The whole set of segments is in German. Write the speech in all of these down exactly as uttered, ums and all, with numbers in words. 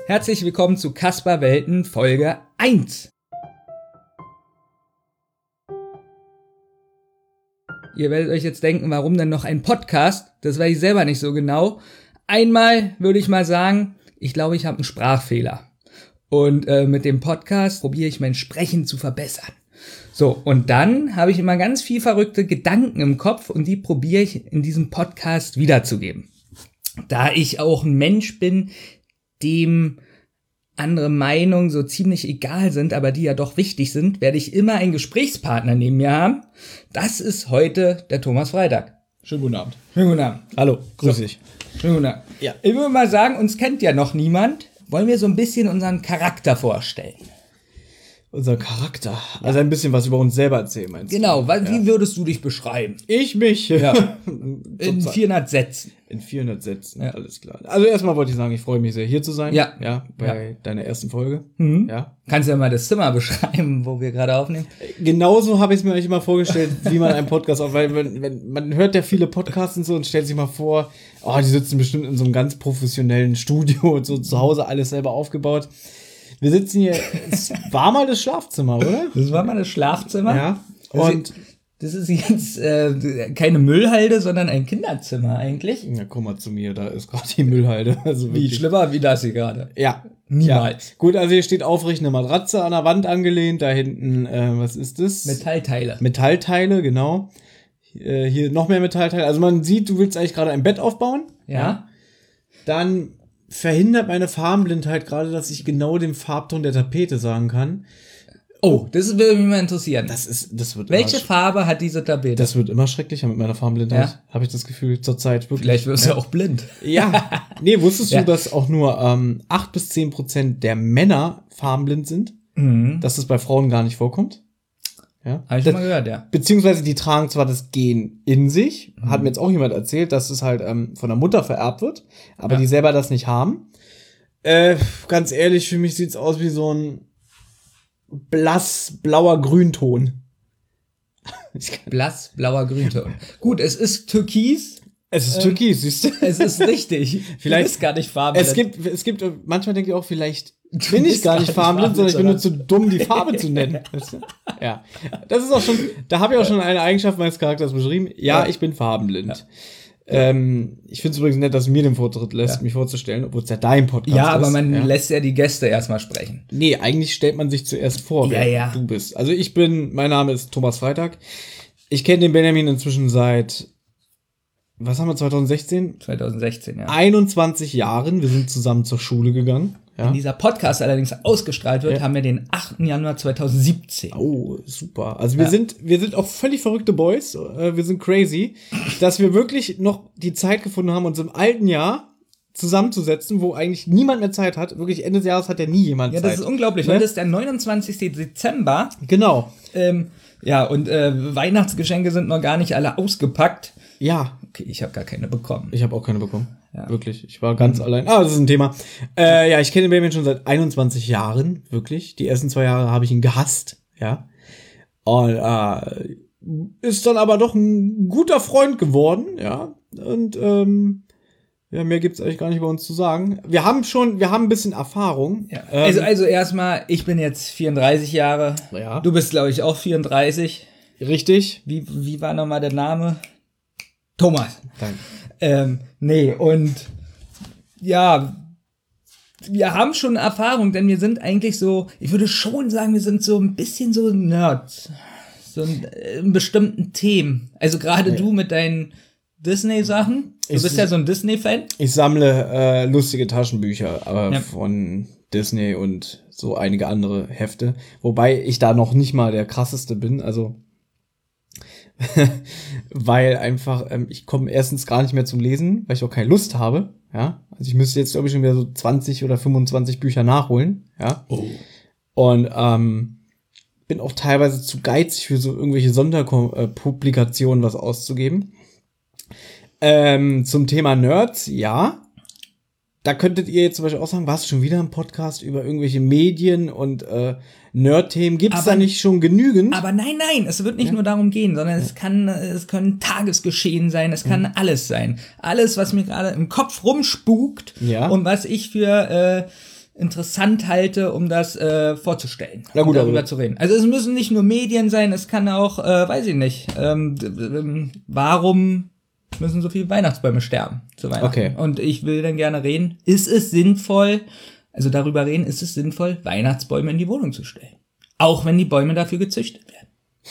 Herzlich willkommen zu Kasper Welten Folge eins. Ihr werdet euch jetzt denken, warum denn noch ein Podcast? Das weiß ich selber nicht so genau. Einmal würde ich mal sagen, ich glaube, ich habe einen Sprachfehler. Und äh, mit dem Podcast probiere ich mein Sprechen zu verbessern. So, und dann habe ich immer ganz viel verrückte Gedanken im Kopf und die probiere ich in diesem Podcast wiederzugeben. Da ich auch ein Mensch bin, dem andere Meinungen so ziemlich egal sind, aber die ja doch wichtig sind, werde ich immer einen Gesprächspartner neben mir haben. Das ist heute der Thomas Freitag. Schönen guten Abend. Schönen guten Abend. Hallo, grüß so. dich. Schönen guten Abend. Ja. Ich würde mal sagen, uns kennt ja noch niemand. Wollen wir so ein bisschen unseren Charakter vorstellen? Unser Charakter. Also ein bisschen was über uns selber erzählen, meinst Genau, du? weil, Ja. wie würdest du dich beschreiben? Ich mich. Ja. In In vierhundert Sätzen. In vierhundert Sätzen, Ja. alles klar. Also erstmal wollte ich sagen, ich freue mich sehr, hier zu sein. Ja. Ja, bei Ja. deiner ersten Folge. Mhm. Ja. Kannst du ja mal das Zimmer beschreiben, wo wir gerade aufnehmen? Genauso habe ich es mir eigentlich immer vorgestellt, wie man einen Podcast auf, weil wenn, wenn, man hört ja viele Podcasts und so und stellt sich mal vor, oh, die sitzen bestimmt in so einem ganz professionellen Studio und so zu Hause alles selber aufgebaut. Wir sitzen hier, es war mal das Schlafzimmer, oder? Das war mal das Schlafzimmer. Ja. Und Und das ist jetzt äh, keine Müllhalde, sondern ein Kinderzimmer eigentlich. ja, komm mal zu mir, da ist gerade die Müllhalde. Also Wie wirklich. schlimmer wie das hier gerade. Ja. Niemals. Ja. Gut, also hier steht aufrecht eine Matratze an der Wand angelehnt. Da hinten, äh, was ist das? Metallteile. Metallteile, genau. Äh, hier noch mehr Metallteile. Also man sieht, du willst eigentlich gerade ein Bett aufbauen. Ja. Dann verhindert meine Farbenblindheit gerade, dass ich genau den Farbton der Tapete sagen kann. Oh, das würde mich mal interessieren. Das ist, das wird Welche immer, Farbe hat diese Tapete? das wird immer schrecklicher mit meiner Farbenblindheit. Ja. Habe ich das Gefühl, zurzeit wirklich. Vielleicht wirst du ja auch blind. Ja, nee, wusstest Ja. du, dass auch nur ähm, acht bis zehn Prozent der Männer farbenblind sind? Mhm. Dass das bei Frauen gar nicht vorkommt? Ja. Habe ich schon mal gehört, ja. Beziehungsweise die tragen zwar das Gen in sich, mhm. hat mir jetzt auch jemand erzählt, dass es halt ähm, von der Mutter vererbt wird, aber Ja. die selber das nicht haben. Äh, ganz ehrlich, für mich sieht's aus wie so ein blass-blauer Grünton. Blass, blauer Grünton. Gut, es ist türkis. Es ist Ähm, türkis, siehst du? Es ist richtig. Vielleicht- Du bist gar nicht farbenblind. Es gibt, es gibt, manchmal denke ich auch, vielleicht bin Du ich bist gar nicht farbenblind, sondern ich bin nur zu sondern- dumm, die Farbe zu nennen. Weißt du? Ja. Das ist auch schon, da habe ich auch schon eine Eigenschaft meines Charakters beschrieben. Ja, Ja. ich bin farbenblind. Ähm, ich finde es übrigens nett, dass du mir den Vortritt lässt, Ja. mich vorzustellen, obwohl es ja dein Podcast Ja, ist. aber man ja. lässt ja die Gäste erstmal sprechen. Nee, eigentlich stellt man sich zuerst vor, Ja, wer ja. du bist. Also ich bin, mein Name ist Thomas Freitag. Ich kenne den Benjamin inzwischen seit, was haben wir, zwanzig sechzehn? zwanzig sechzehn, ja. einundzwanzig Jahren. Wir sind zusammen zur Schule gegangen. Ja. Wenn dieser Podcast allerdings ausgestrahlt wird, Ja. haben wir den achten Januar zweitausendsiebzehn. Oh, super. Also wir Ja. sind, wir sind auch völlig verrückte Boys. Äh, Wir sind crazy, dass wir wirklich noch die Zeit gefunden haben, uns im alten Jahr zusammenzusetzen, wo eigentlich niemand mehr Zeit hat. Wirklich Ende des Jahres hat ja nie jemand Ja, Zeit. das ist unglaublich. Ne? Heute ist der neunundzwanzigster Dezember. Genau. Ähm, ja, und äh, Weihnachtsgeschenke sind noch gar nicht alle ausgepackt. Ja, Okay, ich habe gar keine bekommen. ich habe auch keine bekommen. Ja. Wirklich. Ich war ganz allein. Ah, das ist ein Thema. Äh, ja, ich kenne den Benjamin schon seit einundzwanzig Jahren. Wirklich. Die ersten zwei Jahre habe ich ihn gehasst. Ja. Und äh, ist dann aber doch ein guter Freund geworden. Ja. Und ähm, ja, mehr gibt's eigentlich gar nicht bei uns zu sagen. Wir haben schon, wir haben ein bisschen Erfahrung. Ja. Ähm, Also, also erstmal, ich bin jetzt vierunddreißig Jahre. Ja. Du bist, glaube ich, auch vierunddreißig. Richtig. Wie, wie war nochmal der Name? Thomas. Danke. Ähm, nee, und ja, wir haben schon Erfahrung, denn wir sind eigentlich so, ich würde schon sagen, wir sind so ein bisschen so Nerds. So in, in bestimmten Themen. Also gerade Ja. du mit deinen Disney-Sachen. Du Ich- bist ja so ein Disney-Fan. Ich sammle äh, lustige Taschenbücher äh, Ja. von Disney und so einige andere Hefte. Wobei ich da noch nicht mal der krasseste bin. Also weil einfach ähm, ich komme erstens gar nicht mehr zum Lesen, weil ich auch keine Lust habe. Ja, also ich müsste jetzt glaube ich schon wieder so zwanzig oder fünfundzwanzig Bücher nachholen. Ja, Oh. und ähm, bin auch teilweise zu geizig für so irgendwelche Sonderpublikationen was auszugeben. Ähm, zum Thema Nerds, ja. Da könntet ihr jetzt zum Beispiel auch sagen, warst du schon wieder im Podcast über irgendwelche Medien und äh, Nerd-Themen? Gibt's Aber- da nicht schon genügend? Aber nein, nein, es wird nicht Ja. nur darum gehen, sondern es kann, es können Tagesgeschehen sein, es kann alles sein. Alles, was mir gerade im Kopf rumspukt Ja. und was ich für äh, interessant halte, um das äh, vorzustellen, Na gut, um darüber aber zu reden. Also es müssen nicht nur Medien sein, es kann auch, äh, weiß ich nicht, ähm, d- d- warum müssen so viele Weihnachtsbäume sterben zu Weihnachten? Okay. Und ich will dann gerne reden, ist es sinnvoll, also darüber reden, ist es sinnvoll, Weihnachtsbäume in die Wohnung zu stellen? Auch wenn die Bäume dafür gezüchtet werden.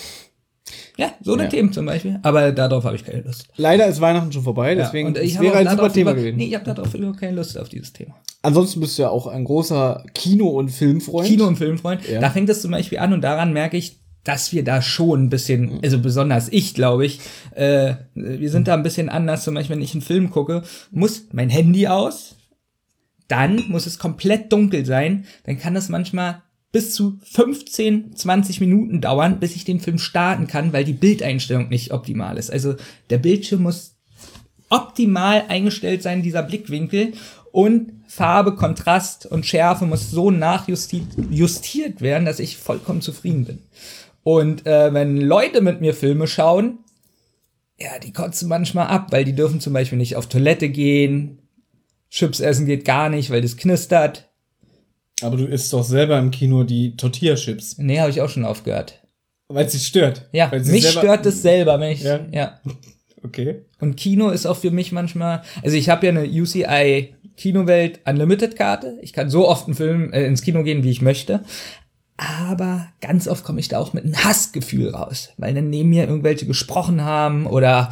Ja, so eine Ja. Themen zum Beispiel. Aber darauf habe ich keine Lust. Leider ist Weihnachten schon vorbei, deswegen ja, und ich es habe wäre auch ein super darauf Thema über, gewesen. Nee, ich habe darauf überhaupt keine Lust auf dieses Thema. Ansonsten bist du ja auch ein großer Kino- und Filmfreund. Kino- und Filmfreund. Ja. Da fängt es zum Beispiel an und daran merke ich, dass wir da schon ein bisschen, also besonders ich, glaube ich, äh, wir sind da ein bisschen anders. Zum Beispiel, wenn ich einen Film gucke, muss mein Handy aus, dann muss es komplett dunkel sein, dann kann es manchmal bis zu fünfzehn, zwanzig Minuten dauern, bis ich den Film starten kann, weil die Bildeinstellung nicht optimal ist. Also der Bildschirm muss optimal eingestellt sein, dieser Blickwinkel, und Farbe, Kontrast und Schärfe muss so nachjustiert justiert werden, dass ich vollkommen zufrieden bin. Und äh, wenn Leute mit mir Filme schauen, ja, die kotzen manchmal ab, weil die dürfen zum Beispiel nicht auf Toilette gehen, Chips essen geht gar nicht, weil das knistert. Aber du isst doch selber im Kino die Tortilla-Chips. Nee, habe ich auch schon aufgehört. Weil es dich stört. Ja, Weil sie mich selber- stört es selber, wenn ich, Ja. ja. Okay. Und Kino ist auch für mich manchmal, also ich habe ja eine U C I Kinowelt Unlimited Karte. Ich kann so oft einen Film äh, ins Kino gehen, wie ich möchte. Aber ganz oft komme ich da auch mit einem Hassgefühl raus, weil dann neben mir irgendwelche gesprochen haben oder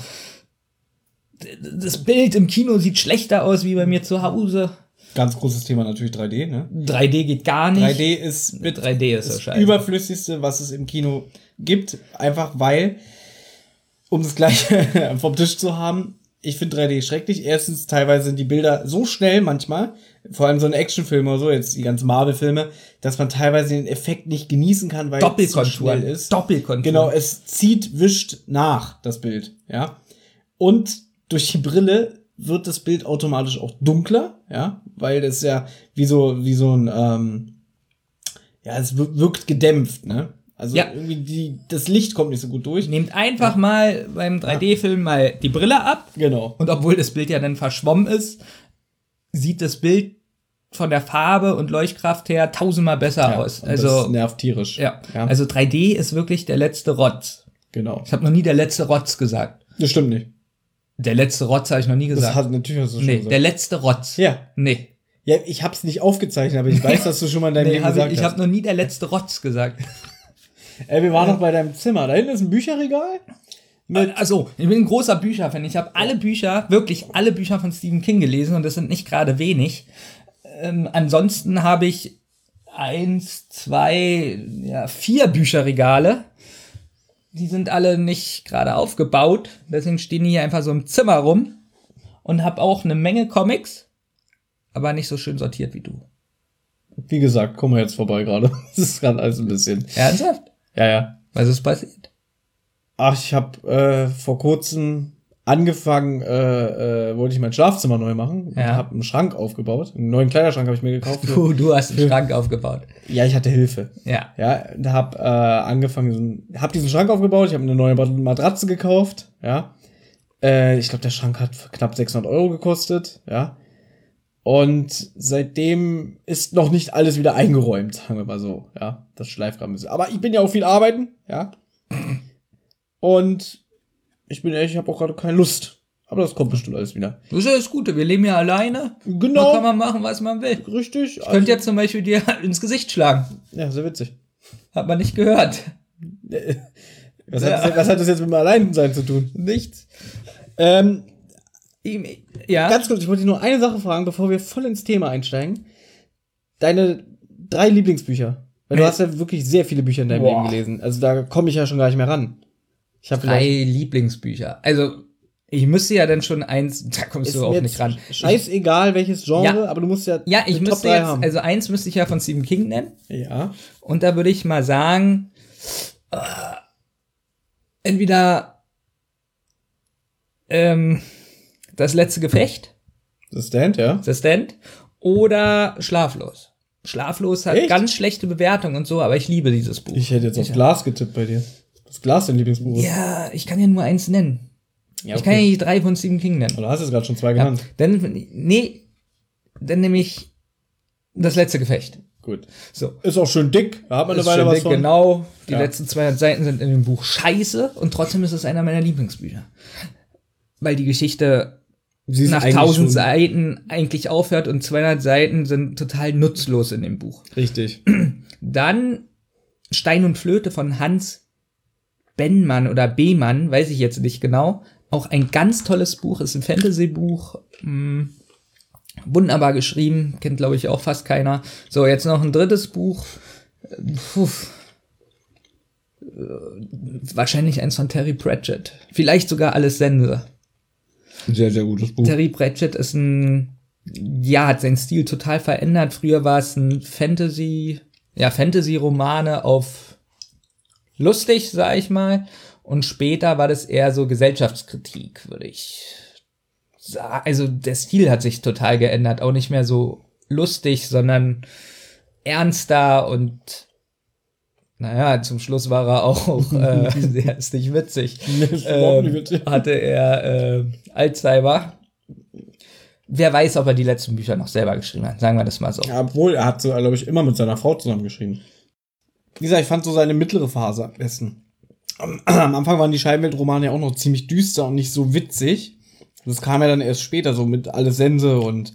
d- das Bild im Kino sieht schlechter aus wie bei mir zu Hause. Ganz großes Thema natürlich drei D, ne? drei D geht gar nicht. drei D ist Mit drei D ist so das scheiße. Überflüssigste, was es im Kino gibt. Einfach weil, um das gleiche vom Tisch zu haben, ich finde drei D schrecklich. Erstens, teilweise sind die Bilder so schnell manchmal, vor allem so eine Actionfilme oder so, jetzt die ganzen Marvel-Filme, dass man teilweise den Effekt nicht genießen kann, weil es so Doppelkonturen. schnell ist. Doppelkonturen. Genau, es zieht, wischt nach, das Bild, ja. Und durch die Brille wird das Bild automatisch auch dunkler, ja, weil das ja wie so, wie so ein, ähm, ja, es wir- wirkt gedämpft, ne? Also Ja. irgendwie die, das Licht kommt nicht so gut durch. Nehmt einfach mal beim drei D-Film mal die Brille ab. Genau. Und obwohl das Bild ja dann verschwommen ist, sieht das Bild von der Farbe und Leuchtkraft her tausendmal besser Ja, aus. und Also, das nervt tierisch. ja. ja. Also drei D ist wirklich der letzte Rotz. Genau. Ich habe noch nie der letzte Rotz gesagt. Das stimmt nicht. Der letzte Rotz habe ich noch nie Das gesagt. hat natürlich hast du schon nee, gesagt. der letzte Rotz. Ja. Nee. Ja, ich hab's nicht aufgezeichnet, aber ich weiß, dass du schon mal in deinem nee Leben hab gesagt ich ich hast. habe noch nie der letzte Rotz gesagt. Ey, wir waren noch bei deinem Zimmer. Da hinten ist ein Bücherregal. Also, ich bin ein großer Bücherfan. Ich habe alle Bücher, wirklich alle Bücher von Stephen King gelesen und das sind nicht gerade wenig. Ähm, ansonsten habe ich eins, zwei, ja, vier Bücherregale. Die sind alle nicht gerade aufgebaut. Deswegen stehen die hier einfach so im Zimmer rum. Und habe auch eine Menge Comics, aber nicht so schön sortiert wie du. Wie gesagt, komm mal jetzt vorbei gerade. Das ist gerade alles ein bisschen. Ernsthaft? Ja, ja. Was ist passiert? Ach, ich habe äh, vor kurzem angefangen, äh, äh, wollte ich mein Schlafzimmer neu machen. Ja. Und habe einen Schrank aufgebaut. Einen neuen Kleiderschrank habe ich mir gekauft. Du, du hast einen Schrank aufgebaut. Ja, ich hatte Hilfe. Ja. Ja, da habe äh, angefangen, so ein, hab diesen Schrank aufgebaut. Ich habe eine neue Matratze gekauft. Ja. Äh, ich glaube, der Schrank hat knapp sechshundert Euro gekostet. Ja. Und seitdem ist noch nicht alles wieder eingeräumt, sagen wir mal so. Ja, das schleift gerade ein bisschen. Aber ich bin ja auch viel arbeiten. Ja. Und ich bin ehrlich, ich habe auch gerade keine Lust. Aber das kommt bestimmt alles wieder. Das ist ja das Gute, wir leben ja alleine. Genau. Da kann man machen, was man will. Richtig. Ich könnte jetzt zum Beispiel dir ins Gesicht schlagen. Ja, sehr witzig. Hat man nicht gehört. Was, Ja. hat das, was hat das jetzt mit dem Alleinsein zu tun? Nichts. Ähm, Ja. ganz kurz, ich wollte dich nur eine Sache fragen, bevor wir voll ins Thema einsteigen. Deine drei Lieblingsbücher. Weil du Nee. hast ja wirklich sehr viele Bücher in deinem Boah. Leben gelesen. Also da komme ich ja schon gar nicht mehr ran. Ich habe Drei vielleicht. Lieblingsbücher. Also, ich müsste ja dann schon eins, da kommst Ist du mir auch jetzt nicht ran. Scheißegal, welches Genre, Ja. aber du musst ja. Ja, ich eine müsste Top drei jetzt, haben. also eins müsste ich ja von Stephen King nennen. Ja. Und da würde ich mal sagen, äh, entweder ähm, Das letzte Gefecht, The Stand, ja. The Stand, oder Schlaflos. Schlaflos hat Echt? ganz schlechte Bewertungen und so, aber ich liebe dieses Buch. Ich hätte jetzt auf Glas getippt bei dir. Das Glas dein Lieblingsbuch ist. Ja, ich kann ja nur eins nennen. Ja, Ich kann ja nicht drei von Stephen King nennen. Du hast jetzt gerade schon zwei Ja, genannt. dann, nee, dann nehme ich Das letzte Gefecht. Gut. So. Ist auch schön dick. Da hat man eine Ist Weile schön was dick, von. genau. Die Ja. letzten zweihundert Seiten sind in dem Buch scheiße und trotzdem ist es einer meiner Lieblingsbücher. Weil die Geschichte Sie ist nach eigentlich tausend schon- Seiten eigentlich aufhört und zweihundert Seiten sind total nutzlos in dem Buch. Richtig. Dann Stein und Flöte von Hans Bennmann oder Behmann, weiß ich jetzt nicht genau. Auch ein ganz tolles Buch, ist ein Fantasy-Buch. Mh, wunderbar geschrieben, kennt glaube ich auch fast keiner. So, jetzt noch ein drittes Buch. Puh. Äh, Wahrscheinlich eins von Terry Pratchett. Vielleicht sogar Alles Sense. Ein sehr, sehr gutes Buch. Terry Pratchett ist ein, ja, hat seinen Stil total verändert. Früher war es ein Fantasy, ja, Fantasy-Romane auf lustig, sag ich mal. Und später war das eher so Gesellschaftskritik, würde ich sagen. Also der Stil hat sich total geändert. Auch nicht mehr so lustig, sondern ernster und naja, zum Schluss war er auch, äh, der ist nicht witzig. Nee, ist überhaupt nicht ähm, witzig. hatte er äh, Alzheimer. Wer weiß, ob er die letzten Bücher noch selber geschrieben hat, sagen wir das mal so. Ja, obwohl, er hat so, glaube ich, immer mit seiner Frau zusammengeschrieben. Wie gesagt, ich fand so seine mittlere Phase am besten. Am, am Anfang waren die Scheibenwelt-Romane ja auch noch ziemlich düster und nicht so witzig. Das kam ja dann erst später, so mit Alles Sense und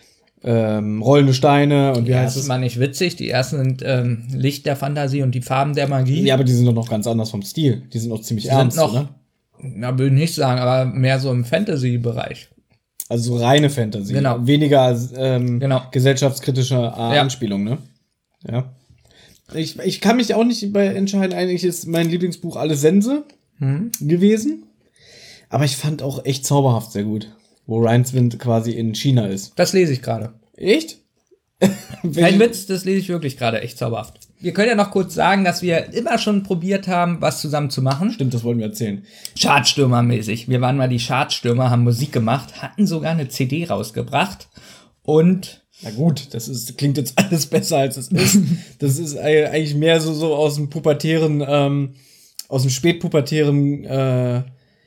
ähm, Rollende Steine und wie Die heißt ersten es? waren nicht witzig, die ersten sind ähm, Licht der Fantasie und die Farben der Magie. Ja, aber die sind doch noch ganz anders vom Stil. Die sind auch ziemlich Die ernst, sind noch, ne? na, will ich nicht sagen, aber mehr so im Fantasy-Bereich. Also so reine Fantasy. Genau. Weniger ähm, Genau. gesellschaftskritische äh, Ja. Anspielung, ne? Ja. Ich, ich kann mich auch nicht bei entscheiden. Eigentlich ist mein Lieblingsbuch Alles Sense Mhm. gewesen. Aber ich fand auch echt zauberhaft sehr gut. Wo Rhineswind quasi in China ist. Das lese ich gerade. Echt? Kein Witz, das lese ich wirklich gerade echt zauberhaft. Wir können ja noch kurz sagen, dass wir immer schon probiert haben, was zusammen zu machen. Stimmt, das wollten wir erzählen. Chartstürmer-mäßig. Wir waren mal die Chartstürmer, haben Musik gemacht, hatten sogar eine C D rausgebracht und Na gut, das ist, klingt jetzt alles besser, als es ist. Das ist eigentlich mehr so, so aus dem pubertären, ähm, aus dem spätpubertären, äh,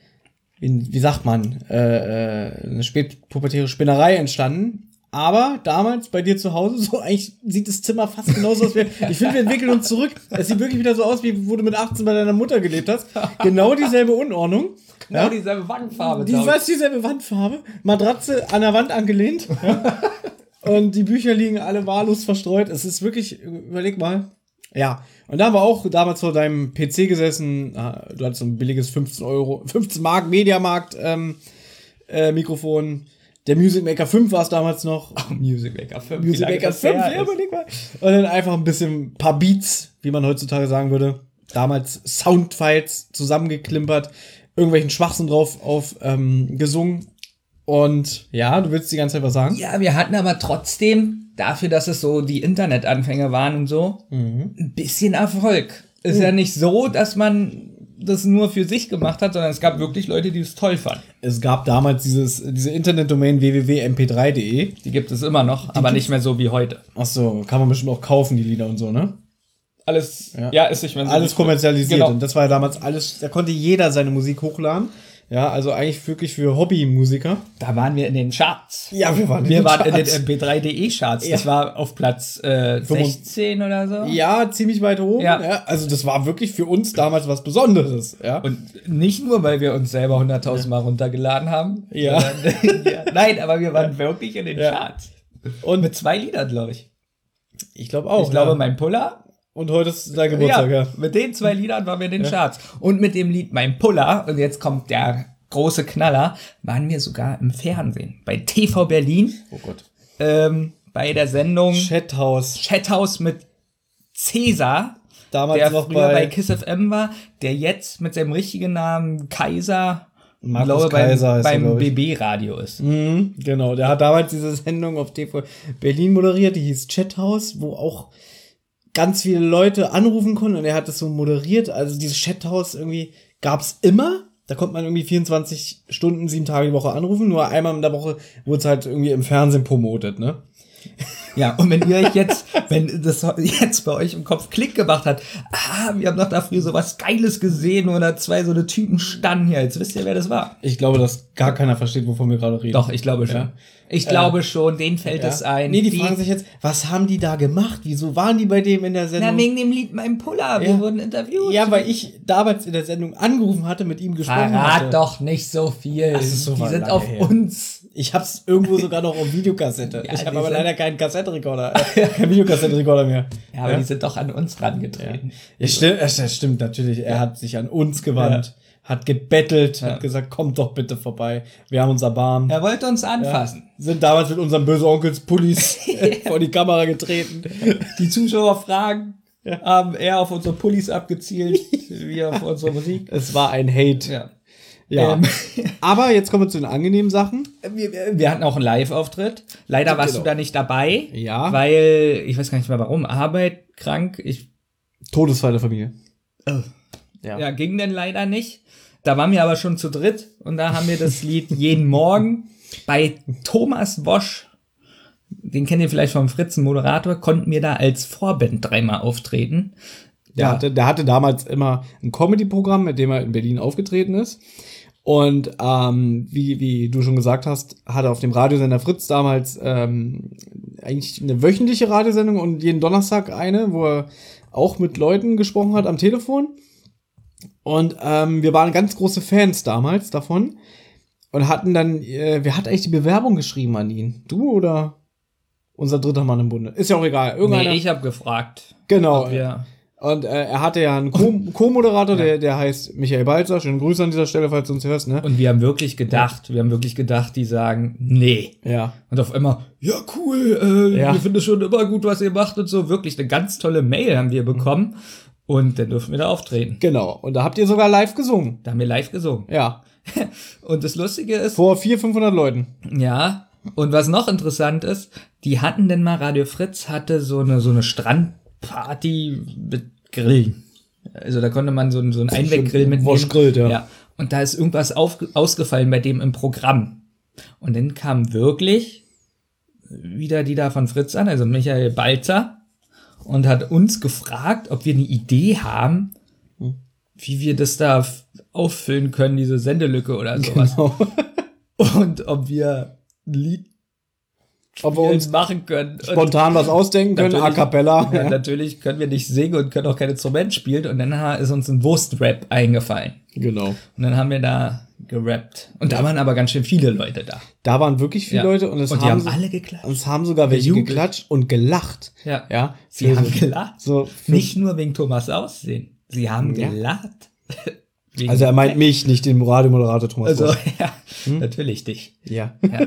wie, wie sagt man, äh, äh, eine spätpubertäre Spinnerei entstanden. Aber damals bei dir zu Hause, so eigentlich sieht das Zimmer fast genauso aus wie, ich finde, wir entwickeln uns zurück. Es sieht wirklich wieder so aus, wie wo du mit achtzehn bei deiner Mutter gelebt hast. Genau dieselbe Unordnung. genau Ja? dieselbe Wandfarbe. Die glaub ich. weiß dieselbe Wandfarbe, Matratze an der Wand angelehnt. Ja. Und die Bücher liegen alle wahllos verstreut. Es ist wirklich, überleg mal. Ja, und da haben wir auch damals vor deinem P C gesessen. Du hattest so ein billiges fünfzehn Euro, fünfzehn Mark Mediamarkt ähm, äh, Mikrofon. Der Music Maker fünf war es damals noch. Music Maker fünf. Music Maker fünf, ja, überleg mal. Und dann einfach ein bisschen, paar Beats, wie man heutzutage sagen würde. Damals Soundfiles zusammengeklimpert, irgendwelchen Schwachsinn drauf auf ähm, gesungen. Und ja, du willst die ganze Zeit was sagen? Ja, wir hatten aber trotzdem, dafür, dass es so die Internetanfänge waren und so, Mhm. ein bisschen Erfolg. Ist ja nicht so, dass man das nur für sich gemacht hat, sondern es gab wirklich Leute, die es toll fanden. Es gab damals dieses, diese Internetdomain w w w punkt m p drei punkt d e. Die gibt es immer noch, aber nicht mehr so wie heute. Achso, kann man bestimmt auch kaufen, die Lieder und so, ne? Alles, Ja. ja, ist nicht mehr so. Alles kommerzialisiert. Genau. Und das war ja damals alles, da konnte jeder seine Musik hochladen. Ja, also eigentlich wirklich für Hobbymusiker. Da waren wir in den Charts. Ja, wir waren in Wir den waren in den Charts. M P drei punkt D E Charts. Ja. Das war auf Platz äh, sechzehn oder so. Ja, ziemlich weit hoch. Ja. Ja. Also das war wirklich für uns damals was Besonderes. Ja. Und nicht nur, weil wir uns selber hunderttausend Mal runtergeladen haben. Ja. sondern- ja. Nein, aber wir waren wirklich in den Ja. Charts. Und Mit zwei Liedern, glaube ich. ich glaube auch. Ich glaube, ja. mein Puller. Und heute ist dein Geburtstag, ja. Ja, mit den zwei Liedern waren wir in den Charts. Und mit dem Lied Mein Puller, und jetzt kommt der große Knaller, waren wir sogar im Fernsehen. Bei T V Berlin, Oh Gott. ähm, bei der Sendung Chathaus. Chathaus mit Cäsar, Damals der noch früher bei, bei Kiss F M war, der jetzt mit seinem richtigen Namen Kaiser, Markus glaube, Kaiser heißt er, beim, glaub beim ich. B B-Radio ist. Mhm, genau, der hat damals diese Sendung auf T V Berlin moderiert, die hieß Chathaus, wo auch ganz viele Leute anrufen konnten und er hat das so moderiert. Also dieses Chathaus irgendwie gab's immer. Da konnte man irgendwie vierundzwanzig Stunden, sieben Tage die Woche anrufen. Nur einmal in der Woche wurde es halt irgendwie im Fernsehen promotet, ne? Ja, und wenn ihr euch jetzt, wenn das jetzt bei euch im Kopf Klick gemacht hat, ah, wir haben doch da früher so was Geiles gesehen oder zwei so eine Typen standen hier, jetzt wisst ihr, wer das war. Ich glaube, dass gar keiner versteht, wovon wir gerade reden. Doch, ich glaube schon. Ja. Ich Äh, glaube schon, denen fällt Ja. es ein. Nee, die, fragen sich jetzt, was haben die da gemacht? Wieso waren die bei dem in der Sendung? Na, wegen dem Lied Mein Puller, wir Ja. wurden interviewt. Ja, weil ich damals in der Sendung angerufen hatte, mit ihm gesprochen Verrat hatte. doch nicht so viel. Das ist so die mal sind lange auf her. uns. Ich hab's irgendwo sogar noch auf Videokassette. Ja, ich habe die aber sind- leider keinen Kassettenrekorder, äh, keinen Videokassettenrekorder mehr. Ja, aber Ja. die sind doch an uns rangetreten. Ja, stimmt, das stimmt natürlich. Er hat sich an uns gewandt, hat gebettelt, Ja. hat gesagt, kommt doch bitte vorbei. Wir haben uns erbarmt. Er wollte uns anfassen. Sind damals mit unserem böse Onkels Pullis vor die Kamera getreten. Die Zuschauer fragen, haben eher auf unsere Pullis abgezielt, wie auf unsere Musik. Es war ein Hate. Ja. Ja. Ähm, Aber jetzt kommen wir zu den angenehmen Sachen. wir, wir hatten auch einen Live-Auftritt. Leider warst Genau. du da nicht dabei. Ja. Weil, ich weiß gar nicht mehr warum, Arbeit, krank, ich, Todesfall der Familie. Ja. ja, ging denn leider nicht. Da waren wir aber schon zu dritt und da haben wir das Lied Jeden Morgen bei Thomas Bosch, den kennt ihr vielleicht vom Fritzen Moderator, konnten wir da als Vorband dreimal auftreten. Der, Ja. hatte, der hatte damals immer ein Comedy-Programm, mit dem er in Berlin aufgetreten ist. Und ähm, wie, wie du schon gesagt hast, hat er auf dem Radiosender Fritz damals ähm, eigentlich eine wöchentliche Radiosendung und jeden Donnerstag eine, wo er auch mit Leuten gesprochen hat am Telefon. Und ähm, wir waren ganz große Fans damals davon und hatten dann, äh, wer hat eigentlich die Bewerbung geschrieben an ihn? Du oder unser dritter Mann im Bunde? Ist ja auch egal. Irgendeiner. Nee, ich habe gefragt. Genau. Ob wir Und äh, er hatte ja einen Co- Co-Moderator, der, der heißt Michael Balzer. Schönen Grüße an dieser Stelle, falls du uns hörst, ne? Und wir haben wirklich gedacht, wir haben wirklich gedacht, die sagen, nee. Ja. Und auf einmal, ja cool, äh, Ja. wir finden es schon immer gut, was ihr macht und so. Wirklich eine ganz tolle Mail haben wir bekommen. Und dann durften wir da auftreten. Genau. Und da habt ihr sogar live gesungen. Da haben wir live gesungen. Ja. Und das Lustige ist, Vor vierhundert, fünfhundert Leuten. ja, und was noch interessant ist, die hatten denn mal, Radio Fritz hatte so eine, so eine Strandparty mit Grillen. Also da konnte man so, einen- so einen Einweggrill mitnehmen. Wosch grillt, ja. Ja. Und da ist irgendwas auf, ausgefallen bei dem im Programm. Und dann kam wirklich wieder die da von Fritz an, also Michael Balzer, und hat uns gefragt, ob wir eine Idee haben, wie wir das da f- auffüllen können, diese Sendelücke oder sowas. Genau. Und ob wir ein Lied Ob wir uns machen können. Und spontan was ausdenken können, a Natürlich. cappella. ja, Ja. natürlich können wir nicht singen und können auch kein Instrument spielen. Und dann ha- ist uns ein Wurstrap eingefallen. Genau. Und dann haben wir da gerappt. Und da waren aber ganz schön viele Leute da. Da waren wirklich viele Ja. Leute und es Und die haben, haben so- alle geklatscht. und es haben sogar welche Gejubelt. geklatscht und gelacht. Ja. Ja. Sie Für haben so- gelacht. So, für- Nicht nur wegen Thomas Aussehen. Sie haben Ja. gelacht. Wegen- Also er meint mich, nicht den Radiomoderator Thomas Also, Bosch. ja, natürlich dich. Ja. Ja.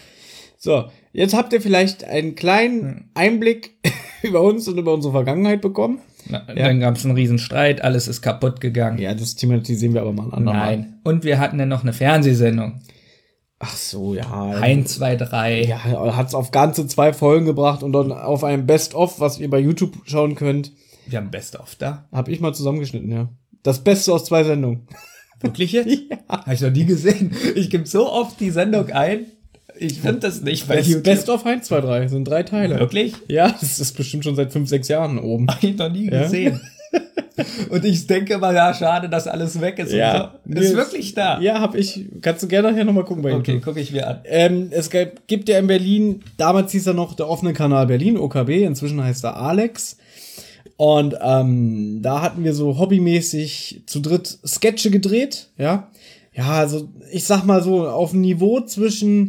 So, jetzt habt ihr vielleicht einen kleinen Einblick über uns und über unsere Vergangenheit bekommen. Na, Dann gab es einen riesen Streit, alles ist kaputt gegangen. Ja, das thematisieren wir aber mal ein andermal. Nein. Und wir hatten dann noch eine Fernsehsendung. Ach so, ja. Eins, zwei, drei. Ja, hat es auf ganze zwei Folgen gebracht und dann auf einem Best-of, was ihr bei YouTube schauen könnt, Wir haben Best-of da. habe ich mal zusammengeschnitten, ja. Das Beste aus zwei Sendungen. Wirklich jetzt? Ja. Habe ich noch nie gesehen. Ich gebe so oft die Sendung ein. Ich finde das nicht bei Best, YouTube. Best of eins, zwei, drei, sind drei Teile. Wirklich? Ja, das ist bestimmt schon seit fünf, sechs Jahren oben. Habe ich noch nie Ja. gesehen. Und ich denke mal, ja, schade, dass alles weg ist. Ja. Und so. Ist wirklich da. Ja, hab ich. Kannst du gerne nachher nochmal gucken bei Okay, YouTube. gucke ich mir an. Ähm, es gab, gibt ja in Berlin, damals hieß er noch der offene Kanal Berlin, O K B, inzwischen heißt er Alex. Und ähm, da hatten wir so hobbymäßig zu dritt Sketche gedreht, ja. Ja, also ich sag mal so, auf dem Niveau zwischen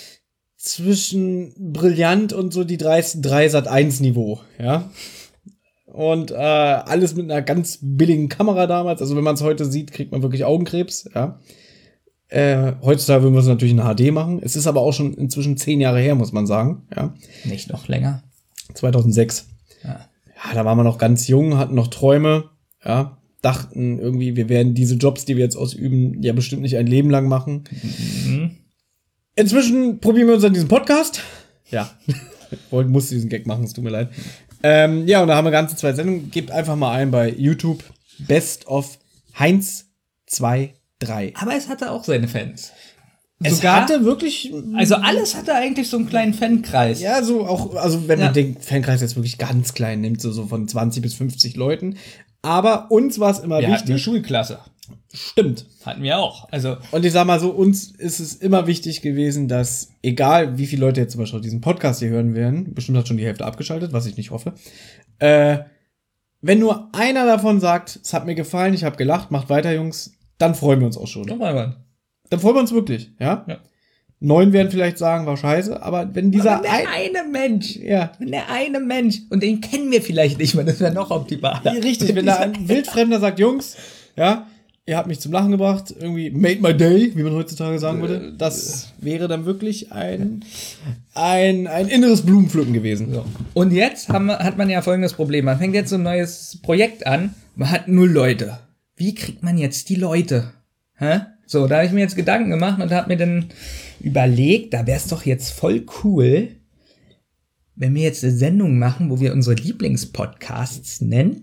zwischen brillant und so die dreisten drei Sat eins Niveau, ja. Und äh, alles mit einer ganz billigen Kamera damals. Also wenn man es heute sieht, kriegt man wirklich Augenkrebs, ja. Äh, heutzutage würden wir es natürlich in H D machen. Es ist aber auch schon inzwischen zehn Jahre her, muss man sagen, ja. Nicht noch länger. zweitausendsechs. Ja. Ja, da waren wir noch ganz jung, hatten noch Träume, ja. Dachten irgendwie, wir werden diese Jobs, die wir jetzt ausüben, ja bestimmt nicht ein Leben lang machen. Mhm. Inzwischen probieren wir uns an diesem Podcast. Ja. Ich musste diesen Gag machen, es tut mir leid. Ähm, ja, und da haben wir ganze zwei Sendungen. Gebt einfach mal ein bei YouTube. Best of Heinz zwei drei. Aber es hatte auch seine Fans. Es Sogar, hatte wirklich. also alles hatte eigentlich so einen kleinen Fankreis. Ja, so auch, also wenn Ja. man den Fankreis jetzt wirklich ganz klein nimmt, so, so von zwanzig bis fünfzig Leuten. Aber uns war es immer Wir hatten eine wichtig. Schulklasse. Stimmt. Hatten wir auch. Also, Und ich sag mal so, uns ist es immer wichtig gewesen, dass, egal wie viele Leute jetzt zum Beispiel diesen Podcast hier hören werden, bestimmt hat schon die Hälfte abgeschaltet, was ich nicht hoffe, äh, wenn nur einer davon sagt, es hat mir gefallen, ich habe gelacht, macht weiter, Jungs, dann freuen wir uns auch schon. nochmal mal. Dann freuen wir uns wirklich, ja? Ja. Neun werden vielleicht sagen, war scheiße, aber wenn dieser Aber wenn der ein, eine Mensch, ja, wenn der eine Mensch, und den kennen wir vielleicht nicht mal, das wäre noch optimaler. richtig, wenn da ein Wildfremder sagt, Jungs, ja, ihr habt mich zum Lachen gebracht, irgendwie made my day, wie man heutzutage sagen würde, das wäre dann wirklich ein, ein, ein inneres Blumenpflücken gewesen. So. Und jetzt haben, wir- hat man ja folgendes Problem. Man fängt jetzt so ein neues Projekt an, man hat null Leute. Wie kriegt man jetzt die Leute? Hä? So, da habe ich mir jetzt Gedanken gemacht und habe mir dann überlegt, da wäre es doch jetzt voll cool, wenn wir jetzt eine Sendung machen, wo wir unsere Lieblingspodcasts nennen.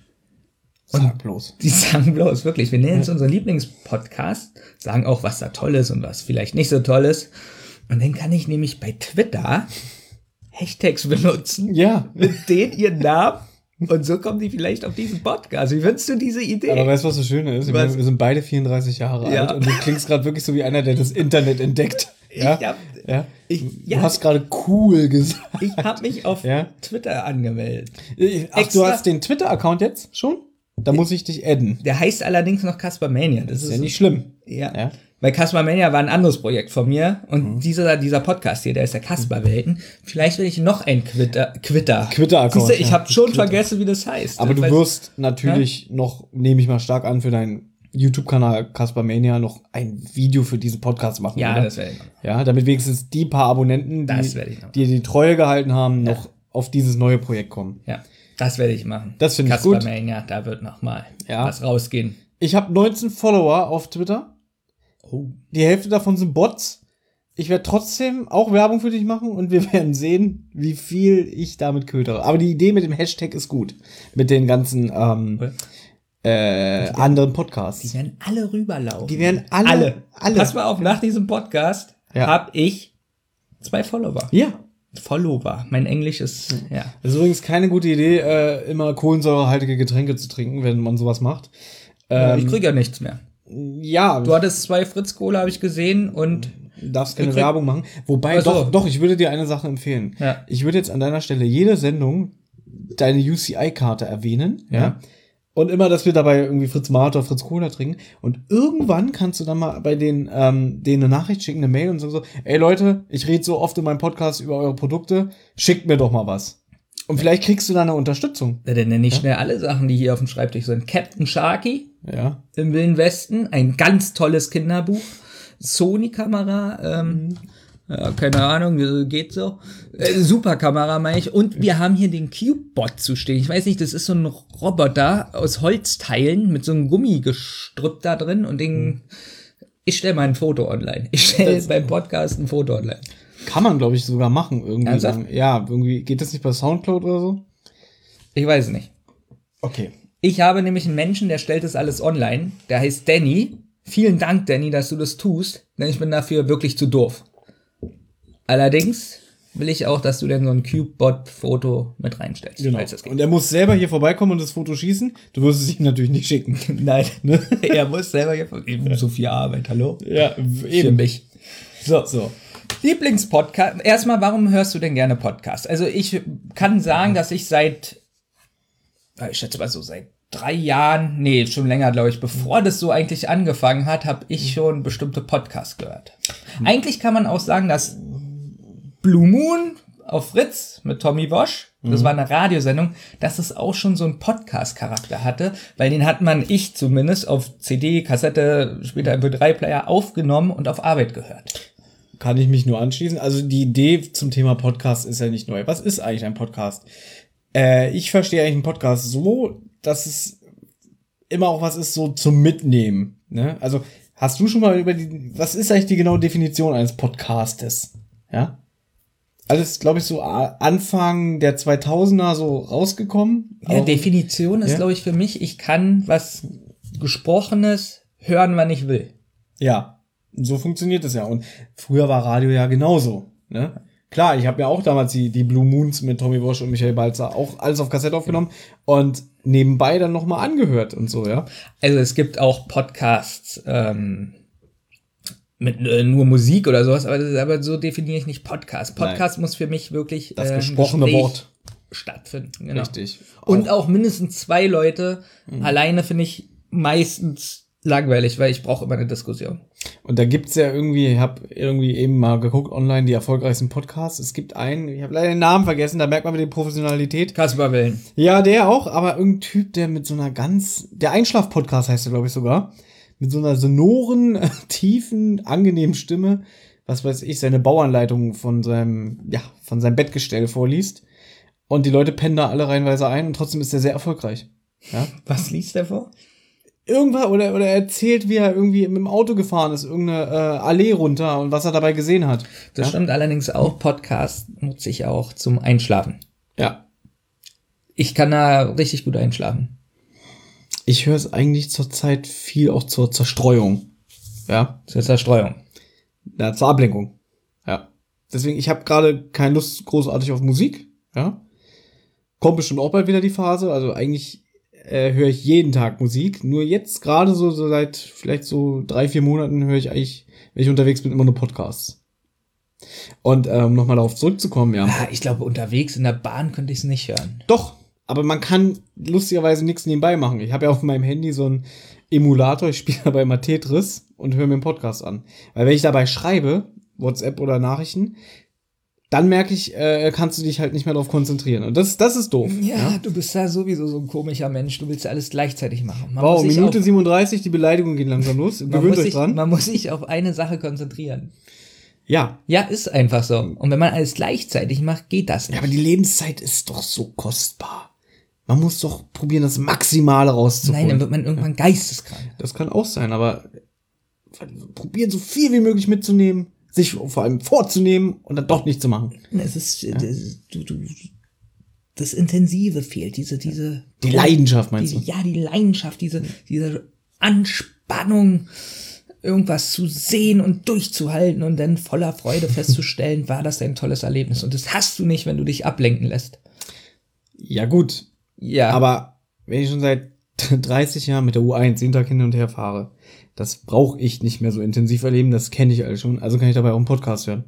Sag bloß. Die sagen bloß, wirklich, wir nennen es unseren Lieblingspodcast, sagen auch, was da toll ist und was vielleicht nicht so toll ist. Und dann kann ich nämlich bei Twitter Hashtags benutzen, Ja. mit denen ihren Namen. Und so kommen die vielleicht auf diesen Podcast. Wie findest du diese Idee? Aber weißt du, was das Schöne ist? Ich Was? meine, wir sind beide vierunddreißig Jahre Ja. alt und du klingst gerade wirklich so wie einer, der das Internet entdeckt. Ja? Ich hab, ja? ich, Du ja, hast gerade cool gesagt. ich hab mich auf Ja? Twitter angemeldet. Ach, Extra- du hast den Twitter-Account jetzt schon? Da muss ich dich adden. Der heißt allerdings noch Casper Mania. Das Ist ist ja nicht schlimm. Ja. Ja. Weil Casper Mania war ein anderes Projekt von mir. Und dieser, dieser Podcast hier, der ist der Casper Welten. Vielleicht will ich noch ein Quitter. Quitter. Twitter-Account, Siehst du, ich ja. habe schon Twitter. vergessen, wie das heißt. Aber du Weil- wirst natürlich noch, nehme ich mal stark an, für deinen YouTube-Kanal Casper Mania noch ein Video für diesen Podcast machen. Ja, oder? das werde ich noch. Ja, damit wenigstens die paar Abonnenten, Das die, werde ich noch. die die Treue gehalten haben, noch auf dieses neue Projekt kommen. Ja, das werde ich machen. Das finde ich Casper gut. Mania, da wird noch mal Ja. was rausgehen. Ich habe neunzehn Follower auf Twitter. Oh. Die Hälfte davon sind Bots. Ich werde trotzdem auch Werbung für dich machen und wir werden sehen, wie viel ich damit kötere. Aber die Idee mit dem Hashtag ist gut. Mit den ganzen ähm, Okay. äh, anderen Die Podcasts. werden alle rüberlaufen. Die werden alle, alle. alle. Pass mal auf, nach diesem Podcast Ja. habe ich zwei Follower. Ja. Follower. Mein Englisch ist, ja. Das ist übrigens keine gute Idee, äh, immer kohlensäurehaltige Getränke zu trinken, wenn man sowas macht. Ähm, ich kriege ja nichts mehr. ja, Du hattest zwei Fritz-Cola, habe ich gesehen, und du darfst keine Ich krieg- Werbung machen. Wobei, Ach so. doch, doch, ich würde dir eine Sache empfehlen. Ja. Ich würde jetzt an deiner Stelle jede Sendung deine U C I-Karte erwähnen, ja. Ja. Und immer, dass wir dabei irgendwie Fritz Mate oder Fritz Cola trinken. Und irgendwann kannst du dann mal bei den, ähm, denen eine Nachricht schicken, eine Mail und so, so, ey Leute, ich rede so oft in meinem Podcast über eure Produkte, schickt mir doch mal was. Und vielleicht kriegst du da eine Unterstützung. Ja, dann nenne ich schnell alle Sachen, die hier auf dem Schreibtisch sind. Captain Sharky Ja. im Wilden Westen, ein ganz tolles Kinderbuch. Sony-Kamera, ähm, ja, keine Ahnung, äh, geht so. Äh, super Kamera, meine ich. Und wir haben hier den Cube-Bot zu stehen. Ich weiß nicht, das ist so ein Roboter aus Holzteilen mit so einem Gummigestrüpp da drin und den, ich stelle mal ein Foto online. Ich stelle Das- beim Podcast ein Foto online. Kann man, glaube ich, sogar machen irgendwie. Ernsthaft? Ja, irgendwie, geht das nicht bei Soundcloud oder so? Ich weiß es nicht. Okay. Ich habe nämlich einen Menschen, der stellt das alles online. Der heißt Danny. Vielen Dank, Danny, dass du das tust, denn ich bin dafür wirklich zu doof. Allerdings will ich auch, dass du denn so ein Cube-Bot-Foto mit reinstellst, Genau. falls das geht. Und er muss selber hier vorbeikommen und das Foto schießen. Du wirst es ihm natürlich nicht schicken. Nein, er muss selber hier eben so viel Arbeit, hallo? Ja, Für mich. So, So. Lieblingspodcast. Erstmal, warum hörst du denn gerne Podcasts? Also ich kann sagen, dass ich seit, ich schätze mal so seit drei Jahren, nee, schon länger, glaube ich, bevor das so eigentlich angefangen hat, habe ich schon bestimmte Podcasts gehört. Eigentlich kann man auch sagen, dass Blue Moon auf Fritz mit Tommy Bosch, das war eine Radiosendung, dass es auch schon so einen Podcast-Charakter hatte, weil den hat man, ich zumindest, auf C D, Kassette, später M P drei Player aufgenommen und auf Arbeit gehört. Kann ich mich nur anschließen. Also die Idee zum Thema Podcast ist ja nicht neu. Was ist eigentlich ein Podcast? Äh, ich verstehe eigentlich einen Podcast so, dass es immer auch was ist so zum Mitnehmen. Ne? Also hast du schon mal über die, was ist eigentlich die genaue Definition eines Podcastes? Ja? Alles, glaube ich, so a- Anfang der zweitausender so rausgekommen. Ja, Auch- Definition ist, Ja? glaube ich, für mich, ich kann was Gesprochenes hören, wann ich will. ja. So funktioniert das ja. Und früher war Radio ja genauso, ne? Klar, ich habe ja auch damals die, die Blue Moons mit Tommy Walsh und Michael Balzer auch alles auf Kassette aufgenommen und nebenbei dann nochmal angehört und so, ja. Also es gibt auch Podcasts ähm, mit äh, nur Musik oder sowas, aber, das ist, aber so definiere ich nicht Podcast. Podcast Nein. muss für mich wirklich das äh, gesprochene Gespräch Wort stattfinden. Genau. Richtig. Und auch mindestens zwei Leute. Mhm. Alleine finde ich meistens langweilig, weil ich brauche immer eine Diskussion. Und da gibt's ja irgendwie, ich habe irgendwie eben mal geguckt online, die erfolgreichsten Podcasts. Es gibt einen, ich habe leider den Namen vergessen, da merkt man wieder die Professionalität. Kaspar Willen. Ja, der auch, aber irgendein Typ, der mit so einer ganz, der Einschlaf-Podcast heißt der, glaube ich sogar, mit so einer sonoren, tiefen, angenehmen Stimme, was weiß ich, seine Bauanleitung von seinem, ja, von seinem Bettgestell vorliest. Und die Leute pennen da alle reihenweise ein und trotzdem ist er sehr erfolgreich. Ja? Was liest der vor? Irgendwas, oder, oder erzählt, wie er irgendwie mit dem Auto gefahren ist, irgendeine äh, Allee runter und was er dabei gesehen hat. Das ja? stimmt allerdings auch, Podcast nutze ich auch zum Einschlafen. Ja. Ich kann da richtig gut einschlafen. Ich höre es eigentlich zurzeit viel auch zur Zerstreuung. Ja. Zur Zerstreuung. Ja, zur Ablenkung. Ja. Deswegen, ich habe gerade keine Lust großartig auf Musik. Ja. Kommt bestimmt auch bald wieder die Phase, also eigentlich Äh, höre ich jeden Tag Musik. Nur jetzt gerade so, so seit vielleicht so drei, vier Monaten höre ich eigentlich, wenn ich unterwegs bin, immer nur Podcasts. Und ähm, um nochmal darauf zurückzukommen, ja. Ah, ich glaube, unterwegs in der Bahn könnte ich es nicht hören. Doch, aber man kann lustigerweise nichts nebenbei machen. Ich habe ja auf meinem Handy so einen Emulator, ich spiele dabei mal Tetris und höre mir einen Podcast an. Weil wenn ich dabei schreibe, WhatsApp oder Nachrichten, dann merke ich, äh, kannst du dich halt nicht mehr darauf konzentrieren. Und das, das ist doof. Ja, ja, du bist ja sowieso so ein komischer Mensch. Du willst ja alles gleichzeitig machen. Man wow, Minute auf, siebenunddreißig, die Beleidigung geht langsam los. Gewöhnt euch sich, dran. Man muss sich auf eine Sache konzentrieren. Ja. Ja, ist einfach so. Und wenn man alles gleichzeitig macht, geht das nicht. Ja, aber die Lebenszeit ist doch so kostbar. Man muss doch probieren, das Maximale rauszuholen. Nein, dann wird man irgendwann geisteskrank. Das kann auch sein, aber probieren so viel wie möglich mitzunehmen, sich vor allem vorzunehmen und dann doch nicht zu machen. Es ist, ja. das, du, du, das Intensive fehlt, diese, diese. Die Leidenschaft meinst die, du? Ja, die Leidenschaft, diese, diese Anspannung, irgendwas zu sehen und durchzuhalten und dann voller Freude festzustellen, war das ein tolles Erlebnis. Und das hast du nicht, wenn du dich ablenken lässt. Ja, gut. Ja. Aber wenn ich schon seit dreißig Jahren mit der U eins jeden Tag hin und her fahre, das brauche ich nicht mehr so intensiv erleben, das kenne ich alles schon, also kann ich dabei auch einen Podcast hören.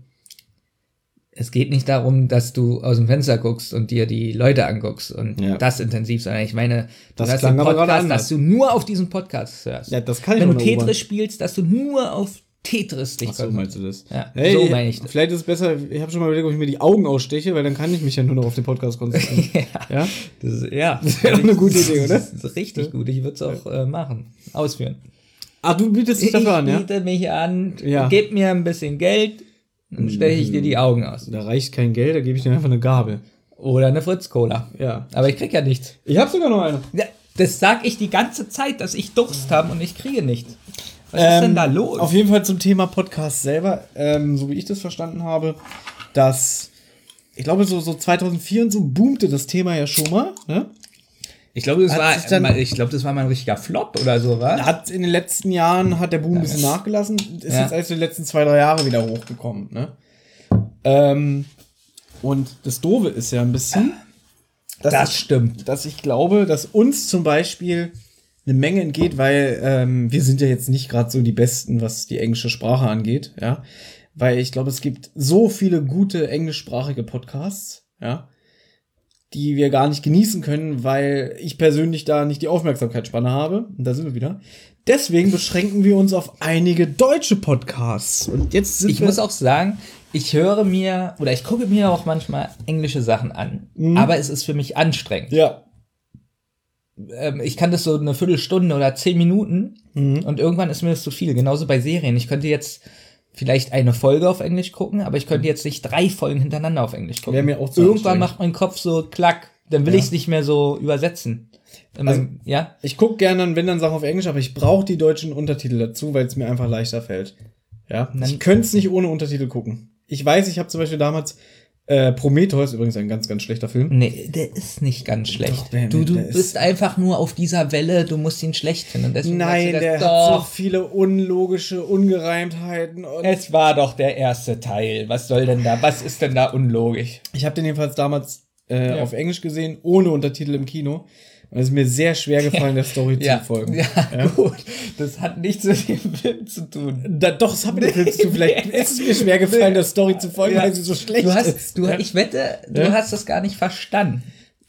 Es geht nicht darum, dass du aus dem Fenster guckst und dir die Leute anguckst und ja. das intensiv, sondern ich meine, du das hast klang einen aber Podcast, dass du nur auf diesen Podcast hörst. Ja, das kann ich Wenn du noch Tetris erobern. spielst, dass du nur auf Tetris dich Ach so, meinst du das? Ja, hey, so meine ich das. Vielleicht ist es besser, ich habe schon mal überlegt, ob ich mir die Augen aussteche, weil dann kann ich mich ja nur noch auf den Podcast konzentrieren. ja, ja? Das ist, ja. Das wäre eine gute Idee, oder? Das ist richtig gut, ich würde es auch äh, machen, ausführen. Ah, du bietest dich dafür an, ja? Ich biete mich an, ja. gib mir ein bisschen Geld, dann steche ich dir die Augen aus. Da reicht kein Geld, da gebe ich dir einfach eine Gabel. Oder eine Fritz-Cola. Ja. Aber ich krieg ja nichts. Ich habe sogar noch eine. Ja, das sag ich die ganze Zeit, dass ich Durst habe und ich kriege nichts. Was ähm, ist denn da los? Auf jeden Fall zum Thema Podcast selber, ähm, so wie ich das verstanden habe, dass, ich glaube, so, so zweitausendvier und so boomte das Thema ja schon mal, ne? Ich glaube, das Hat war, sich dann- mal- ich glaube, das war mal ein richtiger Flop oder so, was? Hat in den letzten Jahren, hat der Boom ein bisschen nachgelassen, ist Ja. jetzt erst in den letzten zwei, drei Jahre wieder hochgekommen, ne? Ähm, und das Doofe ist ja ein bisschen, dass, Das ich, stimmt. dass ich glaube, dass uns zum Beispiel eine Menge entgeht, weil ähm, wir sind ja jetzt nicht gerade so die Besten, was die englische Sprache angeht, ja. Weil ich glaube, es gibt so viele gute englischsprachige Podcasts, ja, die wir gar nicht genießen können, weil ich persönlich da nicht die Aufmerksamkeitsspanne habe. Und da sind wir wieder. Deswegen beschränken wir uns auf einige deutsche Podcasts. Und jetzt sind Ich wir muss auch sagen, ich höre mir, oder ich gucke mir auch manchmal englische Sachen an. Mhm. Aber es ist für mich anstrengend. ja. Ähm, ich kann das so eine Viertelstunde oder zehn Minuten Mhm. und irgendwann ist mir das zu viel. Genauso bei Serien. Ich könnte jetzt vielleicht eine Folge auf Englisch gucken, aber ich könnte jetzt nicht drei Folgen hintereinander auf Englisch gucken. Wäre mir auch zu Irgendwann anstrengend. macht mein Kopf so klack, dann will Ja. ich es nicht mehr so übersetzen. Ähm, Also- ja? Ich gucke gerne, wenn dann Sachen auf Englisch, aber ich brauche die deutschen Untertitel dazu, weil es mir einfach leichter fällt. Ja. Dann- Ich könnte es nicht ohne Untertitel gucken. Ich weiß, ich habe zum Beispiel damals Äh, Prometheus, übrigens ein ganz, ganz schlechter Film. Nee, der ist nicht ganz schlecht. Doch, der- du du der bist ist- einfach nur auf dieser Welle, du musst ihn schlecht finden. Und deswegen sagst Nein, du das, der hat so doch. viele unlogische Ungereimtheiten. Und Es war doch der erste Teil. Was soll denn da? Was ist denn da unlogisch? ich habe den jedenfalls damals äh, Ja. auf Englisch gesehen, ohne Untertitel im Kino. Und es ist mir sehr schwer gefallen, der Story Ja, zu folgen. ja, gut. Das hat nichts mit dem Film zu tun. Da, doch, es hat mit dem Film zu tun. Vielleicht ist es mir schwer gefallen, der Story zu folgen, Ja. weil sie so schlecht Du hast, ist. du, ich wette, du Ja. hast das gar nicht verstanden.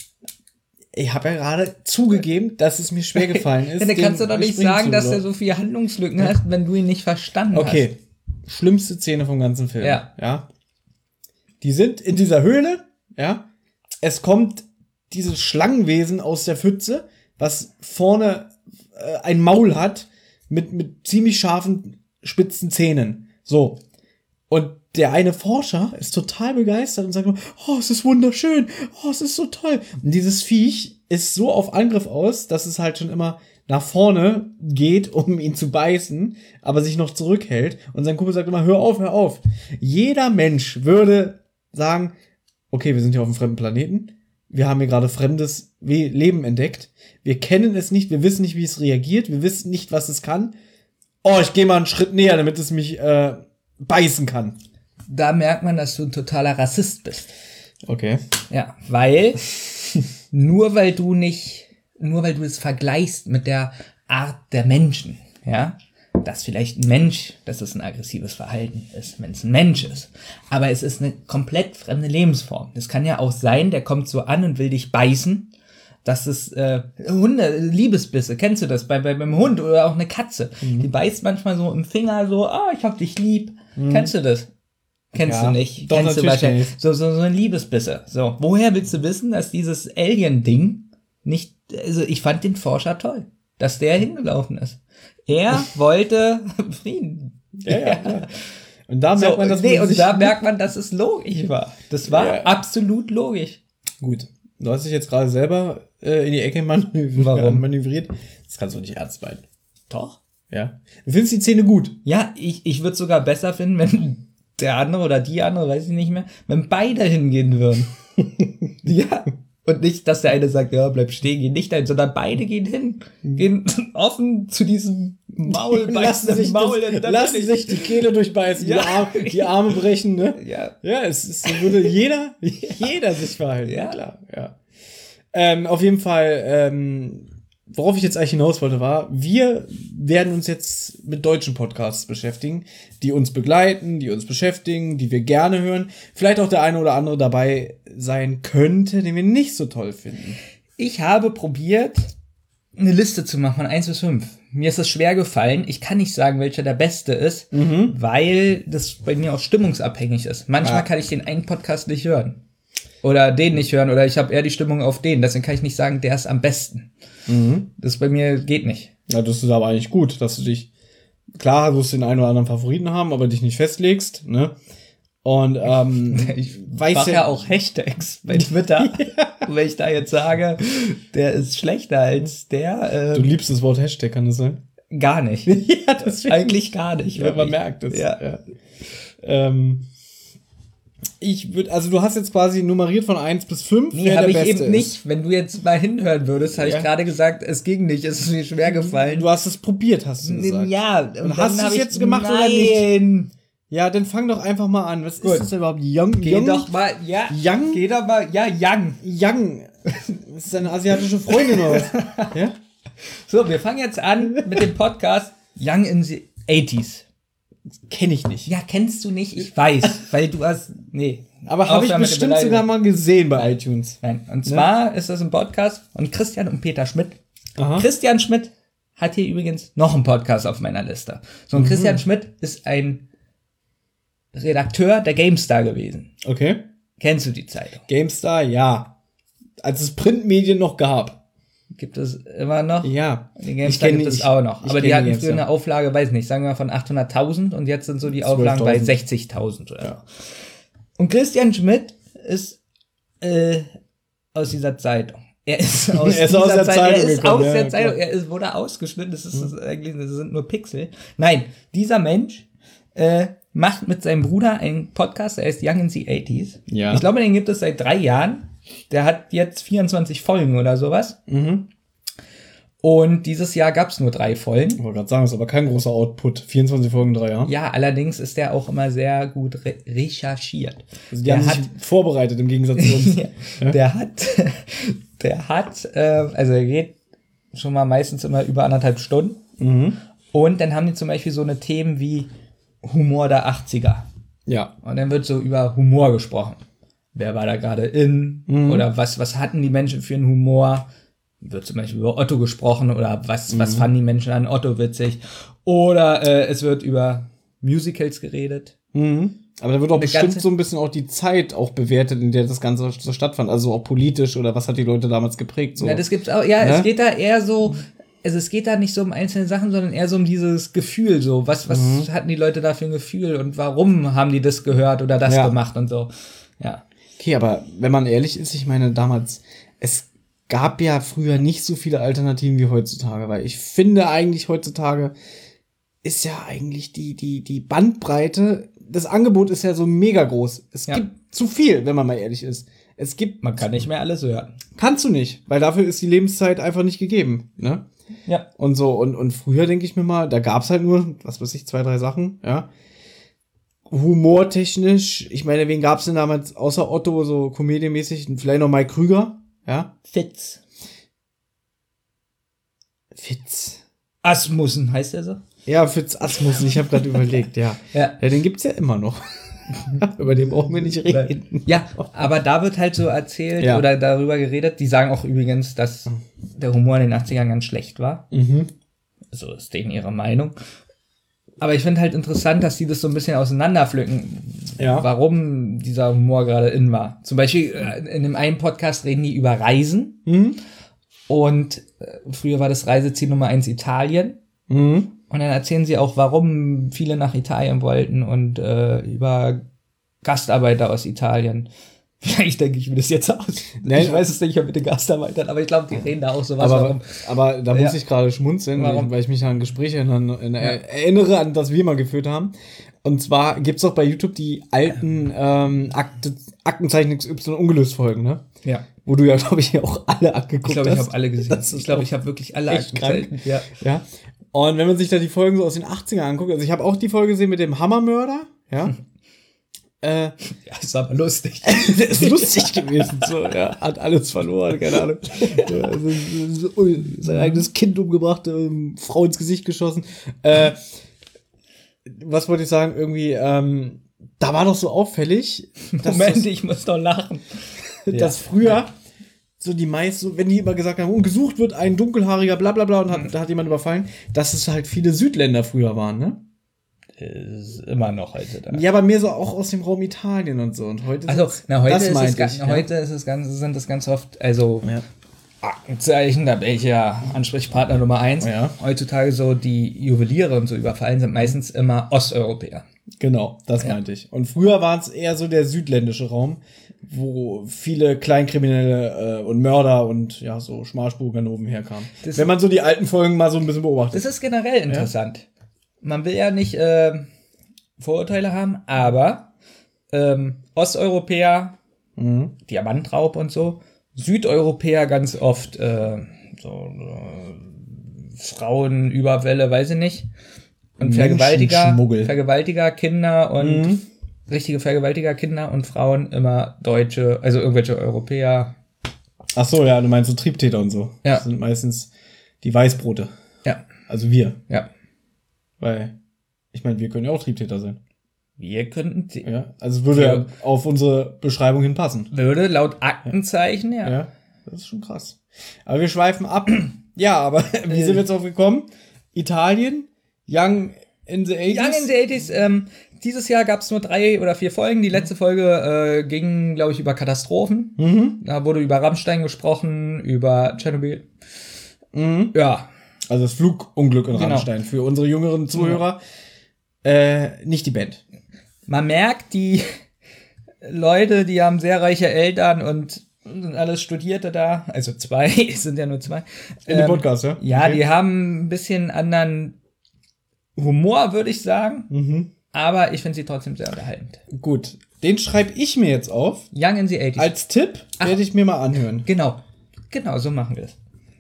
Ich habe ja gerade zugegeben, dass es mir schwer gefallen ist. Ja, dann kannst du den doch nicht Gespräch sagen, dass zulassen. er so viele Handlungslücken hast, wenn du ihn nicht verstanden hast. Okay, schlimmste Szene vom ganzen Film. Ja. ja. Die sind in dieser Höhle, ja. Es kommt dieses Schlangenwesen aus der Pfütze, was vorne äh, ein Maul hat mit, mit ziemlich scharfen, spitzen Zähnen. So. Und der eine Forscher ist total begeistert und sagt nur, oh, es ist wunderschön, oh, es ist so toll. Und dieses Viech ist so auf Angriff aus, dass es halt schon immer nach vorne geht, um ihn zu beißen, aber sich noch zurückhält. Und sein Kumpel sagt immer, hör auf, hör auf. Jeder Mensch würde sagen, okay, wir sind hier auf einem fremden Planeten. Wir haben hier gerade fremdes We- Leben entdeckt. Wir kennen es nicht, wir wissen nicht, wie es reagiert, wir wissen nicht, was es kann. Oh, ich gehe mal einen Schritt näher, damit es mich äh, beißen kann. Da merkt man, dass du ein totaler Rassist bist. Okay. Ja, weil nur weil du nicht, nur weil du es vergleichst mit der Art der Menschen, ja, dass vielleicht ein Mensch, dass es ein aggressives Verhalten ist, wenn es ein Mensch ist. Aber es ist eine komplett fremde Lebensform. Das kann ja auch sein, der kommt so an und will dich beißen. Das ist äh, Hunde, Liebesbisse, kennst du das? Bei, bei beim Hund oder auch eine Katze. Mhm. Die beißt manchmal so im Finger so, ah, ich hab dich lieb. Kennst du das? Kennst Ja, du nicht? doch, Kennst du natürlich wahrscheinlich. kenn ich. So, so, so ein Liebesbisse. So, woher willst du wissen, dass dieses Alien-Ding nicht, also ich fand den Forscher toll, dass der hingelaufen ist. Er wollte Frieden. Ja, ja, ja. Und da So, merkt man, dass nee, man und sich da merkt man, dass es logisch war. Das war Ja. absolut logisch. gut. Du hast dich jetzt gerade selber äh, in die Ecke manövriert. Warum? manövriert. Das kannst du nicht ernst meinen. Doch. Ja. Du findest die Szene gut. Ja, ich, ich würde sogar besser finden, wenn der andere oder die andere, weiß ich nicht mehr, wenn beide hingehen würden. Ja. Und nicht, dass der eine sagt, ja, bleib stehen, geh nicht dahin, sondern beide gehen hin. Gehen offen zu diesem Maul, lassen beißen sich, Maul. das, und dann- lassen sich die Kehle durchbeißen, Ja. die, Arme, die Arme brechen, ne? Ja. Ja, es, es würde jeder, jeder sich verhalten. Ja. Klar, ja. Ähm, auf jeden Fall, ähm, worauf ich jetzt eigentlich hinaus wollte, war, wir werden uns jetzt mit deutschen Podcasts beschäftigen, die uns begleiten, die uns beschäftigen, die wir gerne hören. Vielleicht auch der eine oder andere dabei sein könnte, den wir nicht so toll finden. Ich habe probiert, eine Liste zu machen von eins bis fünf. Mir ist das schwer gefallen. Ich kann nicht sagen, welcher der beste ist, weil das bei mir auch stimmungsabhängig ist. Manchmal Ja. kann ich den einen Podcast nicht hören. Oder den nicht hören. Oder ich habe eher die Stimmung auf den. Deswegen kann ich nicht sagen, der ist am besten. Das bei mir geht nicht. Ja, das ist aber eigentlich gut, dass du dich, klar, wirst du den einen oder anderen Favoriten haben, aber dich nicht festlegst, ne? Und, ähm, Ich weiß mache ja- ja auch Hashtags bei Twitter. Und wenn ich da jetzt sage, der ist schlechter als der, du äh, liebst das Wort Hashtag, kann das sein? gar nicht. Ja, das Eigentlich gar nicht. Ja, man wirklich. merkt es. Ja. Ja. Ähm, ich würde, also du hast jetzt quasi nummeriert von eins bis fünf, Nee, wer habe der ich Beste eben ist. nicht. Wenn du jetzt mal hinhören würdest, habe Ja. ich gerade gesagt, es ging nicht. Es ist mir schwer gefallen. Du hast es probiert, hast du gesagt. Ja, und, Und dann hast du hab es ich- jetzt gemacht oder nicht? Nein. Ja, dann fang doch einfach mal an. Was Gut. ist das denn überhaupt? Young, Geh Young, doch mal, ja. Young? Geh doch mal, ja, Young. Young. Das ist eine asiatische Freundin oder was? Ja? So, wir fangen jetzt an mit dem Podcast Young in the eighties. Kenn ich nicht. Ja, kennst du nicht? Ich weiß, weil du hast, nee. Aber habe ich Aufhören mit der bestimmt Beleidigung. sogar mal gesehen bei iTunes. Nein, und zwar ist das ein Podcast von Christian und Peter Schmidt. Aha. Christian Schmidt hat hier übrigens noch einen Podcast auf meiner Liste. So, und Christian Schmidt ist ein Redakteur der GameStar gewesen. Okay. Kennst du die Zeitung? GameStar, ja. Als es Printmedien noch gab. Gibt es immer noch? Ja. Die Ich GameStar kenn gibt es ich- auch noch. ich Aber die kenn hatten die früher GameStar. eine Auflage, weiß nicht, sagen wir mal von achthunderttausend und jetzt sind so die Auflagen bei zwölftausend. sechzigtausend oder so. Und Christian Schmidt ist äh, aus dieser Zeitung. Er ist aus, Er ist dieser aus der Zeit- Zeitung Er ist gekommen, aus ja, der ja, Zeitung. klar. Er ist, wurde ausgeschnitten. Das ist das eigentlich, das sind nur Pixel. Nein, dieser Mensch äh, macht mit seinem Bruder einen Podcast, der heißt Young in the achtziger. Ja. Ich glaube, den gibt es seit drei Jahren. Der hat jetzt vierundzwanzig Folgen oder sowas. Mhm. Und dieses Jahr gab es nur drei Folgen. Ich wollte gerade sagen, das ist aber kein großer Output. vierundzwanzig Folgen, drei Jahre. Ja, allerdings ist der auch immer sehr gut re- recherchiert. Also die der haben hat, sich vorbereitet im Gegensatz zu uns. ja, der hat, der hat, äh, also er geht schon mal meistens immer über anderthalb Stunden. Mhm. Und dann haben die zum Beispiel so eine Themen wie Humor der achtziger. Ja. Und dann wird so über Humor gesprochen. Wer war da gerade in? Mhm. Oder was, was hatten die Menschen für einen Humor? Wird zum Beispiel über Otto gesprochen oder was, mhm. was fanden die Menschen an Otto witzig? Oder äh, es wird über Musicals geredet. Mhm. Aber da wird auch Eine bestimmt ganze- so ein bisschen auch die Zeit auch bewertet, in der das Ganze so stattfand. Also auch politisch oder was hat die Leute damals geprägt. So. Ja, das gibt's auch. Ja, Ne? es geht da eher so, also es geht da nicht so um einzelne Sachen, sondern eher so um dieses Gefühl, so, was, was Mhm. hatten die Leute da für ein Gefühl und warum haben die das gehört oder das Ja. gemacht und so. Ja. Okay, aber wenn man ehrlich ist, ich meine, damals, es gab ja früher nicht so viele Alternativen wie heutzutage, weil ich finde eigentlich heutzutage ist ja eigentlich die, die, die Bandbreite, das Angebot ist ja so mega groß. Es Ja. gibt zu viel, wenn man mal ehrlich ist. Es gibt, Man kann nicht mehr alles hören. kannst du nicht, weil dafür ist die Lebenszeit einfach nicht gegeben, ne? Ja. Und so, und, und früher denke ich mir mal, da gab's halt nur, was weiß ich, zwei, drei Sachen, ja. Humortechnisch, ich meine, wen gab's denn damals außer Otto, so komödiemäßig, vielleicht noch Mike Krüger, ja. Fitz. Fitz. Asmussen heißt er so? Ja, Fitz Asmussen, ich habe gerade überlegt, ja. Ja. Ja, den gibt's ja immer noch. Über den brauchen wir nicht reden. Ja, aber da wird halt so erzählt Ja. oder darüber geredet. Die sagen auch übrigens, dass der Humor in den achtzigern ganz schlecht war. Mhm. So ist denen ihre Meinung. Aber ich finde halt interessant, dass die das so ein bisschen auseinanderpflücken, Ja. warum dieser Humor gerade in war. Zum Beispiel äh, in dem einen Podcast reden die über Reisen. Mhm. Und äh, früher war das Reiseziel Nummer eins Italien. Mhm. Und dann erzählen sie auch, warum viele nach Italien wollten und äh, über Gastarbeiter aus Italien. Vielleicht denke ich mir das jetzt aus. Nein, ich weiß es nicht mit den Gastarbeitern, aber ich glaube, die reden da auch sowas. Aber, warum. aber da muss Ja. ich gerade schmunzeln, weil Warum? ich, weil ich mich an ein Gespräch erinnern, in, erinnere, an das wir mal geführt haben. Und zwar gibt's auch bei YouTube die alten ähm, Akte, Aktenzeichen X Y ungelöst Folgen, ne? Ja. Wo du ja, glaube ich, auch alle abgeguckt Ich glaube, ich hast. habe alle gesehen. Das ist Ich glaube, auch ich habe wirklich alle echt Aktenzeichen. Ja. Ja. Und wenn man sich da die Folgen so aus den achtzigern anguckt, also ich habe auch die Folge gesehen mit dem Hammermörder, ja. äh, Ja, ist aber lustig. das ist lustig gewesen, so, ja. Hat alles verloren, keine Ahnung. Ja, also, so, ui, sein eigenes Kind umgebracht, ähm, Frau ins Gesicht geschossen. Äh, was wollte ich sagen? Irgendwie, ähm, da war doch so auffällig, dass, Moment, das, ich muss doch lachen. dass früher so die meisten, wenn die immer gesagt haben, und gesucht wird ein dunkelhaariger, bla bla bla, und hat, da hat jemand überfallen, dass es halt viele Südländer früher waren, ne? Ist immer noch heute da. Ja, aber mehr so auch aus dem Raum Italien und so. Und heute Also, sind's- na, heute, das ist es, meinte ga- ich, ja. heute ist es ganz, sind es ganz oft, also Ja. Aktenzeichen, da bin ich ja Ansprechpartner Nummer eins. Ja. Heutzutage so die Juweliere und so überfallen sind meistens immer Osteuropäer. Genau, das Ja. meinte ich. Und früher war es eher so der südländische Raum, wo viele Kleinkriminelle äh, und Mörder und ja, so Schmalspurganoven herkamen. Das- Wenn man so die alten Folgen mal so ein bisschen beobachtet. Das ist generell interessant. Man will ja nicht äh, Vorurteile haben, aber ähm, Osteuropäer, Mhm. Diamantraub und so, Südeuropäer ganz oft äh, so äh, Frauenüberwelle, weiß ich nicht. Und Vergewaltiger, Menschenschmuggel. Vergewaltiger, Kinder und Mhm. richtige Vergewaltiger, Kinder und Frauen immer Deutsche, also irgendwelche Europäer. Ach so, ja, du meinst so Triebtäter und so. Ja. Das sind meistens die Weißbrote. Ja, Also wir. ja. Weil, ich meine, wir können ja auch Triebtäter sein. Wir könnten, die- Ja. Also es würde ja auf unsere Beschreibung hinpassen. würde laut Aktenzeichen, ja. Ja, das ist schon krass. Aber wir schweifen ab. Ja, aber wie sind wir jetzt drauf gekommen? Italien, Young in the achtziger. Young in the achtziger, ähm, dieses Jahr gab es nur drei oder vier Folgen. Die letzte Folge äh, ging, glaube ich, über Katastrophen. Mhm. Da wurde über Rammstein gesprochen, über Tschernobyl. Mhm. Ja, Also das Flugunglück in Genau. Rammstein. Für unsere jüngeren Zuhörer. Äh, nicht die Band. man merkt, die Leute, die haben sehr reiche Eltern und sind alles Studierte da. Also zwei, es sind ja nur zwei. In dem Podcast, ja? Ja, Okay. die haben ein bisschen anderen Humor, würde ich sagen. Mhm. aber ich finde sie trotzdem sehr unterhaltend. Gut, den schreibe ich mir jetzt auf. Young in the eighties. Als Tipp werde ich mir mal anhören. Genau, genau, so machen wir es.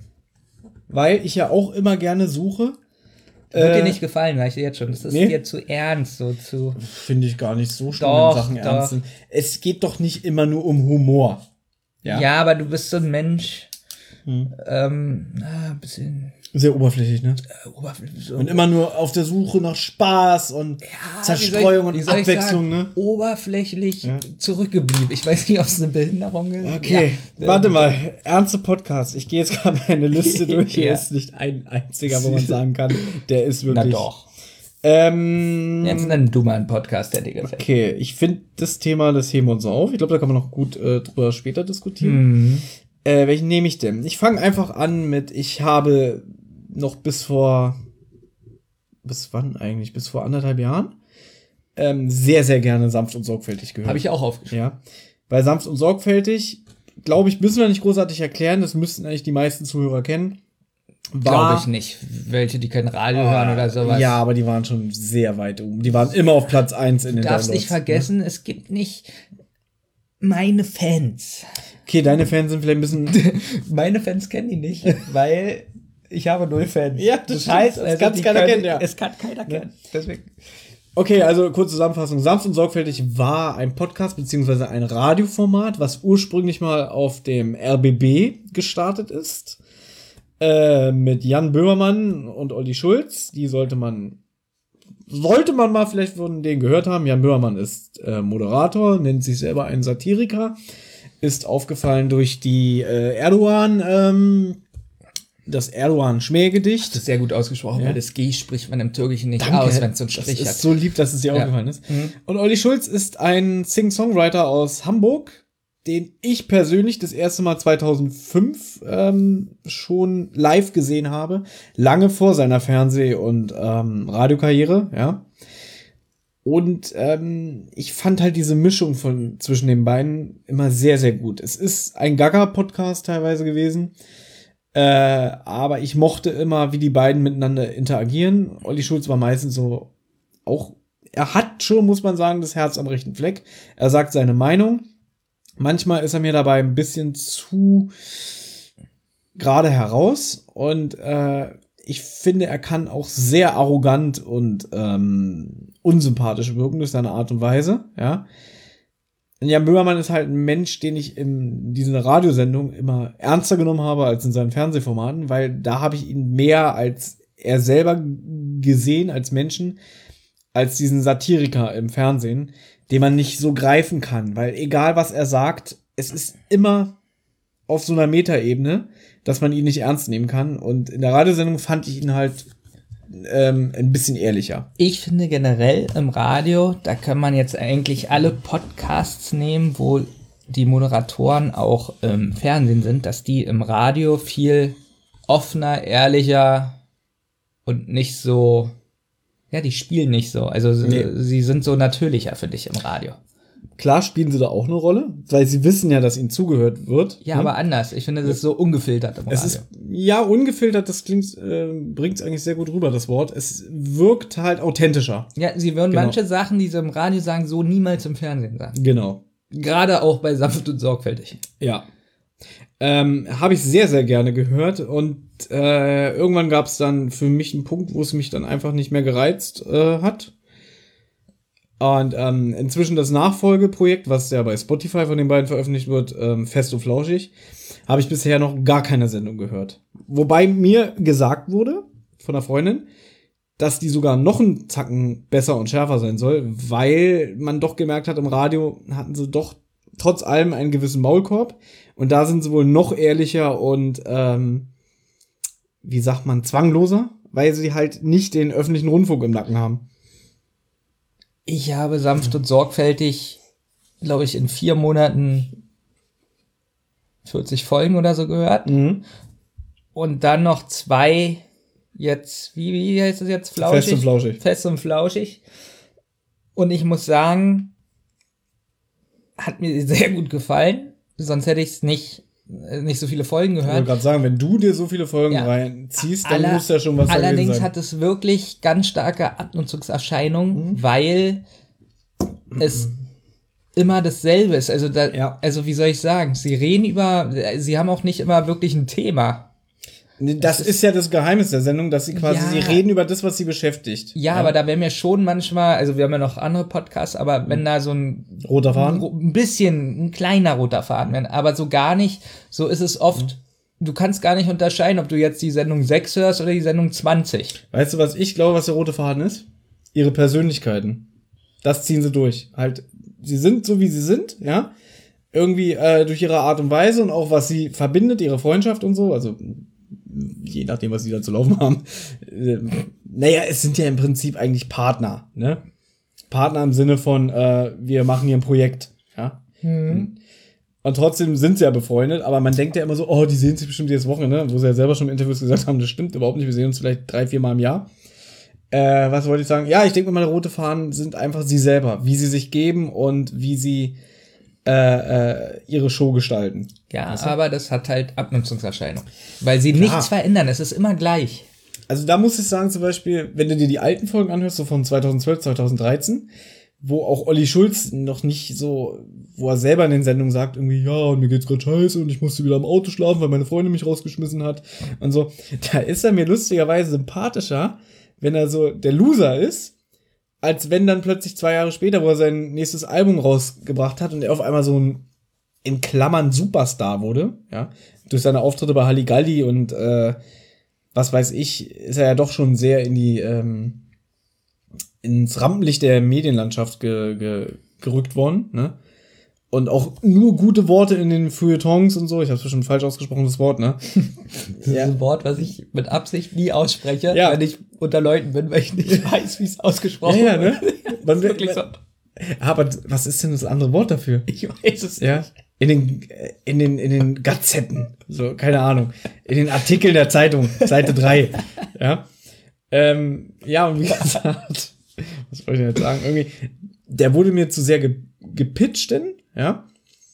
Weil ich ja auch immer gerne suche. Wird äh, dir nicht gefallen, weißt du jetzt schon. Das ist nee. dir zu ernst, so zu... Finde ich gar nicht so schlimm, Doch, wenn Sachen doch. ernst sind. Es geht doch nicht immer nur um Humor. Ja, Ja, aber du bist so ein Mensch, Hm. ähm, na, ein bisschen Sehr oberflächlich, ne? äh, oberflächlich. So. Und immer nur auf der Suche nach Spaß und Ja, Zerstreuung wie soll ich- wie und soll ich Abwechslung, sagen, ne? Oberflächlich Ja. zurückgeblieben. Ich weiß nicht, ob es eine Behinderung ist. Okay, Ja. warte mal. Ernste Podcast. Ich gehe jetzt gerade meine Liste durch. Hier Ja. ist nicht ein einziger, wo man sagen kann, der ist Na wirklich... doch. Ähm, Jetzt nenn du mal einen Podcast, der dir gefällt. okay, ich finde das Thema, das heben wir uns auf. Ich glaube, da kann man noch gut äh, drüber später diskutieren. Mhm. Äh, welchen nehme ich denn? Ich fange einfach an mit, ich habe noch bis vor, bis wann eigentlich? Bis vor anderthalb Jahren ähm, sehr, sehr gerne sanft und sorgfältig gehört. Habe ich auch aufgeschrieben. Ja. Bei sanft und sorgfältig, glaube ich, müssen wir nicht großartig erklären. Das müssten eigentlich die meisten Zuhörer kennen. Glaube ich nicht. Welche, die kein Radio hören oder sowas. Ja, aber die waren schon sehr weit oben. Die waren immer auf Platz eins in den Du darfst Downloads. nicht vergessen, es gibt nicht meine Fans. Okay, deine Fans sind vielleicht ein bisschen... Meine Fans kennen die nicht, weil ich habe null Fans. Ja, das stimmt. Das kann's die keiner können- kennen, ja. Es kann keiner kennen. Deswegen. Okay, also kurze Zusammenfassung. Sanft und sorgfältig war ein Podcast beziehungsweise ein Radioformat, was ursprünglich mal auf dem R B B gestartet ist. Äh, mit Jan Böhmermann und Olli Schulz. Die sollte man sollte man mal vielleicht von denen gehört haben. Jan Böhmermann ist äh, Moderator, nennt sich selber einen Satiriker. Ist aufgefallen durch die äh, Erdogan, ähm, das Erdogan-Schmähgedicht. Das ist sehr gut ausgesprochen, Ja. weil das G spricht man im Türkischen nicht Danke. aus, wenn es so einen Das Strich ist hat. so lieb, dass es dir Ja. aufgefallen ist. Mhm. Und Olli Schulz ist ein Sing-Songwriter aus Hamburg, den ich persönlich das erste Mal zweitausendfünf ähm, schon live gesehen habe. Lange vor seiner Fernseh- und ähm, Radiokarriere, ja. Und ähm, ich fand halt diese Mischung von zwischen den beiden immer sehr, sehr gut. Es ist ein Gaga-Podcast teilweise gewesen. Äh, aber ich mochte immer, wie die beiden miteinander interagieren. Olli Schulz war meistens so auch, er hat schon, muss man sagen, das Herz am rechten Fleck. Er sagt seine Meinung. Manchmal ist er mir dabei ein bisschen zu gerade heraus. Und äh, ich finde, er kann auch sehr arrogant und ähm, unsympathisch wirken durch seine Art und Weise, ja. Und Jan Böhmermann ist halt ein Mensch, den ich in diesen Radiosendungen immer ernster genommen habe als in seinen Fernsehformaten, weil da habe ich ihn mehr als er selber gesehen, als Menschen, als diesen Satiriker im Fernsehen, den man nicht so greifen kann, weil egal was er sagt, es ist immer auf so einer Metaebene, dass man ihn nicht ernst nehmen kann. Und in der Radiosendung fand ich ihn halt ähm, ein bisschen ehrlicher. Ich finde generell im Radio, da kann man jetzt eigentlich alle Podcasts nehmen, wo die Moderatoren auch im Fernsehen sind, dass die im Radio viel offener, ehrlicher und nicht so, ja, die spielen nicht so. Also Nee. sie, sie sind so natürlicher für dich im Radio. Klar spielen sie da auch eine Rolle, weil sie wissen ja, dass ihnen zugehört wird. Ja, ne? aber anders. Ich finde, das ist so ungefiltert im Radio. Es ist, ja, ungefiltert, das klingt, äh, bringt es eigentlich sehr gut rüber, das Wort. Es wirkt halt authentischer. ja, sie würden Genau. manche Sachen, die sie im Radio sagen, so niemals im Fernsehen sagen. Genau. Gerade auch bei sanft und sorgfältig. Ja. Ähm, habe ich sehr, sehr gerne gehört und äh, irgendwann gab es dann für mich einen Punkt, wo es mich dann einfach nicht mehr gereizt äh, hat. Und ähm, inzwischen das Nachfolgeprojekt, was ja bei Spotify von den beiden veröffentlicht wird, ähm, Fest und Flauschig, habe ich bisher noch gar keine Sendung gehört. Wobei mir gesagt wurde von einer Freundin, dass die sogar noch einen Zacken besser und schärfer sein soll, weil man doch gemerkt hat, im Radio hatten sie doch trotz allem einen gewissen Maulkorb. Und da sind sie wohl noch ehrlicher und, ähm, wie sagt man, zwangloser, weil sie halt nicht den öffentlichen Rundfunk im Nacken haben. Ich habe sanft und sorgfältig, glaube ich, in vier Monaten vierzig Folgen oder so gehört. Mhm. Und dann noch zwei, jetzt, wie, wie heißt das jetzt? Flauschig? Fest und flauschig. Fest und flauschig. Und ich muss sagen, hat mir sehr gut gefallen. Sonst hätte ich es nicht nicht so viele Folgen Ich gehört. wollte gerade sagen, wenn du dir so viele Folgen Ja. reinziehst, dann Aller- muss ja schon was da gewesen Allerdings sein. hat es wirklich ganz starke Abnutzungserscheinungen, Mhm. weil es immer dasselbe ist. Also, da, Ja. also wie soll ich sagen? Sie reden über, sie haben auch nicht immer wirklich ein Thema. Nee, Das ist, ist ja das Geheimnis der Sendung, dass sie quasi, Ja. sie reden über das, was sie beschäftigt. Ja, aber da wäre mir schon manchmal, also wir haben ja noch andere Podcasts, aber wenn da so ein Roter Faden? ein bisschen ein kleiner roter Faden wäre, aber so gar nicht, so ist es oft, du kannst gar nicht unterscheiden, ob du jetzt die Sendung sechs hörst oder die Sendung zwanzig. Weißt du, was ich glaube, was der rote Faden ist? Ihre Persönlichkeiten. Das ziehen sie durch. Halt, sie sind so, wie sie sind, ja. Irgendwie äh, durch ihre Art und Weise und auch, was sie verbindet, ihre Freundschaft und so. Also, je nachdem, was sie da zu laufen haben. Äh, naja, es sind ja im Prinzip eigentlich Partner, ne? Partner im Sinne von, äh, wir machen hier ein Projekt, ja. Hm. Und trotzdem sind sie ja befreundet, aber man denkt ja immer so, oh, die sehen sich bestimmt jedes Wochenende, wo sie ja selber schon im Interviews gesagt haben, das stimmt überhaupt nicht, wir sehen uns vielleicht drei, vier Mal im Jahr. Äh, was wollte ich sagen? Ja, ich denke mal, rote Fahnen sind einfach sie selber, wie sie sich geben und wie sie äh, äh, ihre Show gestalten. Ja, Weißt du? aber das hat halt Abnutzungserscheinung. Weil sie Klar. nichts verändern, es ist immer gleich. Also da muss ich sagen, zum Beispiel, wenn du dir die alten Folgen anhörst, so von zweitausendzwölf, zweitausenddreizehn, wo auch Olli Schulz noch nicht so, wo er selber in den Sendungen sagt, irgendwie, ja, und mir geht's grad scheiße und ich musste wieder im Auto schlafen, weil meine Freundin mich rausgeschmissen hat und so. Da ist er mir lustigerweise sympathischer, wenn er so der Loser ist, als wenn dann plötzlich zwei Jahre später, wo er sein nächstes Album rausgebracht hat und er auf einmal so ein, in Klammern, Superstar wurde, ja, durch seine Auftritte bei Halligalli und äh, was weiß ich, ist er ja doch schon sehr in die ähm, ins Rampenlicht der Medienlandschaft ge, ge, gerückt worden, ne? Und auch nur gute Worte in den Feuilletons und so. Ich habe bestimmt falsch ausgesprochen, das Wort, ne? Das ist ein Wort, was ich mit Absicht nie ausspreche, Ja. wenn ich unter Leuten bin, weil ich nicht weiß, wie es ausgesprochen Ja, ja, ne? wird. Man, Wirklich so. Aber was ist denn das andere Wort dafür? Ich weiß es Ja? nicht. In den, in den, in den Gazetten. So, keine Ahnung. In den Artikeln der Zeitung. Seite drei. Ja. Ähm, ja, und wie gesagt, was wollte ich denn jetzt sagen? Irgendwie, der wurde mir zu sehr ge gepitcht, denn, ja.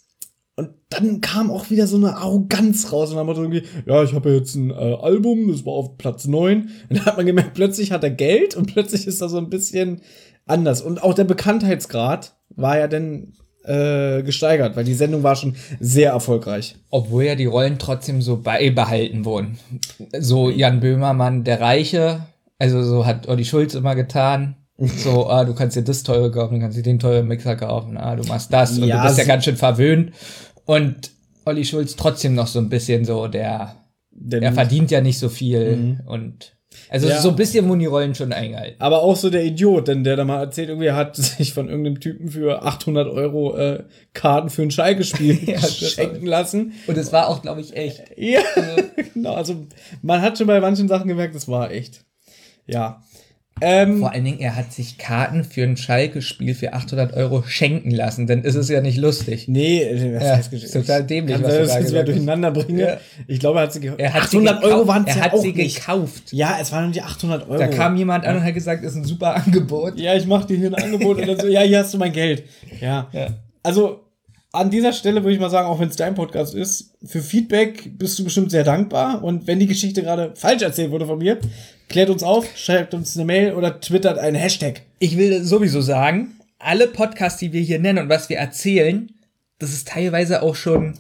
Und dann kam auch wieder so eine Arroganz raus und dann wurde irgendwie, ja, ich habe ja jetzt ein äh, Album, das war auf Platz neun. Und dann hat man gemerkt, plötzlich hat er Geld und plötzlich ist er so ein bisschen anders. Und auch der Bekanntheitsgrad war ja dann äh, gesteigert, weil die Sendung war schon sehr erfolgreich. Obwohl ja die Rollen trotzdem so beibehalten wurden. So Jan Böhmermann, der Reiche, also so hat Olli Schulz immer getan. So, ah, du kannst dir das teure kaufen, du kannst dir den teuren Mixer kaufen, ah, du machst das und Ja, du bist ja so- ganz schön verwöhnt. Und Olli Schulz trotzdem noch so ein bisschen so, der, Denn, er verdient ja nicht so viel Mhm. und also Ja. so ein bisschen wurden die Rollen schon eingehalten. aber auch so der Idiot, denn der da mal erzählt, irgendwie er hat sich von irgendeinem Typen für achthundert Euro äh, Karten für ein Schalke-Spiel Ja, das schenken lassen. Und es war auch, glaube ich, echt. Ja, genau. Also man hat schon bei manchen Sachen gemerkt, das war echt. Ja. Ähm, Vor allen Dingen, er hat sich Karten für ein Schalke-Spiel für achthundert Euro schenken lassen, dann ist es ja nicht lustig. nee, das Ja, heißt, ist total dämlich, Kann was sein, du dass da ich es wieder gesagt hast. durcheinander bringe. Ja. Ich glaube, er hat sie ge- Er hat achthundert sie gekauft, Euro waren es er ja hat auch sie nicht. gekauft. Ja, es waren nur die achthundert Euro. Da kam jemand an und hat gesagt, ist ein super Angebot. Ja, ich mach dir hier ein Angebot und dann so, ja, hier hast du mein Geld. Ja. Ja. Also, an dieser Stelle würde ich mal sagen, auch wenn es dein Podcast ist, für Feedback bist du bestimmt sehr dankbar. Und wenn die Geschichte gerade falsch erzählt wurde von mir, klärt uns auf, schreibt uns eine Mail oder twittert einen Hashtag. Ich will sowieso sagen, alle Podcasts, die wir hier nennen und was wir erzählen, das ist teilweise auch schon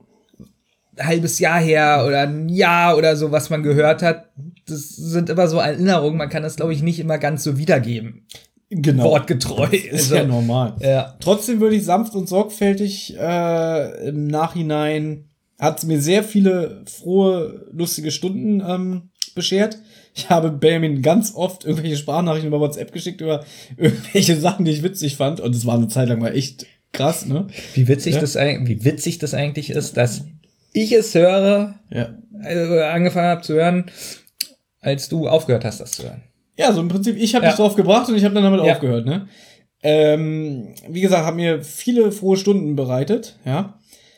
ein halbes Jahr her oder ein Jahr oder so, was man gehört hat. Das sind immer so Erinnerungen, man kann das, glaube ich, nicht immer ganz so wiedergeben. Genau. Wortgetreu. Ist ja normal. Ja. Trotzdem würde ich sanft und sorgfältig äh, im Nachhinein hat es mir sehr viele frohe, lustige Stunden ähm, beschert. Ich habe Benjamin ganz oft irgendwelche Sprachnachrichten über WhatsApp geschickt über irgendwelche Sachen, die ich witzig fand. Und es war eine Zeit lang mal echt krass, ne? Wie witzig, Ja. das, eig- wie witzig das eigentlich ist, dass ich es höre, Ja. also angefangen habe zu hören, als du aufgehört hast, das zu hören. Ja, so im Prinzip, ich habe Ja. dich drauf gebracht und ich habe dann damit Ja. aufgehört, ne? Ähm, wie gesagt, hat mir viele frohe Stunden bereitet, ja.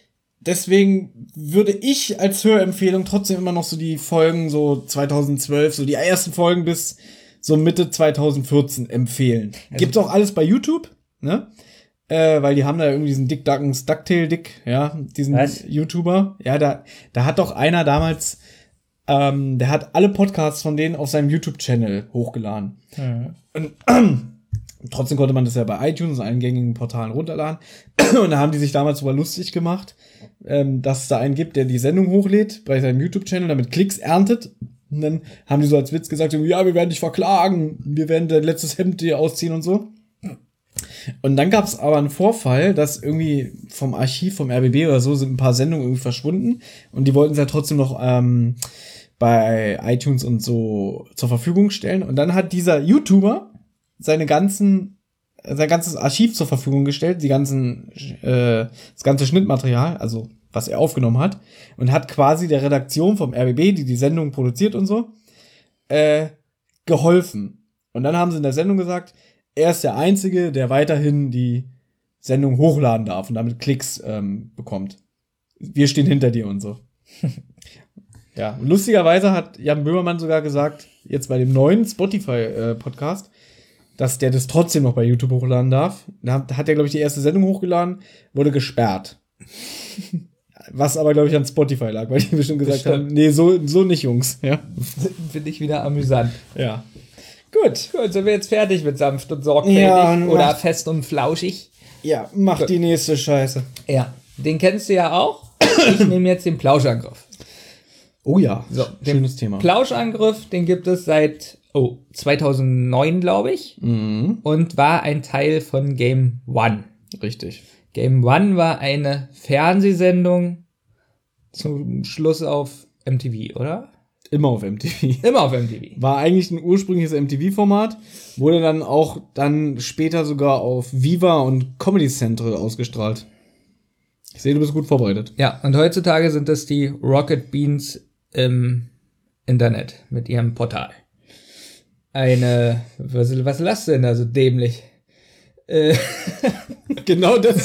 Deswegen würde ich als Hörempfehlung trotzdem immer noch so die Folgen so zweitausendzwölf, so die ersten Folgen bis so Mitte zweitausendvierzehn empfehlen. Also- Gibt's auch alles bei YouTube, ne? äh, weil die haben da irgendwie diesen Dick Duckens Ducktail Dick, ja, diesen Was? YouTuber. Ja, da, da hat doch einer damals, ähm, der hat alle Podcasts von denen auf seinem YouTube-Channel hochgeladen. Mhm. Und äh, trotzdem konnte man das ja bei iTunes und allen gängigen Portalen runterladen. Und da haben die sich damals sogar lustig gemacht, ähm, dass es da einen gibt, der die Sendung hochlädt bei seinem YouTube-Channel, damit Klicks erntet. Und dann haben die so als Witz gesagt, ja, wir werden dich verklagen, wir werden dein letztes Hemd dir ausziehen und so. Und dann gab es aber einen Vorfall, dass irgendwie vom Archiv, vom R B B oder so, sind ein paar Sendungen irgendwie verschwunden. Und die wollten es ja trotzdem noch ähm, bei iTunes und so zur Verfügung stellen. Und dann hat dieser YouTuber seine ganzen, sein ganzes Archiv zur Verfügung gestellt, die ganzen, äh, das ganze Schnittmaterial, also was er aufgenommen hat, und hat quasi der Redaktion vom R B B, die die Sendung produziert und so, äh, geholfen. Und dann haben sie in der Sendung gesagt, er ist der Einzige, der weiterhin die Sendung hochladen darf und damit Klicks ähm, bekommt. Wir stehen hinter dir und so. Ja, und lustigerweise hat Jan Böhmermann sogar gesagt, jetzt bei dem neuen Spotify-Podcast, äh, dass der das trotzdem noch bei YouTube hochladen darf. Da hat er, glaube ich, die erste Sendung hochgeladen, wurde gesperrt. Was aber, glaube ich, an Spotify lag, weil die bestimmt gesagt Bestimmt. haben, nee, so, so nicht, Jungs. Ja. Finde ich wieder amüsant. Ja. Gut. Gut, sind wir jetzt fertig mit sanft und sorgfältig Ja, und oder mach- fest und flauschig? Ja, mach Gut. die nächste Scheiße. Ja, den kennst du ja auch. Ich nehme jetzt den Plauschangriff. Oh ja, So, den schönes Thema. Plauschangriff, den gibt es seit oh, zweitausendneun, glaube ich, Mhm. und war ein Teil von Game One. Richtig. Game One war eine Fernsehsendung zum Schluss auf M T V, oder? Immer auf M T V. Immer auf M T V. War eigentlich ein ursprüngliches M T V-Format, wurde dann auch dann später sogar auf Viva und Comedy Central ausgestrahlt. Ich sehe, du bist gut vorbereitet. Ja, und heutzutage sind das die Rocket Beans im Internet mit ihrem Portal. Eine, was, was lasst du denn da so dämlich? Äh, Genau das.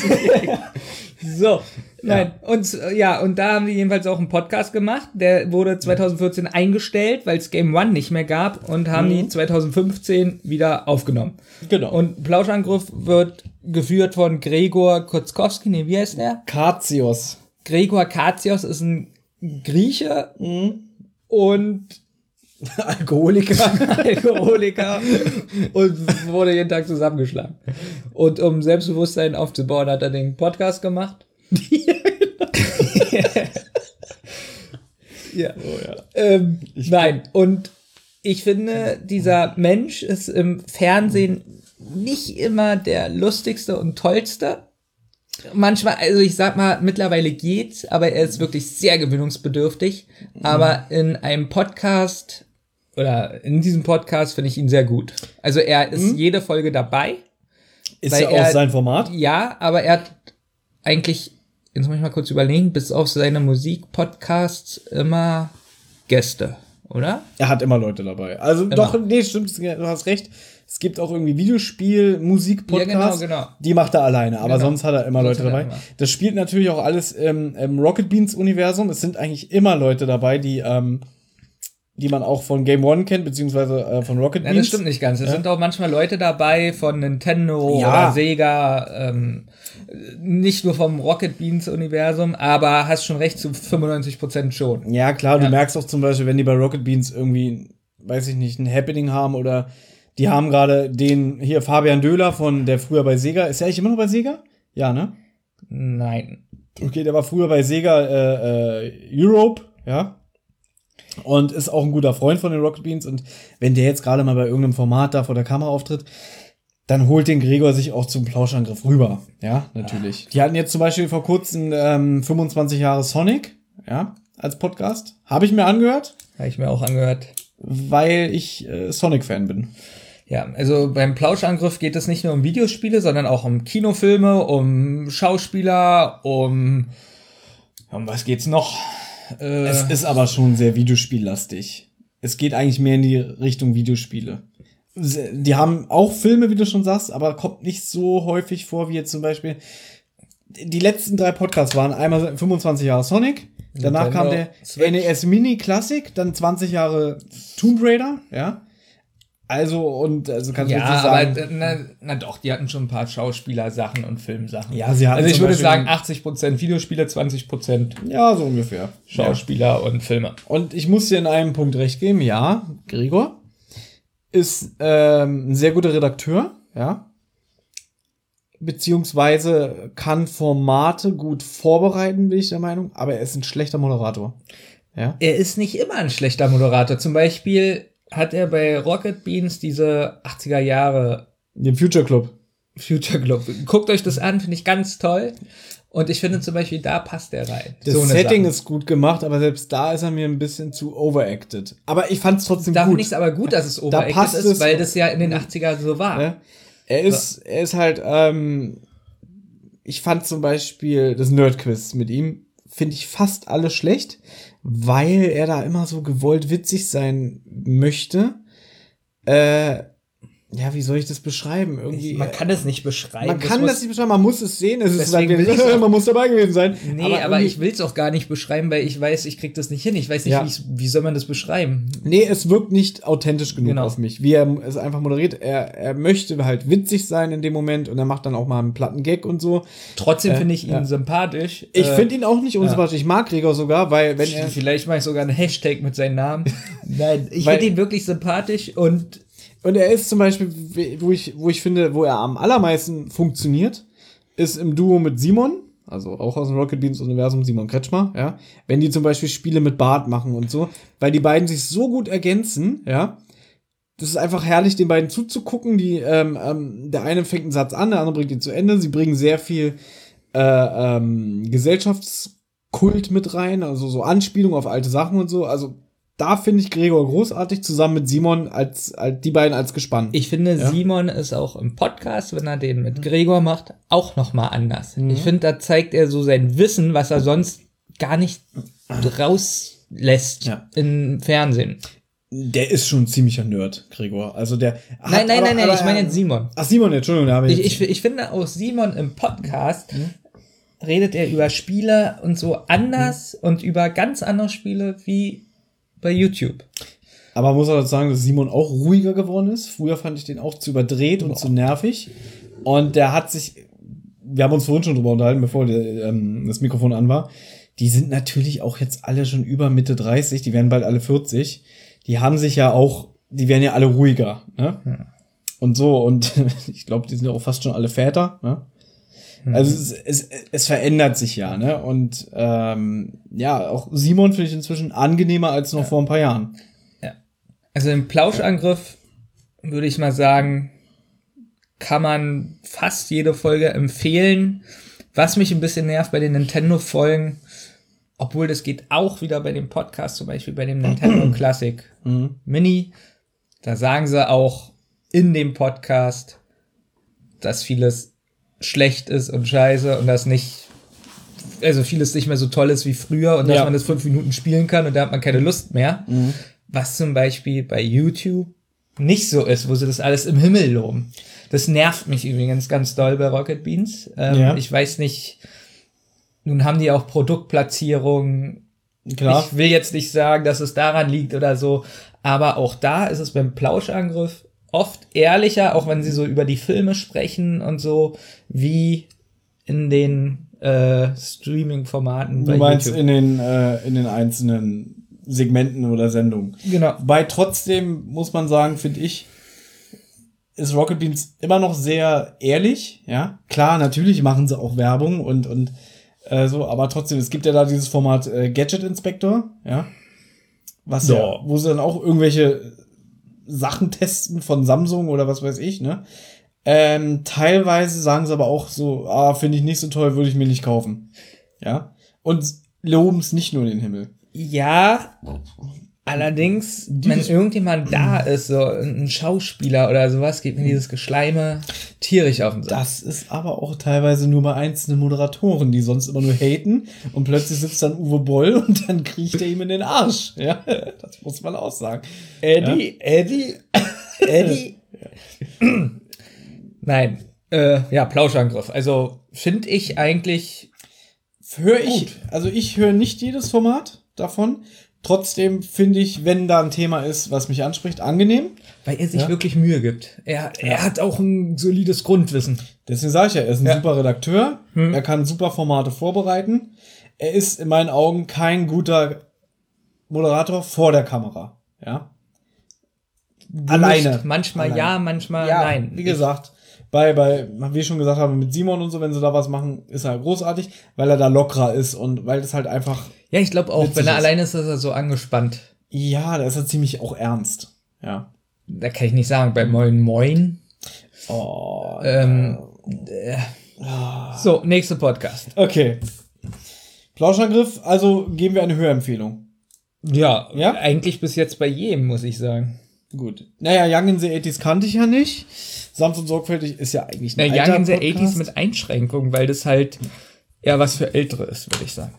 so, nein, und äh, ja, und da haben die jedenfalls auch einen Podcast gemacht, der wurde zweitausendvierzehn eingestellt, weil es Game One nicht mehr gab, und haben die zweitausendfünfzehn wieder aufgenommen. Genau. Und Plauschangriff wird geführt von Gregor Kotzkowski, nee, wie heißt der? Katsios. Gregor Katsios ist ein Grieche und Alkoholiker. Alkoholiker und wurde jeden Tag zusammengeschlagen. Und um Selbstbewusstsein aufzubauen, hat er den Podcast gemacht. ja. Oh ja. Ähm, nein, und ich finde, dieser Mensch ist im Fernsehen nicht immer der lustigste und tollste. Manchmal, also ich sag mal, mittlerweile geht's, aber er ist wirklich sehr gewöhnungsbedürftig. Aber in einem Podcast oder in diesem Podcast finde ich ihn sehr gut. Also er ist Mhm. jede Folge dabei. Ist Weil ja auch er- sein Format. Ja, aber er hat eigentlich, jetzt muss ich mal kurz überlegen, bis auf seine Musikpodcasts immer Gäste, oder? Er hat immer Leute dabei. Also doch, nee, stimmt, du hast recht. Es gibt auch irgendwie Videospiel, Musik, Podcasts. Ja, genau, genau. Die macht er alleine, aber Genau. sonst hat er immer Sonst Leute hat er dabei. immer. Das spielt natürlich auch alles im, im Rocket Beans Universum. Es sind eigentlich immer Leute dabei, die ähm, die man auch von Game One kennt, beziehungsweise äh, von Rocket Ja, Beans. das stimmt nicht ganz. Es sind auch manchmal Leute dabei von Nintendo Ja. oder Sega, ähm, nicht nur vom Rocket Beans Universum, aber hast schon recht, zu fünfundneunzig Prozent schon. Ja, klar, Ja. du merkst auch zum Beispiel, wenn die bei Rocket Beans irgendwie, weiß ich nicht, ein Happening haben oder die haben gerade den, hier Fabian Döhler von, der früher bei Sega, ist er eigentlich immer noch bei Sega? Ja, ne? Nein. Okay, der war früher bei Sega äh, äh, Europe, ja. Und ist auch ein guter Freund von den Rocket Beans. Und wenn der jetzt gerade mal bei irgendeinem Format da vor der Kamera auftritt, dann holt den Gregor sich auch zum Plauschangriff rüber. Ja, natürlich. Die hatten jetzt zum Beispiel vor kurzem ähm, fünfundzwanzig Jahre Sonic, ja, als Podcast. Habe ich mir angehört, Habe ich mir auch angehört. weil ich äh, Sonic-Fan bin. Ja, also beim Plauschangriff geht es nicht nur um Videospiele, sondern auch um Kinofilme, um Schauspieler, um, um was geht's noch? Äh, Es ist aber schon sehr Videospiellastig. Es geht eigentlich mehr in die Richtung Videospiele. Die haben auch Filme, wie du schon sagst, aber kommt nicht so häufig vor, wie jetzt zum Beispiel. Die letzten drei Podcasts waren einmal fünfundzwanzig Jahre Sonic, danach Nintendo kam der Switch. N E S Mini Classic, dann zwanzig Jahre Tomb Raider, ja. Also, und also kannst du Ja, jetzt sagen. aber na, na doch, die hatten schon ein paar Schauspieler-Sachen und Filmsachen. Ja, sie hatten Also ich zum würde Beispiel- sagen achtzig Prozent Videospiele, zwanzig Prozent Ja, so ungefähr. Schauspieler und Filme. Und ich muss dir in einem Punkt recht geben, ja, Gregor ist ähm, ein sehr guter Redakteur, ja, beziehungsweise kann Formate gut vorbereiten, bin ich der Meinung, aber er ist ein schlechter Moderator, ja. Er ist nicht immer ein schlechter Moderator. Zum Beispiel hat er bei Rocket Beans diese achtziger Jahre Den Future Club. Future Club. Guckt euch das an, finde ich ganz toll. Und ich finde zum Beispiel, da passt er rein. Das So eine Setting Sache. ist gut gemacht, aber selbst da ist er mir ein bisschen zu overacted. Aber ich fand es trotzdem Da gut. finde ich es aber gut, dass es overacted passt ist, es. weil das ja in den achtzigern so war. Ne? Er ist, er ist halt, ähm, ich fand zum Beispiel das Nerdquiz mit ihm, finde ich fast alle schlecht, weil er da immer so gewollt witzig sein möchte. Äh, ja, wie soll ich das beschreiben? Irgendwie. Man kann es nicht beschreiben. man kann muss- das nicht beschreiben, man muss es sehen. Es ist Deswegen halt, will ich's auch- man muss dabei gewesen sein. Nee, aber, irgendwie- ich will es auch gar nicht beschreiben, weil ich weiß, ich krieg das nicht hin. Ich weiß nicht, Ja. wie's- wie soll man das beschreiben? Nee, es wirkt nicht authentisch genug Genau. auf mich. Wie er es einfach moderiert. Er, er möchte halt witzig sein in dem Moment und er macht dann auch mal einen platten Gag und so. Trotzdem Äh, finde ich ihn ja. sympathisch. Ich Äh, finde ihn auch nicht unsympathisch. Ich mag Gregor sogar, weil wenn er Vielleicht mache ich sogar einen Hashtag mit seinem Namen. Nein, ich Weil- finde ihn wirklich sympathisch und und er ist zum Beispiel, wo ich wo ich finde, wo er am allermeisten funktioniert, ist im Duo mit Simon, also auch aus dem Rocket Beans Universum, Simon Kretschmer, ja, wenn die zum Beispiel Spiele mit Bart machen und so, weil die beiden sich so gut ergänzen, ja. Das ist einfach herrlich, den beiden zuzugucken. Die, ähm, ähm, der eine fängt einen Satz an, der andere bringt ihn zu Ende. Sie bringen sehr viel äh, ähm, Gesellschaftskult mit rein, also so Anspielung auf alte Sachen und so. Also da finde ich Gregor großartig, zusammen mit Simon als, als die beiden als Gespann. ich finde, Ja. Simon ist auch im Podcast, wenn er den mit Gregor macht, auch noch mal anders. Ich finde, da zeigt er so sein Wissen, was er sonst gar nicht rauslässt Ja. im Fernsehen. Der ist schon ein ziemlicher Nerd, Gregor. Also der. hat Nein, nein, aber- nein, nein, aber ich meine er- jetzt Simon. Ach, Simon, Entschuldigung, da habe ich. Ich, ich, ich finde auch Simon im Podcast redet er über Spiele und so anders und über ganz andere Spiele wie bei YouTube. Aber muss auch sagen, dass Simon auch ruhiger geworden ist. Früher fand ich den auch zu überdreht und zu nervig. Und der hat sich, wir haben uns vorhin schon drüber unterhalten, bevor der, ähm, das Mikrofon an war. Die sind natürlich auch jetzt alle schon über Mitte dreißig, die werden bald alle vierzig. Die haben sich ja auch, die werden ja alle ruhiger, ne? Ja. Und so, und ich glaube, die sind ja auch fast schon alle Väter, ne? Also es, es, es verändert sich ja, ne? Und ähm, ja, auch Simon finde ich inzwischen angenehmer als noch vor ein paar Jahren. Also im Plauschangriff würde ich mal sagen, kann man fast jede Folge empfehlen. Was mich ein bisschen nervt bei den Nintendo-Folgen, obwohl das geht auch wieder bei dem Podcast, zum Beispiel bei dem Nintendo Classic Mini, da sagen sie auch in dem Podcast, dass vieles schlecht ist und scheiße und dass nicht, also vieles nicht mehr so toll ist wie früher und dass Ja. man das fünf Minuten spielen kann und da hat man keine Lust mehr. Was zum Beispiel bei YouTube nicht so ist, wo sie das alles im Himmel loben. Das nervt mich übrigens ganz doll bei Rocket Beans. Ähm, Ja. Ich weiß nicht, nun haben die auch Produktplatzierungen. Klar. Ich will jetzt nicht sagen, dass es daran liegt oder so, aber auch da ist es beim Plauschangriff oft ehrlicher, auch wenn sie so über die Filme sprechen und so, wie in den äh, Streaming-Formaten bei Du meinst YouTube. in den, äh, in den einzelnen Segmenten oder Sendungen. Genau. Wobei trotzdem, muss man sagen, finde ich, ist Rocket Beans immer noch sehr ehrlich, ja. Klar, natürlich machen sie auch Werbung und, und äh, so, aber trotzdem, es gibt ja da dieses Format äh, Gadget Inspector, ja. Was ja. Ja. wo sie dann auch irgendwelche Sachen testen von Samsung oder was weiß ich, ne? Ähm, teilweise sagen sie aber auch so, ah, finde ich nicht so toll, würde ich mir nicht kaufen. Ja. Und loben es nicht nur in den Himmel. Ja, allerdings, wenn irgendjemand da ist, so ein Schauspieler oder sowas, geht mir dieses Geschleime tierisch auf den Sack. Das ist aber auch teilweise nur bei einzelnen Moderatoren, die sonst immer nur haten und plötzlich sitzt dann Uwe Boll und dann kriecht er ihm in den Arsch. Ja, das muss man auch sagen. Eddie, Eddie, Eddie. Nein, äh, ja, Plauschangriff. Also finde ich eigentlich Höre ich, also ich höre nicht jedes Format davon. Trotzdem finde ich, wenn da ein Thema ist, was mich anspricht, angenehm. Weil er sich Ja. wirklich Mühe gibt. Er, er hat auch ein solides Grundwissen. Deswegen sage ich ja, er ist ein Ja. super Redakteur. Hm. Er kann super Formate vorbereiten. Er ist in meinen Augen kein guter Moderator vor der Kamera. Ja. Alleine. Gemischt. Manchmal Alleine. ja, manchmal Ja, nein. wie gesagt, bei, bei, wie wir schon gesagt haben, mit Simon und so, wenn sie da was machen, ist er großartig, weil er da lockerer ist und weil das halt einfach, Ja, ich glaube auch, witzig wenn er ist. alleine ist, ist er so angespannt. ja, da ist er ziemlich auch ernst. Ja. Da kann ich nicht sagen, bei Moin Moin. Oh. Ähm, äh, so, nächster Podcast. Okay. Plauschangriff, also geben wir eine Hörempfehlung. Ja, Ja? eigentlich bis jetzt bei jedem, muss ich sagen. Gut. Naja, Young in the achtziger kannte ich ja nicht. Sanft und sorgfältig ist ja eigentlich Na, ein Young alter in the Podcast. achtziger mit Einschränkungen, weil das halt eher was für Ältere ist, würde ich sagen.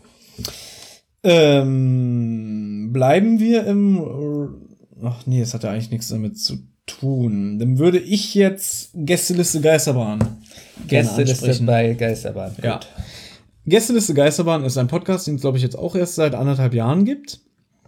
Ähm, bleiben wir im... Ach nee, das hat ja eigentlich nichts damit zu tun. Dann würde ich jetzt Gästeliste Geisterbahn gerne Gästeliste ansprechen. bei Geisterbahn. Gut. Ja. Gästeliste Geisterbahn ist ein Podcast, den es, glaube ich, jetzt auch erst seit anderthalb Jahren gibt.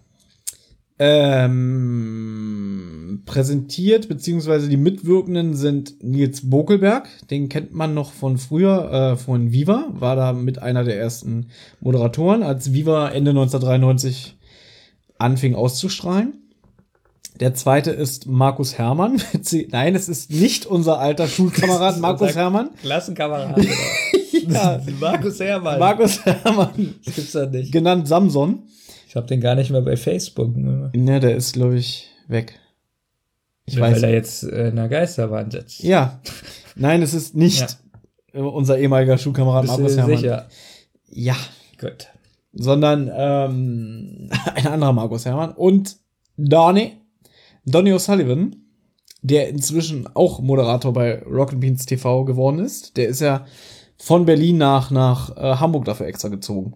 Ähm, präsentiert, beziehungsweise die Mitwirkenden sind Nils Bokelberg, den kennt man noch von früher, äh, von Viva, war da mit einer der ersten Moderatoren, als Viva Ende neunzehnhundertdreiundneunzig anfing auszustrahlen. Der zweite ist Markus Herrmann. Nein, es ist nicht unser alter Schulkamerad Markus Herrmann. Klassenkamerad. Ja, Markus Herrmann. Markus Herrmann, Das gibt's ja nicht. genannt Samson. Ich habe den gar nicht mehr bei Facebook. Ne? Ne, der ist, glaube ich, weg. Ich Weil weiß. er jetzt äh, in der Geisterbahn sitzt. Ja. Nein, es ist nicht äh, unser ehemaliger Schulkamerad Bist du Markus Herrmann. sicher? Ja. Gut. Sondern ähm, ein anderer Markus Herrmann. Und Donny, Donny O'Sullivan, der inzwischen auch Moderator bei Rocket Beans T V geworden ist. Der ist ja von Berlin nach, nach äh, Hamburg dafür extra gezogen.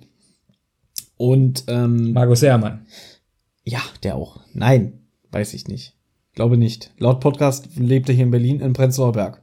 Und ähm, Markus Herrmann. ja, der auch. Nein, weiß ich nicht. Glaube nicht. Laut Podcast lebt er hier in Berlin, in Prenzlauer Berg.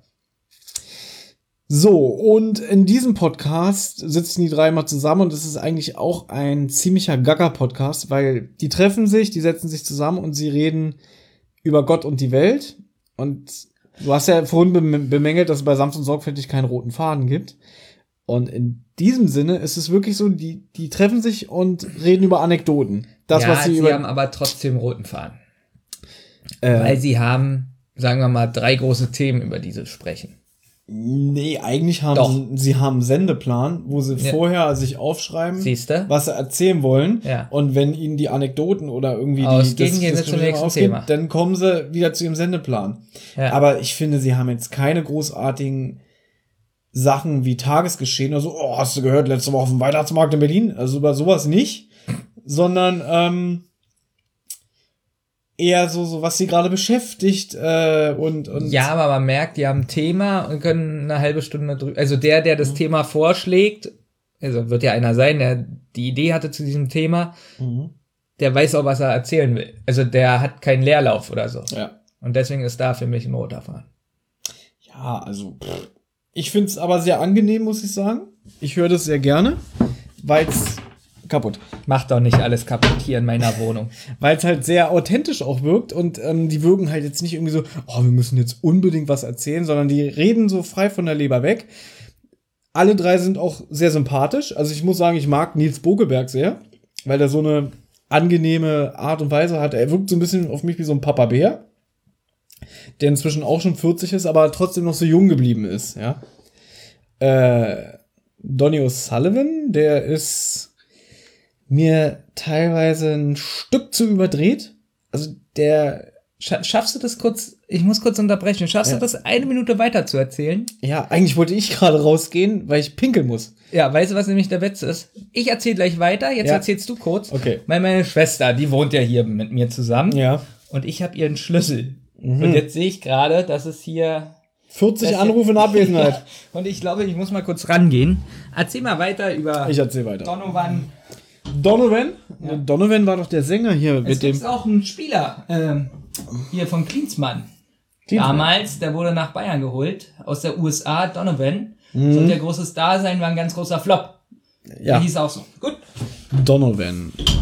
So, und in diesem Podcast sitzen die drei mal zusammen und es ist eigentlich auch ein ziemlicher Gaga-Podcast, weil die treffen sich, die setzen sich zusammen und sie reden über Gott und die Welt. Und du hast ja vorhin bem- bemängelt, dass es bei Sanft und Sorgfältig keinen roten Faden gibt. Und in diesem Sinne ist es wirklich so, die, die treffen sich und reden über Anekdoten. Das, ja, was sie, sie über. haben aber trotzdem roten Faden. Äh, Weil sie haben, sagen wir mal, drei große Themen, über die sie sprechen. Nee, eigentlich haben Doch. sie, sie haben einen Sendeplan, wo sie Ja. vorher sich aufschreiben, Siehste? was sie erzählen wollen. Ja. Und wenn ihnen die Anekdoten oder irgendwie Ausgehen, die gehen sie zum nächsten ausgeht, Thema. dann kommen sie wieder zu ihrem Sendeplan. Ja. Aber ich finde, sie haben jetzt keine großartigen Sachen wie Tagesgeschehen oder so, oh, hast du gehört, letzte Woche auf dem Weihnachtsmarkt in Berlin? Also über sowas nicht, sondern ähm, eher so, so was sie gerade beschäftigt äh, und, und Ja, aber man merkt, die haben ein Thema und können eine halbe Stunde drüber. Also der, der das Thema vorschlägt, also wird ja einer sein, der die Idee hatte zu diesem Thema, Mhm. der weiß auch, was er erzählen will. Also der hat keinen Leerlauf oder so. Ja. Und deswegen ist da für mich ein roter Faden. Ja, also pff. Ich finde es aber sehr angenehm, muss ich sagen. Ich höre das sehr gerne, weil es kaputt. Macht doch nicht alles kaputt hier in meiner Wohnung. Weil es halt sehr authentisch auch wirkt und ähm, die wirken halt jetzt nicht irgendwie so, oh, wir müssen jetzt unbedingt was erzählen, sondern die reden so frei von der Leber weg. Alle drei sind auch sehr sympathisch. Also ich muss sagen, ich mag Nils Bokelberg sehr, weil er so eine angenehme Art und Weise hat. Er wirkt so ein bisschen auf mich wie so ein Papa Bär, der inzwischen auch schon vierzig ist, aber trotzdem noch so jung geblieben ist, ja. Äh, Donny O'Sullivan, der ist mir teilweise ein Stück zu überdreht. Also der, Scha- Schaffst du das kurz, ich muss kurz unterbrechen, schaffst Ja. du das eine Minute weiter zu erzählen? ja, eigentlich wollte ich gerade rausgehen, weil ich pinkeln muss. Ja, weißt du, was nämlich der Witz ist? Ich erzähle gleich weiter, jetzt Ja. erzählst du kurz. Okay. Weil meine Schwester, die wohnt ja hier mit mir zusammen. Ja. Und ich habe ihren Schlüssel. Mhm. Und jetzt sehe ich gerade, dass es hier... vierzig das Anrufe in Abwesenheit. Ja. Und ich glaube, ich muss mal kurz rangehen. Erzähl mal weiter über Ich erzähl weiter. Donovan. Donovan? Ja. Donovan war doch der Sänger hier Es mit dem. gibt auch einen Spieler, ähm, hier von Klinsmann. Klinsmann. Damals, der wurde nach Bayern geholt, aus der U S A, Donovan. Mhm. Sollte der große Star sein, war ein ganz großer Flop. Ja. Der hieß auch so. Gut. Donovan.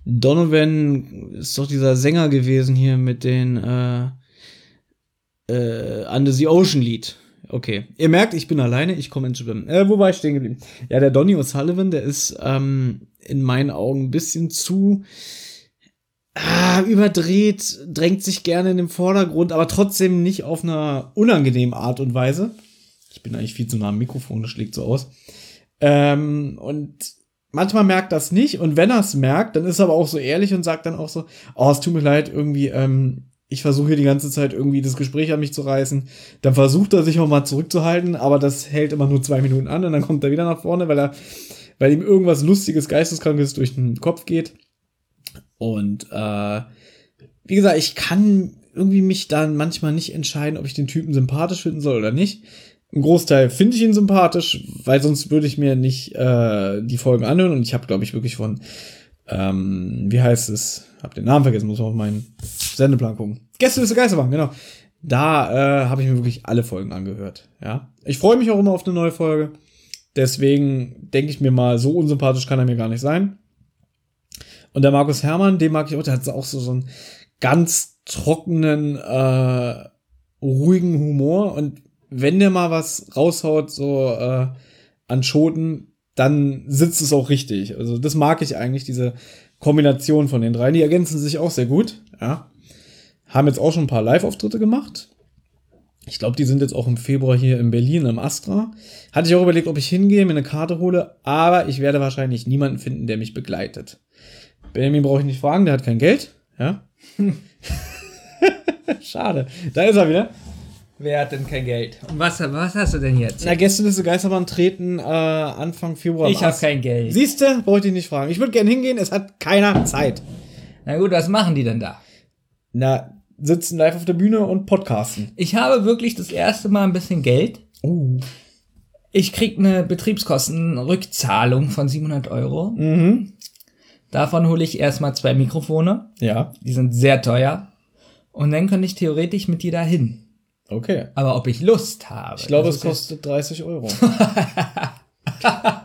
Donovan ist doch dieser Sänger gewesen hier mit den äh, äh, Under the Ocean Lied. Okay. Ihr merkt, ich bin alleine, ich komme ins Schwimmen. Äh, wo war ich stehen geblieben? Ja, der Donny O'Sullivan, der ist ähm, in meinen Augen ein bisschen zu ah, überdreht, drängt sich gerne in den Vordergrund, aber trotzdem nicht auf einer unangenehmen Art und Weise. Ich bin eigentlich viel zu nah am Mikrofon, das schlägt so aus. Ähm, und manchmal merkt das nicht, und wenn er es merkt, dann ist er aber auch so ehrlich und sagt dann auch so, oh, es tut mir leid, irgendwie, ähm, ich versuche hier die ganze Zeit irgendwie das Gespräch an mich zu reißen. Dann versucht er sich auch mal zurückzuhalten, aber das hält immer nur zwei Minuten an und dann kommt er wieder nach vorne, weil er, weil ihm irgendwas Lustiges, Geisteskrankes durch den Kopf geht. Und äh, wie gesagt, ich kann irgendwie mich dann manchmal nicht entscheiden, ob ich den Typen sympathisch finden soll oder nicht. Im Großteil finde ich ihn sympathisch, weil sonst würde ich mir nicht äh, die Folgen anhören. Und ich habe, glaube ich, wirklich von ähm, wie heißt es? Hab den Namen vergessen, muss man auf meinen Sendeplan gucken. Gästeliste Geisterbahn, genau. Da äh, habe ich mir wirklich alle Folgen angehört. Ja, ich freue mich auch immer auf eine neue Folge. Deswegen denke ich mir mal, so unsympathisch kann er mir gar nicht sein. Und der Markus Herrmann, den mag ich auch. Der hat auch so so einen ganz trockenen, äh, ruhigen Humor. Und wenn der mal was raushaut, so äh, an Schoten, dann sitzt es auch richtig. Also das mag ich eigentlich, diese Kombination von den drei. Die ergänzen sich auch sehr gut. Ja. Haben jetzt auch schon ein paar Live-Auftritte gemacht. Ich glaube, die sind jetzt auch im Februar hier in Berlin im Astra. Hatte ich auch überlegt, ob ich hingehe, mir eine Karte hole. Aber ich werde wahrscheinlich niemanden finden, der mich begleitet. Benjamin brauche ich nicht fragen, der hat kein Geld. Ja. Schade. Da ist er wieder. Wer hat denn kein Geld? Und was, was hast du denn jetzt? Na, Gästeliste Geisterbahn treten äh, Anfang Februar. Ich habe kein Geld. Siehste, brauche ich dich nicht fragen. Ich würde gerne hingehen, es hat keiner Zeit. Na gut, was machen die denn da? Na, sitzen live auf der Bühne und podcasten. Ich habe wirklich das erste Mal ein bisschen Geld. Oh. Ich krieg eine Betriebskostenrückzahlung von siebenhundert Euro. Mhm. Davon hole ich erstmal zwei Mikrofone. Ja. Die sind sehr teuer. Und dann könnte ich theoretisch mit dir da hin. Okay. Aber ob ich Lust habe. Ich glaube, es kostet dreißig Euro. Ah,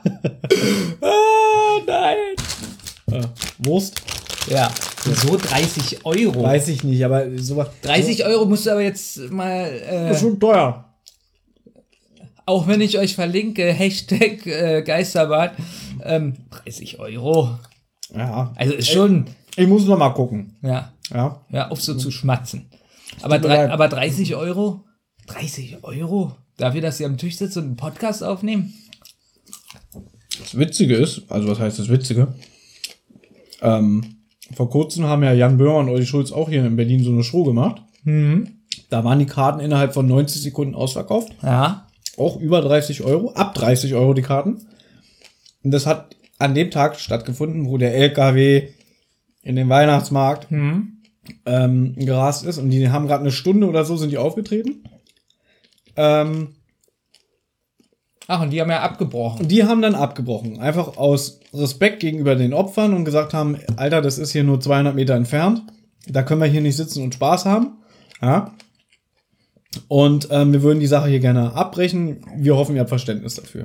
nein. Äh, Wurst? Ja. So dreißig Euro. Weiß ich nicht, aber sowas. dreißig Euro musst du aber jetzt mal. Äh, Das ist schon teuer. Auch wenn ich euch verlinke, Hashtag äh, Geisterbahn. Ähm, dreißig Euro. Ja. Also ist schon. Ich muss noch mal gucken. Ja. Ja. Ja, auf so zu schmatzen. Aber, Tut mir drei, leid. aber dreißig Euro? dreißig Euro? Dafür, dass sie am Tisch sitzen und einen Podcast aufnehmen? Das Witzige ist, also was heißt das Witzige? Ähm, vor kurzem haben ja Jan Böhmer und Olli Schulz auch hier in Berlin so eine Show gemacht. Mhm. Da waren die Karten innerhalb von neunzig Sekunden ausverkauft. Ja. Auch über dreißig Euro, ab dreißig Euro die Karten. Und das hat an dem Tag stattgefunden, wo der L K W in den Weihnachtsmarkt Mhm. ähm, gerast ist. Und die haben gerade eine Stunde oder so sind die aufgetreten. Ähm, Ach, und die haben ja abgebrochen. die haben dann abgebrochen. Einfach aus Respekt gegenüber den Opfern und gesagt haben, Alter, das ist hier nur zweihundert Meter entfernt. Da können wir hier nicht sitzen und Spaß haben. Ja. Und ähm, wir würden die Sache hier gerne abbrechen. Wir hoffen, ihr habt Verständnis dafür.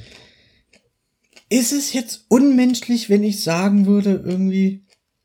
Ist es jetzt unmenschlich, wenn ich sagen würde, irgendwie,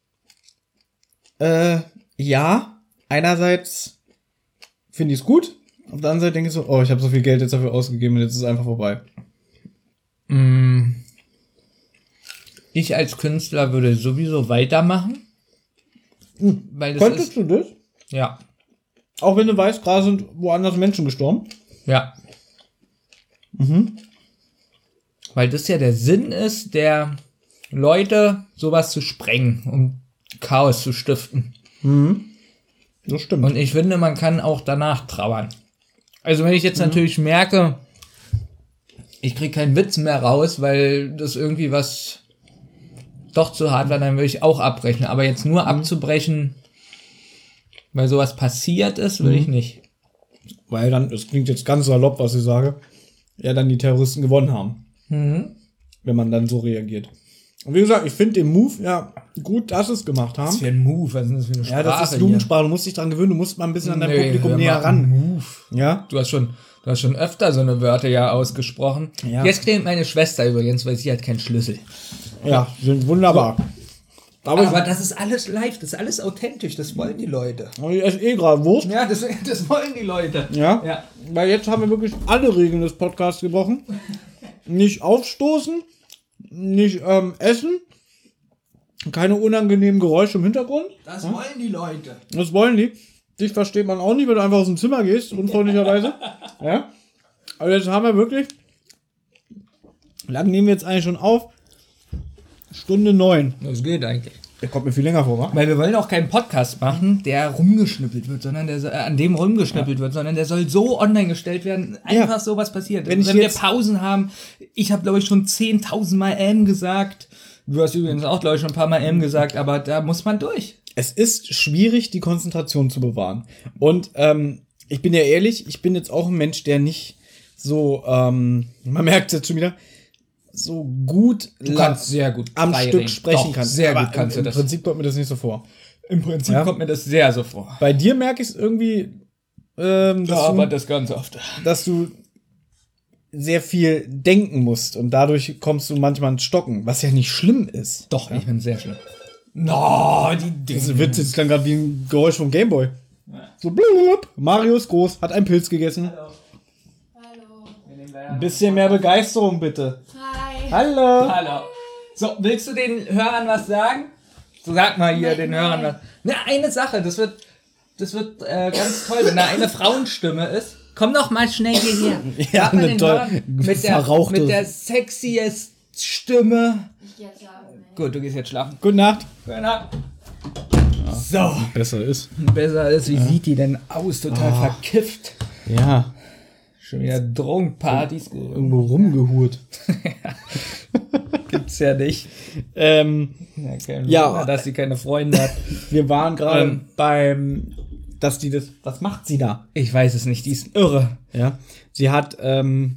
äh, ja, einerseits finde ich es gut, auf der anderen Seite denke ich so, oh, ich habe so viel Geld jetzt dafür ausgegeben und jetzt ist es einfach vorbei. Mm. Ich als Künstler würde sowieso weitermachen. Hm. Weil das Könntest ist, du das? ja, Auch wenn du weißt, gerade sind woanders Menschen gestorben. ja. Mhm. Weil das ja der Sinn ist, der Leute sowas zu sprengen, um Chaos zu stiften. Mhm. Das stimmt. Und ich finde, man kann auch danach trauern. Also wenn ich jetzt mhm. natürlich merke, ich kriege keinen Witz mehr raus, weil das irgendwie was doch zu hart war, dann würde ich auch abbrechen. Aber jetzt nur mhm. abzubrechen, weil sowas passiert ist, will mhm. ich nicht. Weil dann, das klingt jetzt ganz salopp, was ich sage, ja dann die Terroristen gewonnen haben. Mhm. Wenn man dann so reagiert. Und wie gesagt, ich finde den Move, ja, gut, dass sie es gemacht haben. Was für ein Move, was ist das für eine Sprache? Ja, das ist Jugendsprache, du musst dich dran gewöhnen, du musst mal ein bisschen an dein Nee, Publikum hör näher mal, ran. Move. Ja? Du hast schon, du hast schon öfter so eine Wörter ja ausgesprochen. Ja. Jetzt klingt meine Schwester übrigens, weil sie hat keinen Schlüssel. Ja, sind wunderbar. Aber, aber das ist alles live, das ist alles authentisch, das wollen die Leute. Ich esse eh gerade Wurst. Ja, das, das wollen die Leute. Ja? Ja. Weil jetzt haben wir wirklich alle Regeln des Podcasts gebrochen. Nicht aufstoßen, nicht ähm, essen, keine unangenehmen Geräusche im Hintergrund. Das ja? wollen die Leute. Das wollen die. Dich versteht man auch nicht, wenn du einfach aus dem Zimmer gehst, unfreundlicherweise. Ja? Aber jetzt haben wir wirklich, wie lange nehmen wir jetzt eigentlich schon auf? Stunde neun. Das geht eigentlich. Der kommt mir viel länger vor, wa? Weil wir wollen auch keinen Podcast machen, der rumgeschnippelt wird, sondern der soll, äh, an dem rumgeschnippelt ja. wird, sondern der soll so online gestellt werden, einfach ja. so was passiert. Wenn, Wenn wir Pausen haben, ich habe glaube ich schon zehntausend Mal M gesagt, du hast übrigens auch glaube ich schon ein paar Mal M gesagt, aber da muss man durch. Es ist schwierig, die Konzentration zu bewahren. Und ähm, ich bin ja ehrlich, ich bin jetzt auch ein Mensch, der nicht so, ähm, man merkt es jetzt schon wieder, so gut, du kannst sehr gut am Stück reden. sprechen Doch, kann. Sehr aber gut kannst im, du das. Im Prinzip kommt mir das nicht so vor. Im Prinzip ja? kommt mir das sehr so vor. Bei dir merke ich es irgendwie, ähm, dass, ja, aber du, das ganz oft. dass du sehr viel denken musst und dadurch kommst du manchmal ins Stocken, was ja nicht schlimm ist. Doch, ja? ich bin sehr schlimm. No, die Dinge. Das wird jetzt dann gerade wie ein Geräusch vom Gameboy. Ja. So blub. Mario ist groß, hat einen Pilz gegessen. Hallo. Hallo. Ein bisschen mehr Begeisterung, bitte. Hi. Hallo. Hallo. So, willst du den Hörern was sagen? So, sag mal hier nein, den nein. Hörern was. Ne, eine Sache, das wird, das wird äh, ganz toll, wenn da eine Frauenstimme ist. Komm doch mal schnell hierher. Ja, Sag mal eine den tolle, Hörern mit der, verrauchte. mit der sexiest Stimme. Ich geh jetzt schlafen. ey. Gut, du gehst jetzt schlafen. Gute Nacht. Gute Nacht. So. Besser ist. Besser ist, wie ja. sieht die denn aus? Total oh. verkifft. Ja. Schon wieder Drogenpartys. Irgendwo rumgehurt. Gibt's ja nicht. Ähm, ja, kein ja. Wunder, dass sie keine Freunde hat. Wir waren gerade ähm, beim, dass die das, was macht sie da? Ich weiß es nicht, die ist irre. Ja. Sie hat, ähm,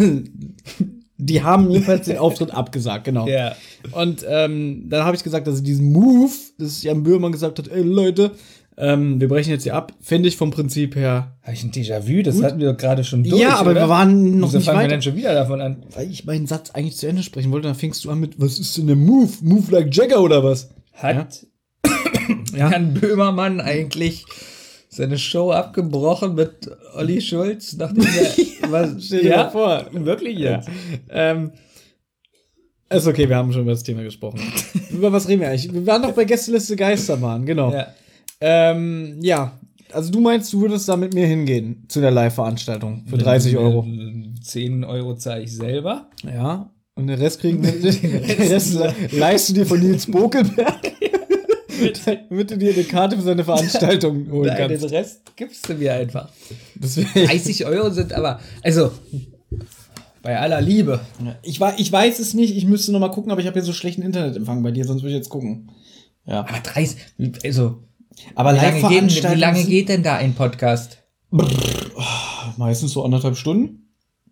die haben jedenfalls den Auftritt abgesagt, genau. Ja. Und ähm, dann habe ich gesagt, dass sie diesen Move, das Jan Böhmermann gesagt hat, ey Leute, ähm, wir brechen jetzt hier ab, finde ich vom Prinzip her. Habe ich ein Déjà-vu? Das gut. hatten wir doch gerade schon durch, Ja, aber oder? wir waren noch Wieso nicht fangen weiter. wir denn schon wieder davon an? Weil ich meinen Satz eigentlich zu Ende sprechen wollte, dann fängst du an mit, was ist denn der Move? Move like Jagger oder was? Hat ja? Herrn Böhmermann eigentlich seine Show abgebrochen mit Olli Schulz, nachdem er was Stell dir ja? mal vor. Wirklich jetzt? Ja. Ähm, ist okay, wir haben schon über das Thema gesprochen. Über was reden wir eigentlich? Wir waren doch bei Gästeliste Geisterbahn, genau. Ja. Ähm, ja, also du meinst, du würdest da mit mir hingehen zu der Live-Veranstaltung für dreißig Euro. zehn Euro zahle ich selber. Ja, und den Rest kriegen wir, den Rest leist du dir von Nils Bokelberg, damit du dir eine Karte für seine Veranstaltung holen Nein, kannst. Den Rest gibst du mir einfach. Deswegen. dreißig Euro sind aber, also, bei aller Liebe. Ich, war, ich weiß es nicht, ich müsste noch mal gucken, aber ich habe ja so schlechten Internetempfang bei dir, sonst würde ich jetzt gucken. Ja. Aber dreißig, also, aber wie lange, geht, wie lange sind, geht denn da ein Podcast? Brrr, oh, meistens so anderthalb Stunden.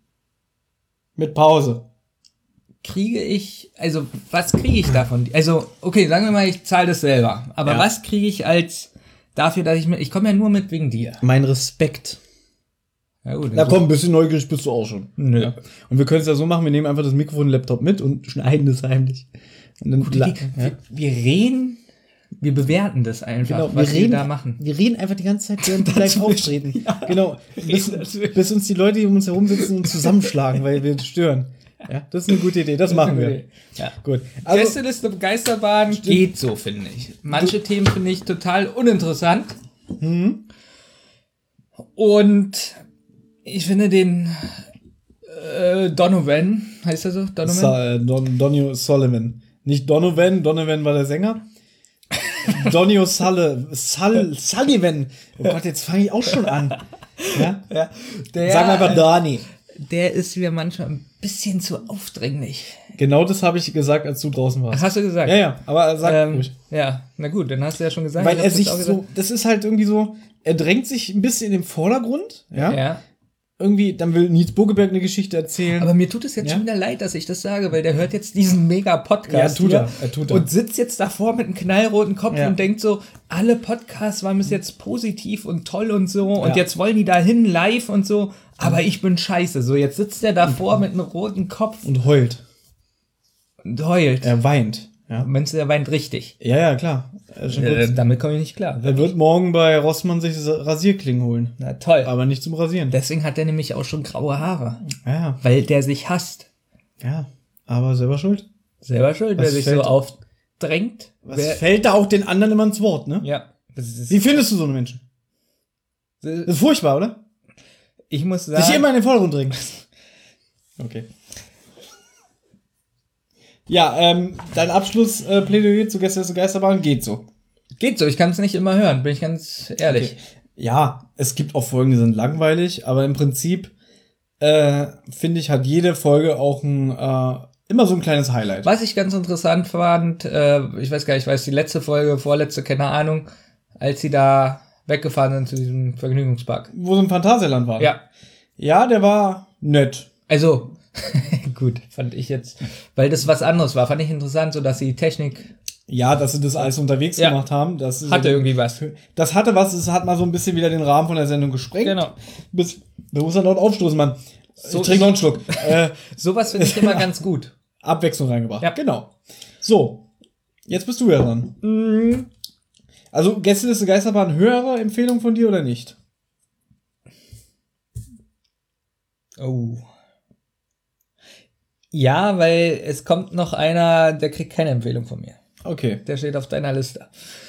Mit Pause. Kriege ich, also, was kriege ich davon? Also, okay, sagen wir mal, ich zahle das selber. Aber ja. was kriege ich als, dafür, dass ich mit, ich komme ja nur mit wegen dir. Mein Respekt. Ja, gut, Na komm, ein bisschen neugierig bist du auch schon. Nö. Ja. Und wir können es ja so machen, wir nehmen einfach das Mikrofon und Laptop mit und schneiden das heimlich. Und dann Gut, wir, wir, wir reden, wir bewerten das einfach, genau, was wir, wir reden, da machen. Wir reden einfach die ganze Zeit, während wir gleich auftreten. Ja. Genau. Bis, bis uns die Leute, die um uns herum sitzen und zusammenschlagen, weil wir stören. Ja, das ist eine gute Idee, das, das machen wir. Ja. Gut. Also, Gästeliste Geisterbahn geht so, finde ich. Manche du, Themen finde ich total uninteressant. Mhm. Und ich finde den äh, Donovan, heißt er so? Donovan? Sa- Don, Donio Sullivan. Nicht Donovan, Donovan war der Sänger. Donio Sulle, Sull, Sullivan. Oh Gott, jetzt fange ich auch schon an. Ja? Ja. Der, Sag mal einfach Dani. Der ist mir manchmal ein bisschen zu aufdringlich. Genau das habe ich gesagt, als du draußen warst. Hast du gesagt? Ja, ja, aber sag ähm, ruhig. Ja, na gut, dann hast du ja schon gesagt. Weil er das sich so, das ist halt irgendwie so, er drängt sich ein bisschen in den Vordergrund, ja. Ja. Irgendwie, dann will Nils Bogelberg eine Geschichte erzählen. Aber mir tut es jetzt ja? schon wieder leid, dass ich das sage, weil der hört jetzt diesen mega Podcast. Ja, tut er, er tut er. Und sitzt jetzt davor mit einem knallroten Kopf ja. und denkt so, alle Podcasts waren bis jetzt positiv und toll und so und ja. jetzt wollen die dahin live und so, aber ich bin scheiße. So, jetzt sitzt der davor mit einem roten Kopf. Und heult. Und heult. Er weint. Ja. Meinst du, der weint richtig? Ja, ja, klar. Er, schon Äh, kurz, damit komme ich nicht klar. er wird morgen bei Rossmann sich Rasierklingen holen. Na toll. Aber nicht zum Rasieren. Deswegen hat er nämlich auch schon graue Haare. Ja, Weil der sich hasst. ja. Aber selber schuld. Selber schuld, Was wer sich fällt- so aufdrängt. Was wer, fällt da auch den anderen immer ins Wort, ne? ja. Das ist, Wie findest du so eine Menschen? Das ist furchtbar, oder? ich muss sagen. Sich immer in den Vordergrund drängen. Okay. Ja, ähm, dein Abschlussplädoyer zu Gäste zur Geisterbahn geht so. Geht so, ich kann es nicht immer hören, bin ich ganz ehrlich. Okay. Ja, es gibt auch Folgen, die sind langweilig, aber im Prinzip, äh, finde ich, hat jede Folge auch ein, äh, immer so ein kleines Highlight. Was ich ganz interessant fand, äh, ich weiß gar nicht, ich weiß die letzte Folge, vorletzte, keine Ahnung, als sie da weggefahren sind zu diesem Vergnügungspark. Wo sie im Phantasialand waren. Ja, Ja, der war nett. also, gut, fand ich jetzt, weil das was anderes war, fand ich interessant, so dass die Technik Ja, dass sie das alles unterwegs Ja. gemacht haben. Das ist hatte irgendwie was. Das hatte was, es hat mal so ein bisschen wieder den Rahmen von der Sendung gesprengt. Genau. Bis, da muss er dort aufstoßen, Mann. So- ich trinke noch einen Schluck. äh, Sowas finde ich immer ganz gut. Abwechslung reingebracht. Ja. Genau. So, jetzt bist du ja dran. Mhm. Also, Gästeliste Geisterbahn, höhere Empfehlung von dir oder nicht? Oh. Ja, weil es kommt noch einer, der kriegt keine Empfehlung von mir. Okay. Der steht auf deiner Liste.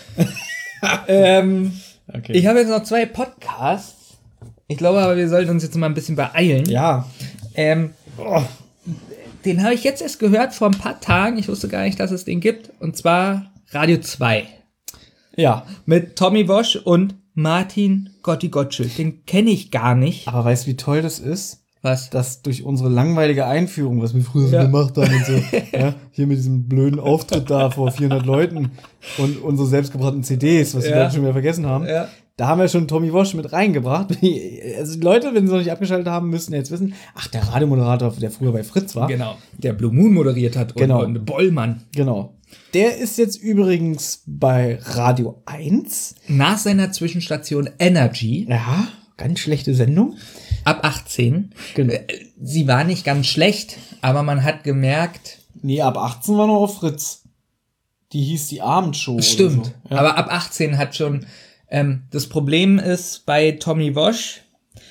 ähm, okay. ich habe jetzt noch zwei Podcasts. Ich glaube aber, wir sollten uns jetzt mal ein bisschen beeilen. ja. Ähm, oh, den habe ich jetzt erst gehört vor ein paar Tagen. Ich wusste gar nicht, dass es den gibt. Und zwar Radio zwei. Ja. Mit Tommy Bosch und Martin Gotti Gottschild. Den kenne ich gar nicht. Aber weißt du, wie toll das ist? Was? Dass durch unsere langweilige Einführung, was wir früher so Ja. gemacht haben und so, ja, hier mit diesem blöden Auftritt da vor vierhundert Leuten und unsere selbstgebrannten C Ds, was die Ja. Leute schon wieder vergessen haben, Ja. da haben wir schon Tommy Walsh mit reingebracht. Also die Leute, wenn sie noch nicht abgeschaltet haben, müssten jetzt wissen, ach, der Radiomoderator, der früher bei Fritz war. Genau. Der Blue Moon moderiert hat und, Genau. und Bollmann. Genau. Der ist jetzt übrigens bei Radio eins. Nach seiner Zwischenstation Energy Ja, ganz schlechte Sendung. ab achtzehn. Genau. Äh, Sie war nicht ganz schlecht, aber man hat gemerkt, Nee, ab achtzehn war noch auf Fritz. Die hieß die Abendshow. oder stimmt, so. Ja. aber ab achtzehn hat schon, ähm, das Problem ist bei Tommy Bosch,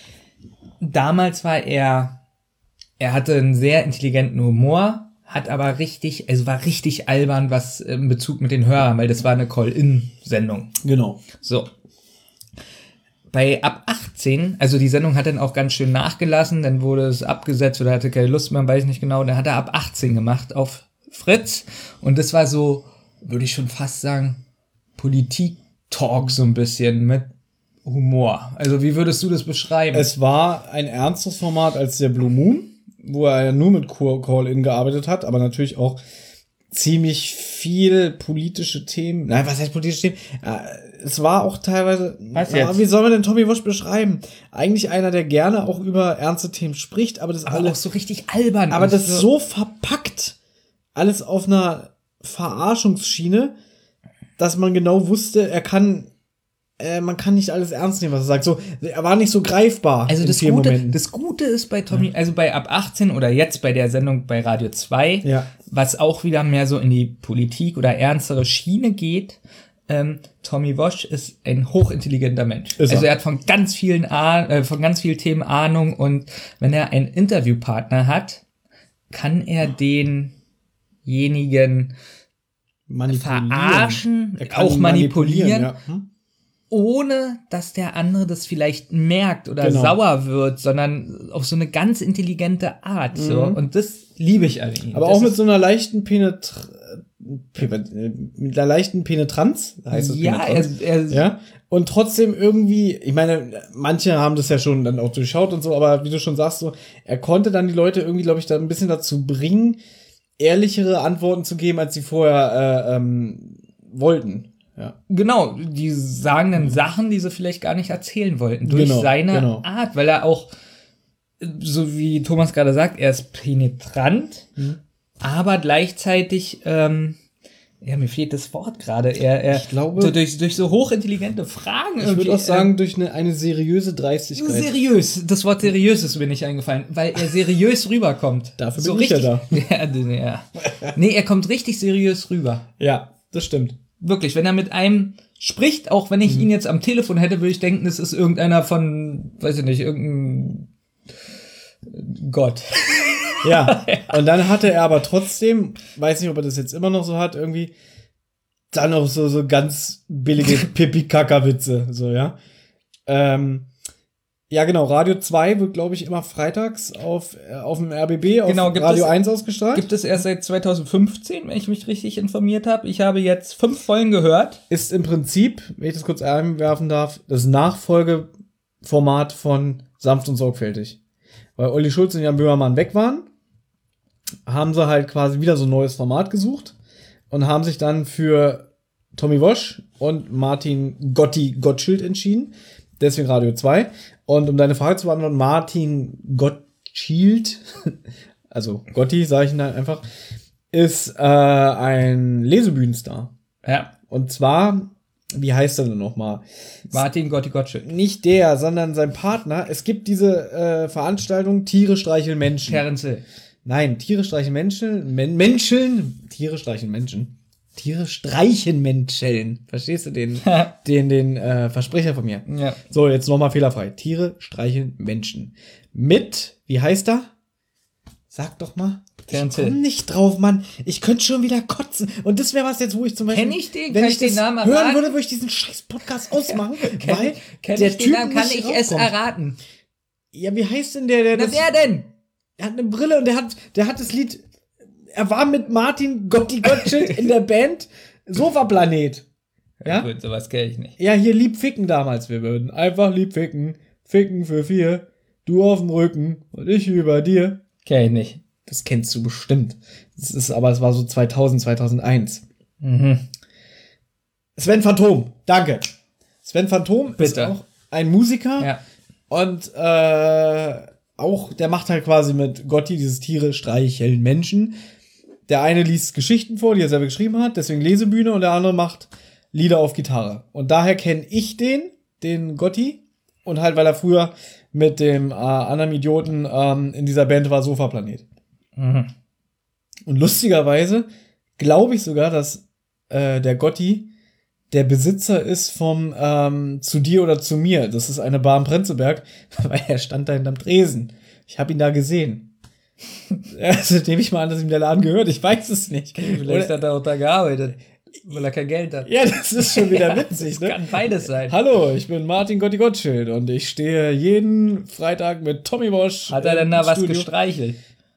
damals war er, er hatte einen sehr intelligenten Humor, hat aber richtig, also war richtig albern, was in Bezug mit den Hörern, weil das war eine Call-In-Sendung. Genau. So. Bei ab achtzehn, also die Sendung hat dann auch ganz schön nachgelassen, dann wurde es abgesetzt oder hatte keine Lust mehr, weiß ich nicht genau, dann hat er ab achtzehn gemacht auf Fritz und das war so, würde ich schon fast sagen, Politik-Talk so ein bisschen mit Humor. Also wie würdest du das beschreiben? Es war ein ernstes Format als der Blue Moon, wo er ja nur mit Call-In gearbeitet hat, aber natürlich auch ziemlich viel politische Themen. Nein, was heißt politische Themen? Äh, es war auch teilweise. Was Ja, jetzt? wie soll man denn Tommy Walsh beschreiben? Eigentlich einer, der gerne auch über ernste Themen spricht, aber das aber alles, auch so richtig albern. aber und das so verpackt, alles auf einer Verarschungsschiene, dass man genau wusste, er kann, äh, man kann nicht alles ernst nehmen, was er sagt. So, er war nicht so greifbar. Also in das vielen Gute, Momenten. das Gute ist bei Tommy, also bei ab achtzehn oder jetzt bei der Sendung bei Radio zwei, Ja. was auch wieder mehr so in die Politik oder ernstere Schiene geht. Ähm, Tommy Walsh ist ein hochintelligenter Mensch. Ist er. Also er hat von ganz vielen Ah- äh, von ganz vielen Themen Ahnung und wenn er einen Interviewpartner hat, kann er denjenigen Manipulieren. verarschen, Er kann auch manipulieren, ja. Hm? ohne dass der andere das vielleicht merkt oder Genau. sauer wird, sondern auf so eine ganz intelligente Art. So. Und das liebe ich an ihm. Aber das auch mit ist- so einer leichten Penetr Pe- mit einer leichten Penetranz, heißt es ja, Penetranz. er, er, Ja, und trotzdem irgendwie, ich meine, manche haben das ja schon dann auch durchschaut und so, aber wie du schon sagst, so, er konnte dann die Leute irgendwie, glaube ich, da ein bisschen dazu bringen, ehrlichere Antworten zu geben, als sie vorher äh, ähm, wollten. Ja. genau, die sagen dann Sachen, die sie vielleicht gar nicht erzählen wollten, durch Genau, seine genau. Art, weil er auch, so wie Thomas gerade sagt, er ist penetrant, Mhm. aber gleichzeitig ähm, Ja, mir fehlt das Wort gerade. Er, er, Ich glaube- so durch, durch so hochintelligente Fragen Ich irgendwie. würde auch sagen, ähm, durch eine, eine seriöse Dreistigkeit. seriös. Das Wort seriös ist mir nicht eingefallen, weil er seriös rüberkommt. Dafür so bin ich ja richtig, ja da. Ja, ja. Nee, er kommt richtig seriös rüber. Ja, das stimmt. Wirklich, wenn er mit einem spricht, auch wenn ich ihn jetzt am Telefon hätte, würde ich denken, das ist irgendeiner von, weiß ich nicht, irgendein Gott. Ja, und dann hatte er aber trotzdem, weiß nicht, ob er das jetzt immer noch so hat, irgendwie dann noch so, so ganz billige Pipi-Kaka-Witze, so, ja. Ähm, ja, genau, Radio zwei wird, glaube ich, immer freitags auf, äh, auf dem R B B, auf Genau, gibt Radio es- eins ausgestrahlt. Gibt es erst seit zwanzig fünfzehn, wenn ich mich richtig informiert habe. Ich habe jetzt fünf Folgen gehört. Ist im Prinzip, wenn ich das kurz einwerfen darf, das Nachfolgeformat von Sanft und Sorgfältig. Weil Olli Schulz und Jan Böhmermann weg waren, haben sie halt quasi wieder so ein neues Format gesucht und haben sich dann für Tommy Wosch und Martin Gotti Gottschild entschieden. Deswegen Radio zwei. Und um deine Frage zu beantworten, Martin Gottschild, also Gotti, sage ich ihn dann einfach, ist äh, ein Lesebühnenstar. Ja. Und zwar, wie heißt er denn nochmal? Martin Gotti Gottschild. Nicht der, sondern sein Partner. Es gibt diese äh, Veranstaltung Tiere streicheln Menschen. Terence Hill. Nein, Tiere streichen Menschen. Men Menschen. Tiere streichen Menschen. Tiere streichen Menschen. Verstehst du den, den, den äh, Versprecher von mir? Ja. So, jetzt nochmal fehlerfrei. Tiere streicheln Menschen. Mit, wie heißt er? Sag doch mal. Terence Ich komm Hill. nicht drauf, Mann. Ich könnte schon wieder kotzen. Und das wäre was jetzt, wo ich zum Beispiel... Kenn ich den? Wenn Kann ich ich den das Namen hören erraten? würde, würde ich diesen scheiß Podcast ausmachen, weil Kenn der ich den Typ Namen, kann nicht ich es raufkommt. erraten. Ja, wie heißt denn der, der Na, das... wer denn? Der hat eine Brille und der hat, der hat das Lied... Er war mit Martin Gotti Gottschild in der Band Sofaplanet. Ja? Gut, sowas kenne ich nicht. Ja, hier lieb ficken damals. Wir würden einfach lieb ficken. Ficken für vier. Du auf dem Rücken und ich über dir. Kenn ich nicht. Das kennst du bestimmt. Das ist aber, es war so zweitausend, zweitausendeins. Mhm. Sven Phantom, danke. Sven Phantom ist Bitte. auch ein Musiker Ja. und äh, auch, der macht halt quasi mit Gotti dieses Tiere streicheln Menschen. Der eine liest Geschichten vor, die er selber geschrieben hat, deswegen Lesebühne, und der andere macht Lieder auf Gitarre. Und daher kenne ich den, den Gotti, und halt, weil er früher mit dem äh, anderen Idioten ähm, in dieser Band war, Sofaplanet. Mhm. Und lustigerweise glaube ich sogar, dass äh, der Gotti der Besitzer ist vom ähm, Zu dir oder zu mir. Das ist eine Bar im Prenzlberg, weil er stand da hinterm Tresen. Ich habe ihn da gesehen. Also nehme ich mal an, dass ihm der Laden gehört. Ich weiß es nicht. Vielleicht Oder, hat er auch da gearbeitet, weil er kein Geld hat. ja, das ist schon wieder witzig, ne? Kann beides sein. Hallo, ich bin Martin Gotti Gottschild und ich stehe jeden Freitag mit Tommy Bosch. Hat er denn im da was Studio. gestreichelt?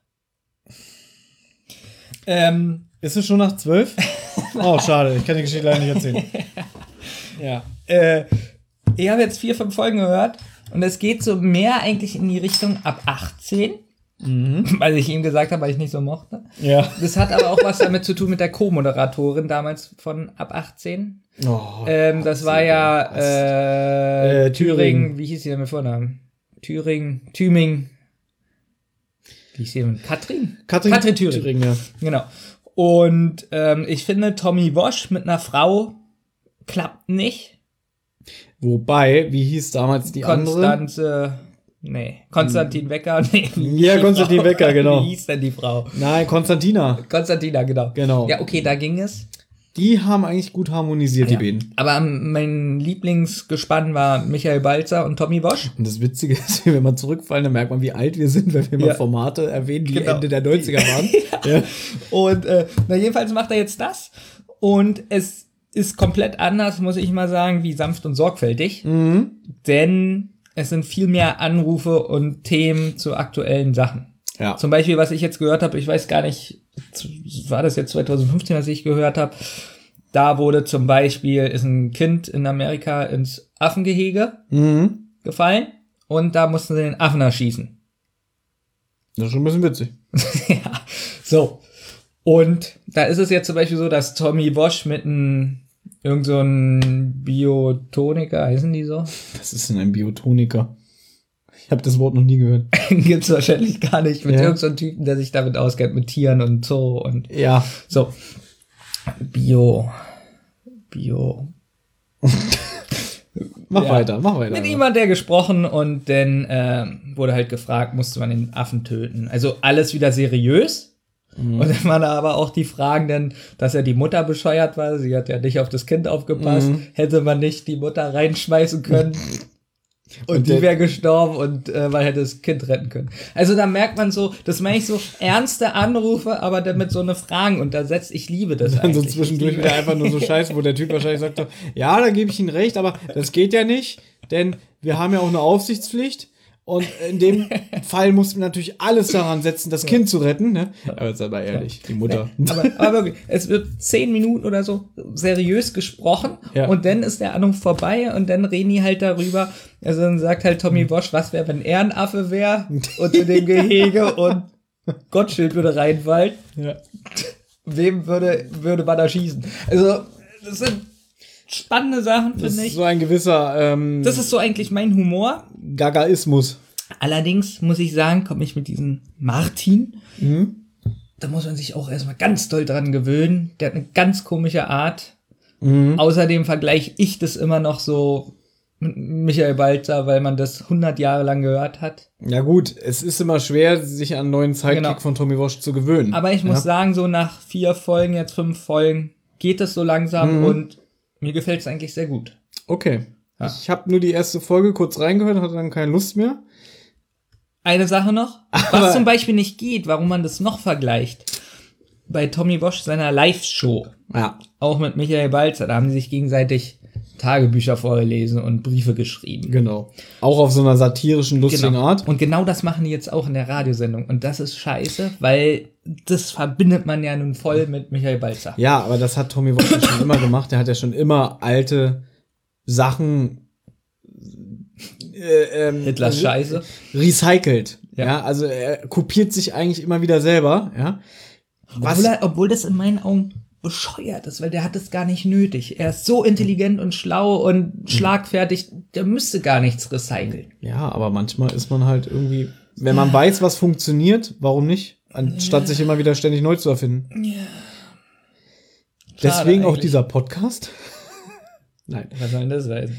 Ähm, Ist es schon nach zwölf? Oh, schade, ich kann die Geschichte leider nicht erzählen. Ja. äh, ich habe jetzt vier, fünf Folgen gehört und es geht so mehr eigentlich in die Richtung ab achtzehn, Mhm. weil ich ihm gesagt habe, weil ich nicht so mochte. Ja. Das hat aber auch was damit zu tun mit der Co-Moderatorin damals von ab achtzehn. Oh, Ähm, das war ja äh, Äh, Thüringen. Thüringen, wie hieß sie denn mit Vornamen? Thüringen, Thüming. Wie hieß sie denn? Katrin? Katrin, Katrin Thüringen. ja. Genau. Und ähm, ich finde, Tommy Wosch mit einer Frau klappt nicht. Wobei, wie hieß damals die andere? Konstanze, nee, Konstantin Wecker, nee. wie Ja, hieß die Konstantin Frau? Wecker, genau. Wie hieß denn die Frau? Nein, Konstantina. Konstantina, genau. Genau. Ja, okay, da ging es. Die haben eigentlich gut harmonisiert, Ja. die beiden. Aber mein Lieblingsgespann war Michael Balzer und Tommy Wosch. Und das Witzige ist, wenn wir zurückfallen, dann merkt man, wie alt wir sind, wenn wir mal Ja. Formate erwähnen, die Genau. Ende der neunziger waren. ja. Und äh, na jedenfalls macht er jetzt das. Und es ist komplett anders, muss ich mal sagen, wie sanft und sorgfältig. Mhm. Denn es sind viel mehr Anrufe und Themen zu aktuellen Sachen. Ja. Zum Beispiel, was ich jetzt gehört habe, ich weiß gar nicht, war das jetzt zwanzig fünfzehn, was ich gehört habe, da wurde zum Beispiel, ist ein Kind in Amerika ins Affengehege Mhm. gefallen und da mussten sie den Affen erschießen. Das ist schon ein bisschen witzig. Ja, so. Und da ist es jetzt zum Beispiel so, dass Tommy Wosch mit einem, irgend so ein Biotoniker, heißen die so? Was ist denn ein Biotoniker? Ich habe das Wort noch nie gehört. Gibt's wahrscheinlich gar nicht. Mit Ja. irgend so einem Typen, der sich damit auskennt, mit Tieren und Zoo und Ja. so. Bio. Bio. Mach Ja. weiter, mach weiter. Mit ihm hat er gesprochen und dann äh, wurde halt gefragt, musste man den Affen töten. Also alles wieder seriös. Mhm. Und dann waren da aber auch die Fragen dann, dass er die Mutter bescheuert war. Sie hat ja nicht auf das Kind aufgepasst. Mhm. Hätte man nicht die Mutter reinschmeißen können. Und, Und die der- wäre gestorben und äh, man hätte das Kind retten können. Also da merkt man so, das meine ich so ernste Anrufe, aber dann mit so eine Fragen untersetzt. Ich liebe das Dann so eigentlich. zwischendurch wieder einfach nur so Scheiße, wo der Typ wahrscheinlich sagt, so, ja, da gebe ich Ihnen recht, aber das geht ja nicht, denn wir haben ja auch eine Aufsichtspflicht und in dem Fall mussten wir natürlich alles daran setzen, das Kind zu retten, ne? Aber jetzt aber ehrlich, die Mutter. Aber, aber wirklich, es wird zehn Minuten oder so seriös gesprochen Ja. und dann ist der Anruf vorbei und dann reden die halt darüber. Also dann sagt halt Tommy Walsh, was wäre, wenn er ein Affe wäre und in dem Gehege und Gottschild würde reinfallen. Ja. Wem würde, würde man da schießen? Also, das sind spannende Sachen, Das finde ist ich. so ein gewisser ähm, Das ist so eigentlich mein Humor. Gagaismus. Allerdings muss ich sagen, komme ich mit diesem Martin. Mhm. Da muss man sich auch erstmal ganz doll dran gewöhnen. Der hat eine ganz komische Art. Mhm. Außerdem vergleiche ich das immer noch so mit Michael Balzer, weil man das hundert Jahre lang gehört hat. Ja gut, es ist immer schwer, sich an einen neuen Sidekick Genau. von Tommy Walsh zu gewöhnen. Aber ich muss ja? sagen, so nach vier Folgen, jetzt fünf Folgen, geht es so langsam Mhm. und mir gefällt es eigentlich sehr gut. Okay. Ja. Ich habe nur die erste Folge kurz reingehört, hatte dann keine Lust mehr. Eine Sache noch, Aber- was zum Beispiel nicht geht, warum man das noch vergleicht. Bei Tommy Walsh seiner Live-Show, Ja. auch mit Michael Balzer, da haben sie sich gegenseitig Tagebücher vorgelesen und Briefe geschrieben. Genau. Auch auf so einer satirischen, lustigen Genau. Art. Und genau das machen die jetzt auch in der Radiosendung. Und das ist scheiße, weil das verbindet man ja nun voll mit Michael Balzer. Ja, aber das hat Tommy Walsh ja schon immer gemacht. Der hat ja schon immer alte Sachen äh, ähm, Hitlers Scheiße. recycelt. Ja. Ja. also er kopiert sich eigentlich immer wieder selber. Ja. Was? Obwohl, er, obwohl das in meinen Augen bescheuert ist, weil der hat es gar nicht nötig. Er ist so intelligent und schlau und schlagfertig, der müsste gar nichts recyceln. Ja, aber manchmal ist man halt irgendwie, wenn man weiß, was funktioniert, warum nicht? Anstatt sich immer wieder ständig neu zu erfinden. Ja. Deswegen auch eigentlich. dieser Podcast. Nein. Was soll denn das heißen?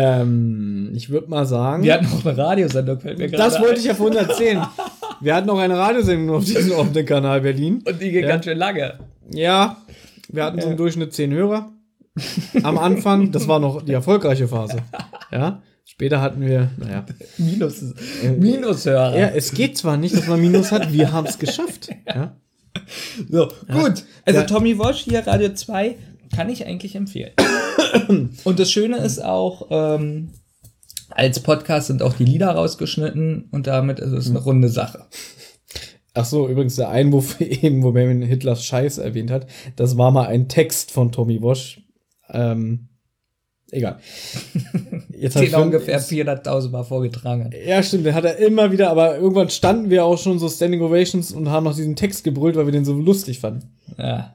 Ähm, ich würde mal sagen. Wir hatten auch eine Radiosendung, fällt mir gerade Das wollte ein. ich ja vorhin erzählen. Wir hatten auch eine Radiosendung auf diesem offenen Kanal Berlin. Und die ging Ja. ganz schön lange. Ja, wir hatten so im Durchschnitt zehn Hörer. Am Anfang, das war noch die erfolgreiche Phase. Ja, später hatten wir, naja. Minus, Minushörer. Ja, es geht zwar nicht, dass man Minus hat, wir haben es geschafft. Ja. So, gut. Also Ja. Tommy Walsh hier, Radio zwei, kann ich eigentlich empfehlen. Und das Schöne ist auch, ähm, als Podcast sind auch die Lieder rausgeschnitten und damit ist es eine runde Sache. Ach so, übrigens der Einwurf eben, wo Benjamin Hitlers Scheiß erwähnt hat, das war mal ein Text von Tommy Walsh. Ähm, egal. Jetzt hab Den ich er schon- ungefähr vierhunderttausend Mal vorgetragen hat. Ja, stimmt, den hat er immer wieder, aber irgendwann standen wir auch schon so Standing Ovations und haben noch diesen Text gebrüllt, weil wir den so lustig fanden. Ja.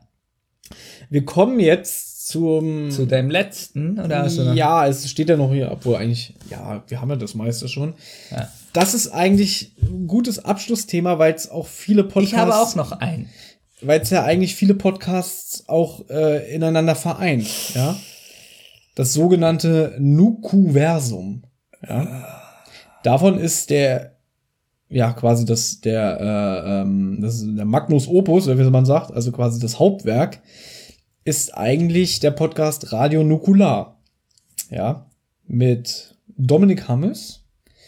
Wir kommen jetzt zum... Zu deinem letzten, oder hast du noch? Ja, es steht ja noch hier, obwohl eigentlich, ja, wir haben ja das meiste schon. Ja. Das ist eigentlich ein gutes Abschlussthema, weil es auch viele Podcasts... Ich habe auch noch einen. Weil es ja eigentlich viele Podcasts auch äh, ineinander vereint, ja. Das sogenannte Nukuversum, ja. Davon ist der, ja, quasi das, der, äh, ähm, das ist der Magnus Opus, wie man sagt, also quasi das Hauptwerk, ist eigentlich der Podcast Radio Nukular, ja. Mit Dominik Hammes,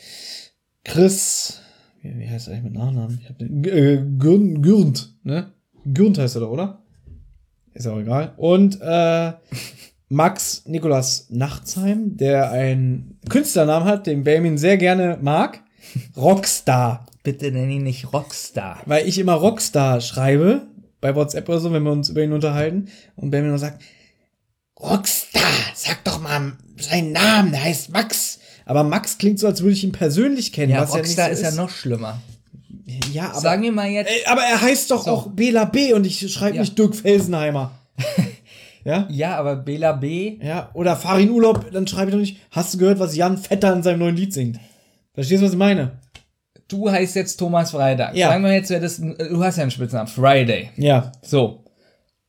Chris, wie, wie heißt er eigentlich mit Nachnamen? Ich hab den, äh, Gürnt, Gürnt, ne? Gürnt heißt er doch, oder? Ist auch egal. Und äh, Max Nikolas Nachtsheim, der einen Künstlernamen hat, den Benjamin sehr gerne mag. Rockstar. Bitte nenn ihn nicht Rockstar. Weil ich immer Rockstar schreibe, bei WhatsApp oder so, wenn wir uns über ihn unterhalten. Und Benjamin nur sagt, Rockstar, sag doch mal seinen Namen, der heißt Max. Aber Max klingt so, als würde ich ihn persönlich kennen. Ja, was Rockstar ja nicht ist so ja noch schlimmer. Ja, aber Sagen wir mal jetzt. Ey, aber er heißt doch So. auch Bela B. und ich schreibe Ja. nicht Dirk Felsenheimer. Ja? Ja, aber Bela B. Ja, oder Farin Urlaub, dann schreibe ich doch nicht, hast du gehört, was Jan Vetter in seinem neuen Lied singt? Verstehst du, was ich meine? Du heißt jetzt Thomas Freitag. Ja. Sagen wir jetzt, wer das, du hast ja einen Spitznamen. Friday. Ja. So.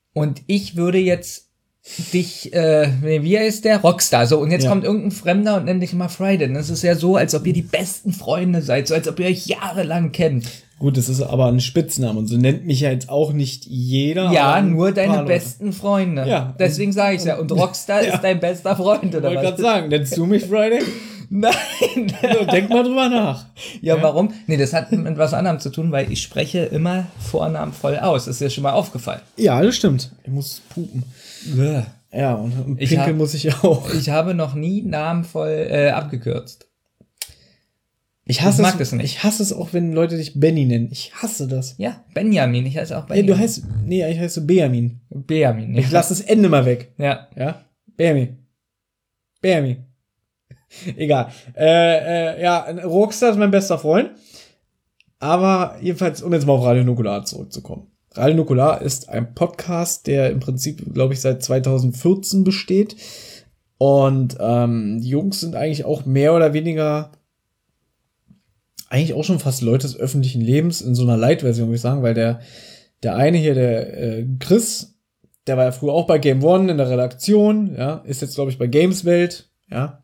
Und ich würde jetzt dich, äh, wie heißt der? Rockstar. So, und jetzt Ja. kommt irgendein Fremder und nennt dich mal Friday. Das ist ja so, als ob ihr die besten Freunde seid, so als ob ihr euch jahrelang kennt. Gut, das ist aber ein Spitzname und so nennt mich ja jetzt auch nicht jeder. Ja, aber ein nur deine paar Leute. besten Freunde. Ja. Deswegen sage ich ja. Und Rockstar Ja. ist dein bester Freund, Ich oder wollte was? gerade sagen, nennst du mich Friday? Nein. So, denk mal drüber nach. Ja, warum? Nee, das hat mit was anderem zu tun, weil ich spreche immer Vornamen voll aus. Das ist dir schon mal aufgefallen. Ja, das stimmt. Ich muss pupen. Ja, und, und Ich pinkeln hab- muss ich auch. Ich habe noch nie Namen voll äh, abgekürzt. Ich hasse Ich mag es, das nicht. Ich hasse es auch, wenn Leute dich Benny nennen. Ich hasse das. Ja, Benjamin. Ich heiße auch Ja, Benjamin. du heißt, nee, ich heiße Benjamin. Benjamin. Ich lass das Ende mal weg. Ja. Ja? Benjamin. Benjamin. Egal. Äh, äh, ja, ein Rockstar ist mein bester Freund. Aber jedenfalls, um jetzt mal auf Radio Nukular zurückzukommen. Radio Nukular ist ein Podcast, der im Prinzip, glaube ich, seit zweitausendvierzehn besteht. Und ähm, die Jungs sind eigentlich auch mehr oder weniger eigentlich auch schon fast Leute des öffentlichen Lebens in so einer Light-Version, würde ich sagen, weil der, der eine hier, der äh, Chris, der war ja früher auch bei Game One in der Redaktion, ja, ist jetzt, glaube ich, bei Gameswelt, ja.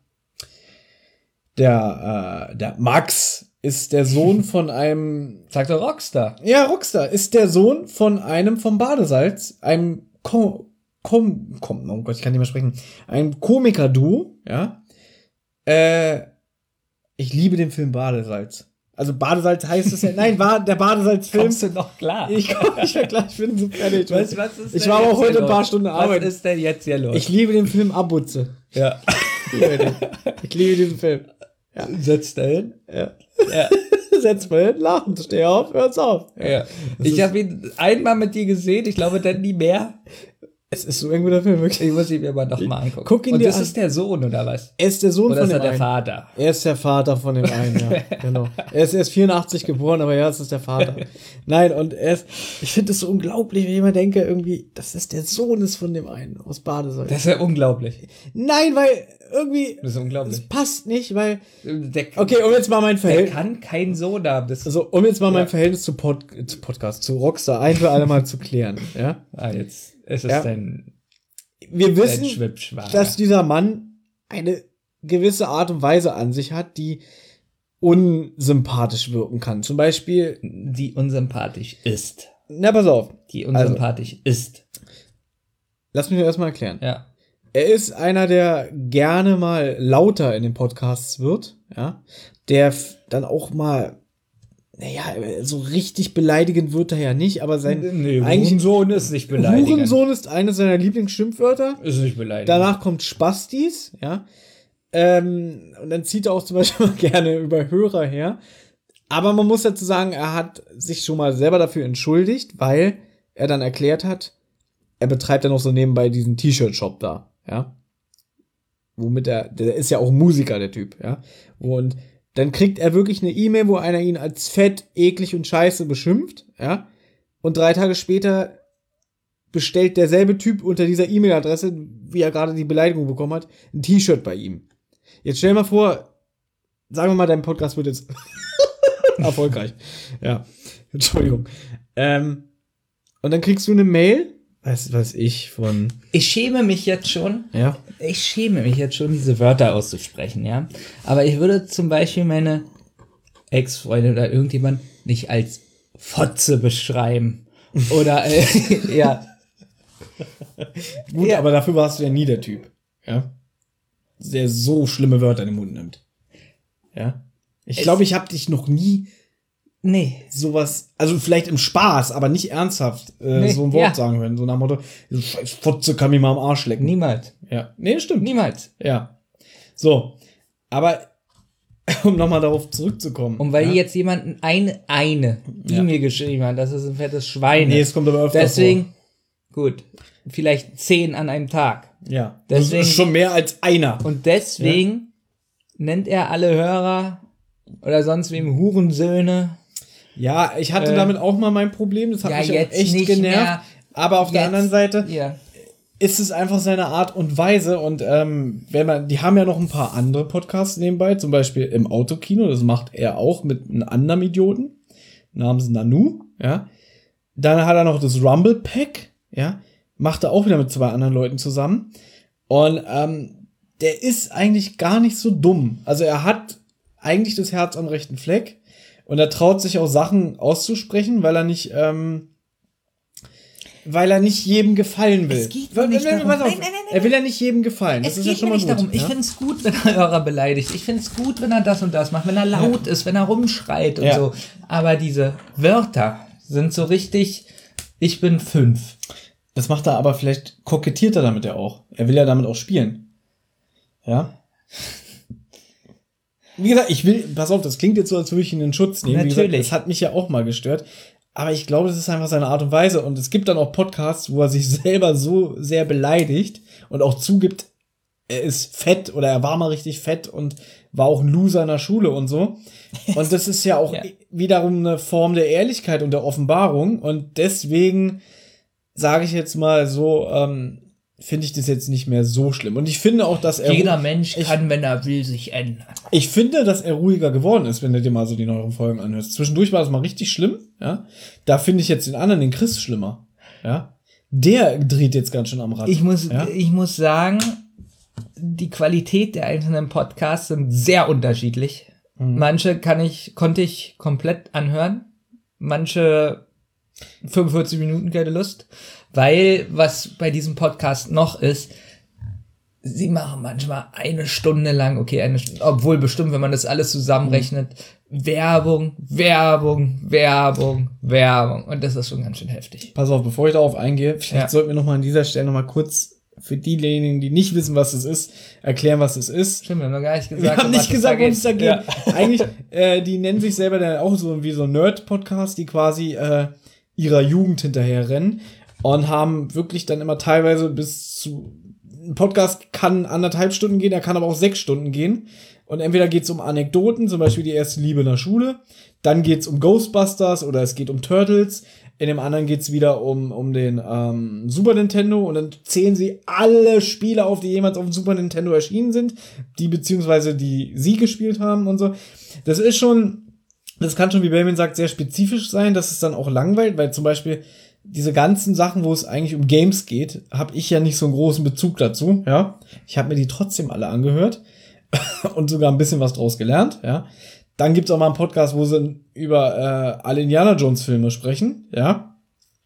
Der, äh, der Max ist der Sohn von einem, Sagt doch Rockstar. ja, Rockstar, ist der Sohn von einem vom Badesalz, einem Kom, Kom, Kom, oh Gott, ich kann nicht mehr sprechen, ein Komiker-Duo, ja. Äh, ich liebe den Film Badesalz. Also Badesalz heißt es ja, nein, war der Badesalz-Film. Kommst du noch klar? Ich komme nicht mehr klar, ich bin so fertig. was, was ist ich denn war aber jetzt auch heute hier ein paar los? Stunden Was arbeiten. ist denn jetzt hier los? Ich liebe den Film Abutze. ja. Ich liebe den. Ich liebe diesen Film. Setz da hin. Ja. Ja. Setz mal hin, lachen, steh auf, hör's auf. ja. Ich habe ihn einmal mit dir gesehen, ich glaube dann nie mehr. Es ist so ein guter Film, wirklich. Ich muss ihn mir aber noch mal angucken. Guck ihn Und dir das an. ist der Sohn, oder was? Er ist der Sohn Oder von ist er dem der einen. Vater? Er ist der Vater von dem einen, ja. Genau. Er ist erst vierundachtzig geboren, aber ja, es ist der Vater. Nein, und er ist, ich finde es so unglaublich, wenn ich immer denke, irgendwie, dass es der Sohn ist von dem einen aus Badesalz. Das ist ja unglaublich. Nein, weil irgendwie, Das ist unglaublich. es passt nicht, weil, Der, okay, um jetzt mal mein der Verhältnis, kann keinen Sohn haben. Das also, um jetzt mal mein Ja. Verhältnis zu, Pod, zu Podcast, zu Rockstar ein für alle Mal zu klären, ja. ah, jetzt ist es Ja. dein, Wir dein wissen, Schwibschwager. dass dieser Mann eine gewisse Art und Weise an sich hat, die unsympathisch wirken kann. Zum Beispiel, die unsympathisch ist. na, pass auf, Die unsympathisch ist. lass mich erstmal erklären. Ja. Er ist einer, der gerne mal lauter in den Podcasts wird, ja, der f- dann auch mal, naja, so richtig beleidigend wird er ja nicht, aber sein Nee, eigentlich Hurensohn ist nicht beleidigend. Hurensohn ist eines seiner Lieblingsschimpfwörter. Ist nicht beleidigend. Danach kommt Spastis, ja. Ähm, und dann zieht er auch zum Beispiel mal gerne über Hörer her. Aber man muss dazu sagen, er hat sich schon mal selber dafür entschuldigt, weil er dann erklärt hat, er betreibt ja noch so nebenbei diesen T-Shirt-Shop da, ja. Womit er, der ist ja auch Musiker, der Typ, ja. Und dann kriegt er wirklich eine E-Mail, wo einer ihn als fett, eklig und scheiße beschimpft, ja. Und drei Tage später bestellt derselbe Typ unter dieser E-Mail-Adresse, wie er gerade die Beleidigung bekommen hat, ein T-Shirt bei ihm. Jetzt stell dir mal vor, sagen wir mal, dein Podcast wird jetzt erfolgreich. Ja, Entschuldigung. Ähm, und dann kriegst du eine Mail, weiß, weiß ich, von, Ich schäme mich jetzt schon. ja, Ich schäme mich jetzt schon, diese Wörter auszusprechen, ja. Aber ich würde zum Beispiel meine Ex-Freundin oder irgendjemand nicht als Fotze beschreiben. Oder, äh, ja. gut, Ja. aber dafür warst du ja nie der Typ, ja, der so schlimme Wörter in den Mund nimmt. Ja. Ich Es- glaube, ich habe dich noch nie Nee. sowas, also vielleicht im Spaß, aber nicht ernsthaft äh, Nee, so ein Wort ja. sagen hören. So nach dem Motto, diese scheiß Fotze kann mich mal am Arsch lecken. Niemals. Ja. Nee, stimmt. Niemals. Ja. So. Aber, um nochmal darauf zurückzukommen. Und weil ja? jetzt jemanden eine, eine, die Ja. mir geschrieben hat, das ist ein fettes Schwein. Nee, es kommt aber öfter Deswegen, gut, vielleicht zehn an einem Tag. vor. Ja. deswegen- Das ist schon mehr als einer. Und deswegen nennt er alle Hörer oder sonst wem Hurensöhne. Ja, ich hatte Äh, damit auch mal mein Problem. Das hat ja, mich auch jetzt echt nicht genervt. mehr. Aber auf der Jetzt- anderen Seite Ja. ist es einfach seine Art und Weise. Und ähm, wenn man, die haben ja noch ein paar andere Podcasts nebenbei, zum Beispiel im Autokino, das macht er auch mit einem anderen Idioten namens Nanu, ja. Dann hat er noch das Rumble Pack, ja. macht er auch wieder mit zwei anderen Leuten zusammen. Und ähm, der ist eigentlich gar nicht so dumm. Also er hat eigentlich das Herz am rechten Fleck und er traut sich auch Sachen auszusprechen, weil er nicht, ähm, weil er nicht jedem gefallen will. Es geht mir nicht darum. Pass auf, Nein, nein, nein, er will ja nicht jedem gefallen. Das Es ist geht ja schon mir mal nicht gut. darum. Ich ja? finde es gut, wenn er Hörer beleidigt. Ich finde es gut, wenn er das und das macht, wenn er laut ist, wenn er rumschreit und Ja. so. Aber diese Wörter sind so richtig, ich bin fünf. Das macht er aber, vielleicht kokettiert er damit ja auch. Er will ja damit auch spielen. Ja? Wie gesagt, ich will, pass auf, das klingt jetzt so, als würde ich ihn in Schutz nehmen. Wie Natürlich. gesagt, das hat mich ja auch mal gestört. Aber ich glaube, das ist einfach seine Art und Weise. Und es gibt dann auch Podcasts, wo er sich selber so sehr beleidigt und auch zugibt, er ist fett oder er war mal richtig fett und war auch ein Loser in der Schule und so. Und das ist ja auch Ja. wiederum eine Form der Ehrlichkeit und der Offenbarung. Und deswegen sage ich jetzt mal so, ähm, finde ich das jetzt nicht mehr so schlimm. Und ich finde auch, dass er Jeder Mensch ich- kann, wenn er will, sich ändern. Ich finde, dass er ruhiger geworden ist, wenn du dir mal so die neueren Folgen anhörst. Zwischendurch war das mal richtig schlimm, ja. Da finde ich jetzt den anderen, den Chris, schlimmer, ja. Der dreht jetzt ganz schön am Rad. Ich muss, ja? ich muss sagen, die Qualität der einzelnen Podcasts sind sehr unterschiedlich. Mhm. Manche kann ich, konnte ich komplett anhören. Manche fünfundvierzig Minuten keine Lust. Weil, was bei diesem Podcast noch ist, sie machen manchmal eine Stunde lang, okay, eine Stunde, obwohl bestimmt, wenn man das alles zusammenrechnet, Werbung, Werbung, Werbung, Werbung. Und das ist schon ganz schön heftig. Pass auf, bevor ich darauf eingehe, vielleicht Ja. sollten wir noch mal an dieser Stelle noch mal kurz für diejenigen, die nicht wissen, was es ist, erklären, was es ist. Stimmt, wir haben noch gar nicht gesagt, Wir haben um nicht was gesagt, worum es da geht. geht. Ja. Eigentlich, äh, die nennen sich selber dann auch so wie so ein Nerd-Podcast, die quasi äh, ihrer Jugend hinterherrennen und haben wirklich dann immer teilweise bis zu ein Podcast kann anderthalb Stunden gehen, er kann aber auch sechs Stunden gehen. Und entweder geht's um Anekdoten, zum Beispiel die erste Liebe in der Schule, dann geht's um Ghostbusters oder es geht um Turtles, in dem anderen geht's wieder um, um den ähm, Super Nintendo und dann zählen sie alle Spiele auf, die jemals auf dem Super Nintendo erschienen sind, die beziehungsweise die sie gespielt haben und so. Das ist schon, das kann schon, wie Benjamin sagt, sehr spezifisch sein, dass es dann auch langweilt, weil zum Beispiel diese ganzen Sachen, wo es eigentlich um Games geht, habe ich ja nicht so einen großen Bezug dazu, ja. Ich habe mir die trotzdem alle angehört und sogar ein bisschen was draus gelernt, ja. Dann gibt's auch mal einen Podcast, wo sie über äh, alle Indiana Jones Filme sprechen, ja.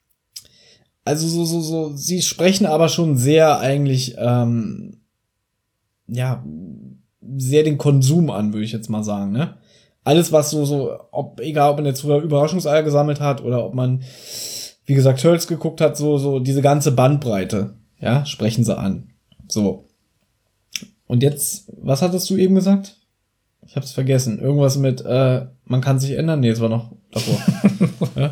Also so, so, so, sie sprechen aber schon sehr eigentlich, ähm, ja, sehr den Konsum an, würde ich jetzt mal sagen, ne. Alles, was so, so, ob, egal, ob man jetzt früher Überraschungseier gesammelt hat oder ob man, wie gesagt, Turtles geguckt hat, so, so, diese ganze Bandbreite, ja, sprechen sie an. So. Und jetzt, was hattest du eben gesagt? Ich hab's vergessen. Irgendwas mit, äh, man kann sich ändern? Nee, es war noch davor. ja?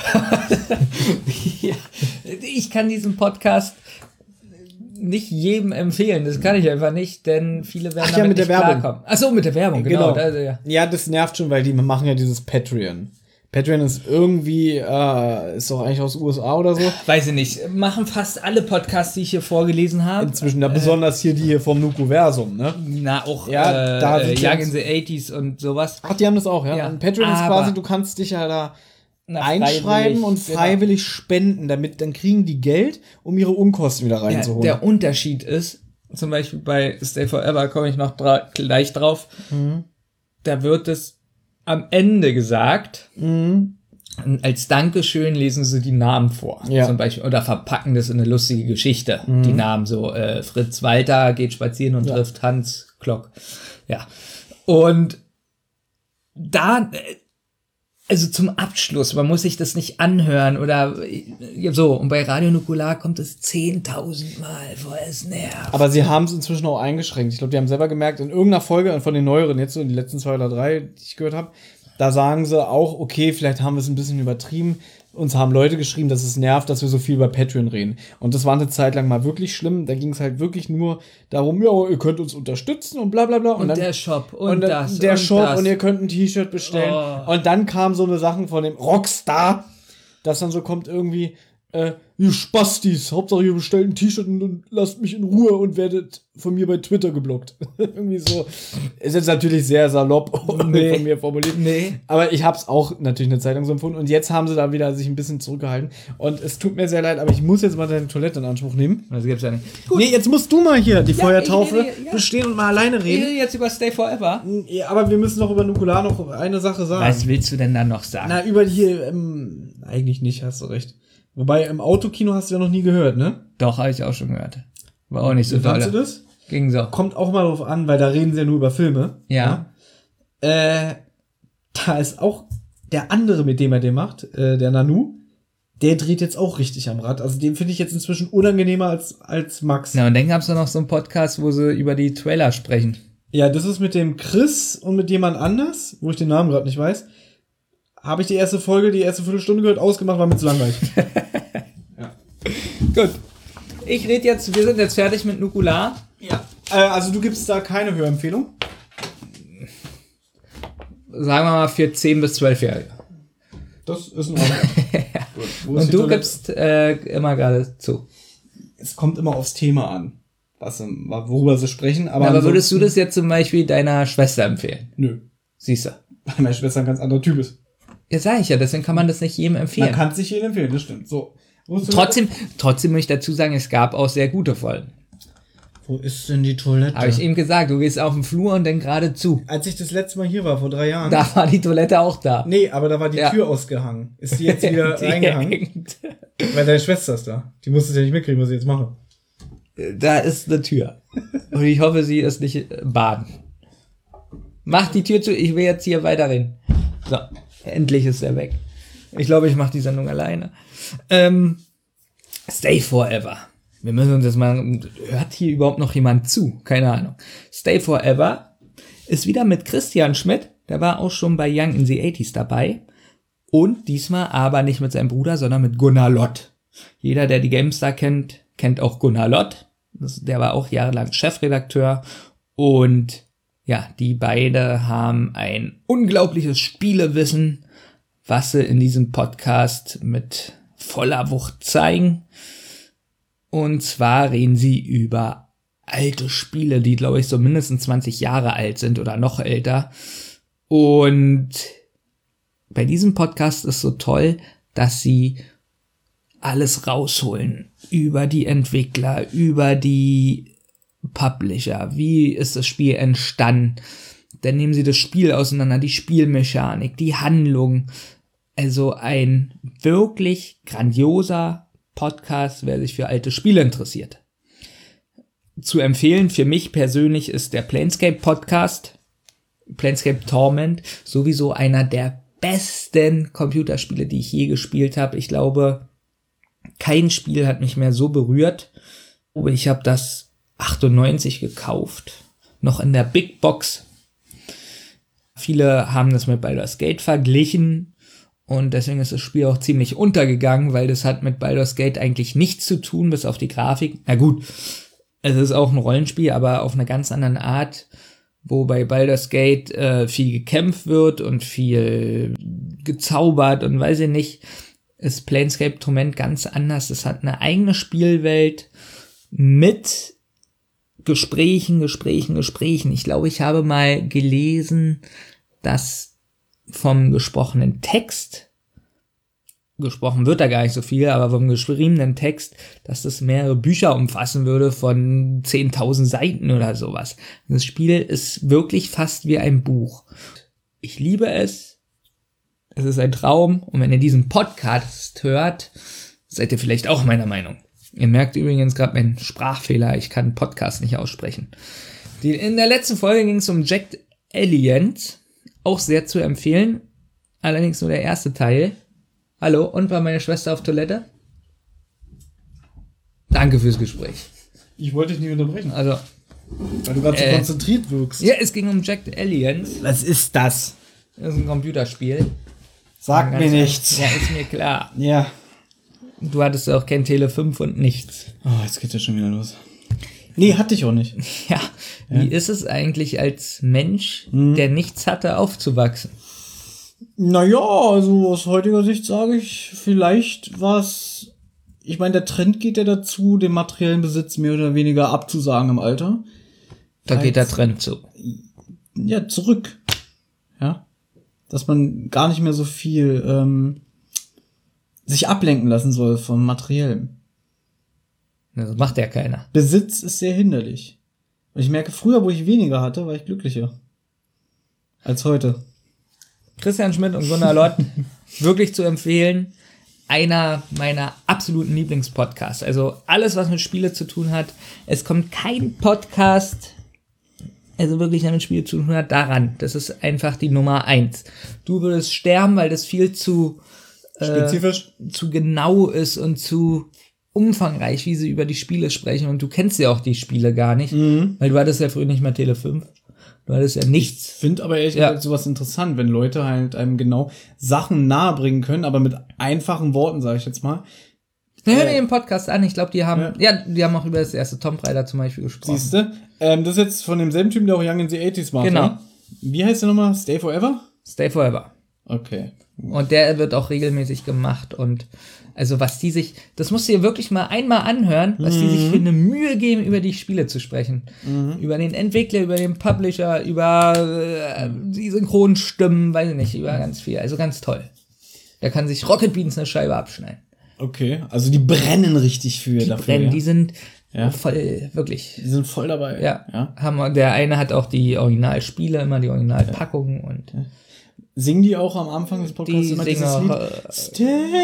Ja, ich kann diesen Podcast nicht jedem empfehlen. Das kann ich einfach nicht, denn viele werden Ach ja, damit mit der nicht Werbung. klarkommen. Ach so, mit der Werbung, genau. Genau. Da, ja. Ja, das nervt schon, weil die machen ja dieses Patreon. Patreon ist irgendwie, äh, ist doch eigentlich aus U S A oder so. Weiß ich nicht. Machen fast alle Podcasts, die ich hier vorgelesen habe. Inzwischen, ja, besonders hier die hier vom Nukuversum, ne? Na, auch Ja, äh, da äh, sind Young jetzt- in the eighties und sowas. Ach, die haben das auch, ja? Ja, Und Patreon ist aber- quasi, du kannst dich ja da Na, einschreiben freiwillig, und genau. freiwillig spenden, damit dann kriegen die Geld, um ihre Unkosten wieder Ja, reinzuholen. der Unterschied ist, zum Beispiel bei Stay Forever komme ich noch dra gleich drauf, Mhm. da wird es am Ende gesagt, Mhm. und als Dankeschön lesen sie die Namen vor. Ja. Zum Beispiel, oder verpacken das in eine lustige Geschichte. Die Namen so, äh, Fritz Walter geht spazieren und Ja. trifft Hans Klock. Ja. Und da, äh, also zum Abschluss, man muss sich das nicht anhören oder äh, so. Und bei Radio Nukular kommt es zehntausend Mal vor, es nervt. Aber sie haben es inzwischen auch eingeschränkt. Ich glaube, die haben selber gemerkt, in irgendeiner Folge von den neueren, jetzt so in die letzten zwei oder drei, die ich gehört habe, da sagen sie auch, okay, vielleicht haben wir es ein bisschen übertrieben. Uns haben Leute geschrieben, dass es nervt, dass wir so viel über Patreon reden. Und das war eine Zeit lang mal wirklich schlimm. Da ging es halt wirklich nur darum, ja, ihr könnt uns unterstützen und bla bla bla. und dann, der Shop und, und dann das der und Shop das. und ihr könnt ein T-Shirt bestellen. Oh. Und dann kamen so eine Sachen von dem Rockstar, dass dann so kommt irgendwie, äh, ihr Spastis, Hauptsache ihr bestellt ein T-Shirt und, und lasst mich in Ruhe und werdet von mir bei Twitter geblockt. Irgendwie so. Ist jetzt natürlich sehr salopp Nee. von mir formuliert. Nee. Aber ich hab's auch natürlich eine Zeitung so empfunden. Und jetzt haben sie da wieder sich ein bisschen zurückgehalten. Und es tut mir sehr leid, aber ich muss jetzt mal deine Toilette in Anspruch nehmen. Das gibt's ja nicht. Nee, jetzt musst du mal hier die Feuertaufe ich rede, ja. bestehen und mal alleine Ich reden. rede jetzt über Stay Forever. Ja, aber wir müssen noch über Nukular noch eine Sache sagen. Was willst du denn dann noch sagen? Na, über hier, ähm, eigentlich nicht, hast du recht. Wobei, im Autokino hast du ja noch nie gehört, ne? Doch, habe ich auch schon gehört. War auch nicht so Wie fandst du toll. das? Ging so. Kommt auch mal drauf an, weil da reden sie ja nur über Filme. Ja. Ja? Äh, da ist auch der andere, mit dem er den macht, äh, der Nanu, der dreht jetzt auch richtig am Rad. Also den finde ich jetzt inzwischen unangenehmer als, als Max. Na, und dann gab's da noch so einen Podcast, wo sie über die Trailer sprechen. Ja, das ist mit dem Chris und mit jemand anders, wo ich den Namen gerade nicht weiß. Habe ich die erste Folge, die erste Viertelstunde gehört, ausgemacht, war mir zu langweilig. Gut. Ich rede jetzt, wir sind jetzt fertig mit Nukular. Ja. Äh, also du gibst da keine Hörempfehlung? Sagen wir mal für zehn bis zwölf-Jährige. Das ist in Ordnung. Gut. Wo ist Und die du Toilette? gibst äh, immer gerade zu. Es kommt immer aufs Thema an, was, worüber sie sprechen. Aber, Aber, aber würdest du ansonsten- das jetzt zum Beispiel deiner Schwester empfehlen? Nö. Siehst du. Weil meine Schwester ein ganz anderer Typ ist. Ja, sag ich ja, deswegen kann man das nicht jedem Man empfehlen. kann es sich jedem empfehlen, das stimmt. So. Wo ist die Trotzdem, trotzdem möchte ich dazu sagen, es gab auch sehr gute Folgen. Wo ist denn die Toilette? Habe ich eben gesagt, du gehst auf den Flur und dann gerade zu. Als ich das letzte Mal hier war, vor drei Jahren. Da war die Toilette auch da. Nee, aber da war die Ja. Tür ausgehangen. Ist die jetzt wieder Die reingehangen? hängt. Weil deine Schwester ist da. Die muss es ja nicht mitkriegen, was ich jetzt mache. Da ist eine Tür. Und ich hoffe, sie ist nicht äh, baden. Mach die Tür zu, ich will jetzt hier weiter reden. So, endlich ist er weg. Ich glaube, ich mache die Sendung alleine. Ähm, Stay Forever. Wir müssen uns jetzt mal, hört hier überhaupt noch jemand zu? Keine Ahnung. Stay Forever ist wieder mit Christian Schmidt. Der war auch schon bei Young in the eighties dabei. Und diesmal aber nicht mit seinem Bruder, sondern mit Gunnar Lott. Jeder, der die GameStar kennt, kennt auch Gunnar Lott. Das, der war auch jahrelang Chefredakteur. Und ja, die beide haben ein unglaubliches Spielewissen, was sie in diesem Podcast mit voller Wucht zeigen. Und zwar reden sie über alte Spiele, die, glaube ich, so mindestens zwanzig Jahre alt sind oder noch älter. Und bei diesem Podcast ist so toll, dass sie alles rausholen über die Entwickler, über die Publisher. Wie ist das Spiel entstanden? Dann nehmen sie das Spiel auseinander, die Spielmechanik, die Handlung. Also ein wirklich grandioser Podcast, wer sich für alte Spiele interessiert. Zu empfehlen für mich persönlich ist der Planescape Podcast, Planescape Torment, sowieso einer der besten Computerspiele, die ich je gespielt habe. Ich glaube, kein Spiel hat mich mehr so berührt. Aber ich habe das achtundneunzig gekauft, noch in der Big Box. Viele haben das mit Baldur's Gate verglichen. Und deswegen ist das Spiel auch ziemlich untergegangen, weil das hat mit Baldur's Gate eigentlich nichts zu tun, bis auf die Grafik. Na gut, es ist auch ein Rollenspiel, aber auf eine ganz andere Art, wo bei Baldur's Gate äh, viel gekämpft wird und viel gezaubert und weiß ich nicht, ist Planescape Torment ganz anders. Es hat eine eigene Spielwelt mit Gesprächen, Gesprächen, Gesprächen. Ich glaube, ich habe mal gelesen, dass vom gesprochenen Text, gesprochen wird da gar nicht so viel, aber vom geschriebenen Text, dass das mehrere Bücher umfassen würde von zehntausend Seiten oder sowas. Das Spiel ist wirklich fast wie ein Buch. Ich liebe es. Es ist ein Traum. Und wenn ihr diesen Podcast hört, seid ihr vielleicht auch meiner Meinung. Ihr merkt übrigens gerade meinen Sprachfehler. Ich kann Podcast nicht aussprechen. Die, in der letzten Folge ging es um Jagged Alliance. Auch sehr zu empfehlen. Allerdings nur der erste Teil. Hallo, und war meine Schwester auf Toilette? Danke fürs Gespräch. Ich wollte dich nicht unterbrechen, Also, weil du gerade Äh. so konzentriert wirkst. ja, es ging um Jagged Alliance. Was ist das? Das ist ein Computerspiel. Sag Ganz mir ehrlich. nichts. Ja, ist mir klar. Ja. Du hattest ja auch kein Tele fünf und nichts. Oh, jetzt geht ja schon wieder los. Nee, hatte ich auch nicht. Ja, wie ist es eigentlich als Mensch, der nichts hatte, aufzuwachsen? Naja, also aus heutiger Sicht sage ich, vielleicht war es ich meine, der Trend geht ja dazu, den materiellen Besitz mehr oder weniger abzusagen im Alter. Da geht der Trend zu. Ja, zurück. Ja. Dass man gar nicht mehr so viel ähm, sich ablenken lassen soll von Materiellem. Das macht ja keiner. Besitz ist sehr hinderlich. Und ich merke, früher, wo ich weniger hatte, war ich glücklicher. Als heute. Christian Schmidt und Gunnar Lott, wirklich zu empfehlen. Einer meiner absoluten Lieblingspodcasts. Also alles, was mit Spiele zu tun hat. Es kommt kein Podcast, also wirklich der mit Spiele zu tun hat, daran. Das ist einfach die Nummer eins. Du würdest sterben, weil das viel zu äh, Spezifisch? zu genau ist und zu umfangreich, wie sie über die Spiele sprechen. Und du kennst ja auch die Spiele gar nicht, Mhm. weil du hattest ja früher nicht mal Tele fünf. Du hattest ja nichts. Ich finde aber ehrlich Ja. gesagt sowas interessant, wenn Leute halt einem genau Sachen nahebringen können, aber mit einfachen Worten, sage ich jetzt mal. Hör dir Äh, den Podcast an. Ich glaube, die haben, ja. ja. die haben auch über das erste Tomb Raider zum Beispiel gesprochen. Siehste, ähm, das ist jetzt von demselben Typen, der auch Young in the achtziger macht. Genau. Ne? Wie heißt der nochmal? Stay Forever? Stay Forever. Okay. Und der wird auch regelmäßig gemacht und also was die sich, das musst du dir wirklich mal einmal anhören, was die sich für eine Mühe geben, über die Spiele zu sprechen. Über den Entwickler, über den Publisher, über äh, die Synchronstimmen, weiß ich nicht, über ganz viel. Also ganz toll. Da kann sich Rocket Beans eine Scheibe abschneiden. Okay, also die brennen richtig für Die dafür. brennen, ja? die sind Ja. voll, wirklich. Die sind voll dabei. Ja, ja. Haben, der eine hat auch die Originalspiele, immer die Originalpackungen und Singen die auch am Anfang des Podcasts die immer singen dieses auch, Lied? äh, Stay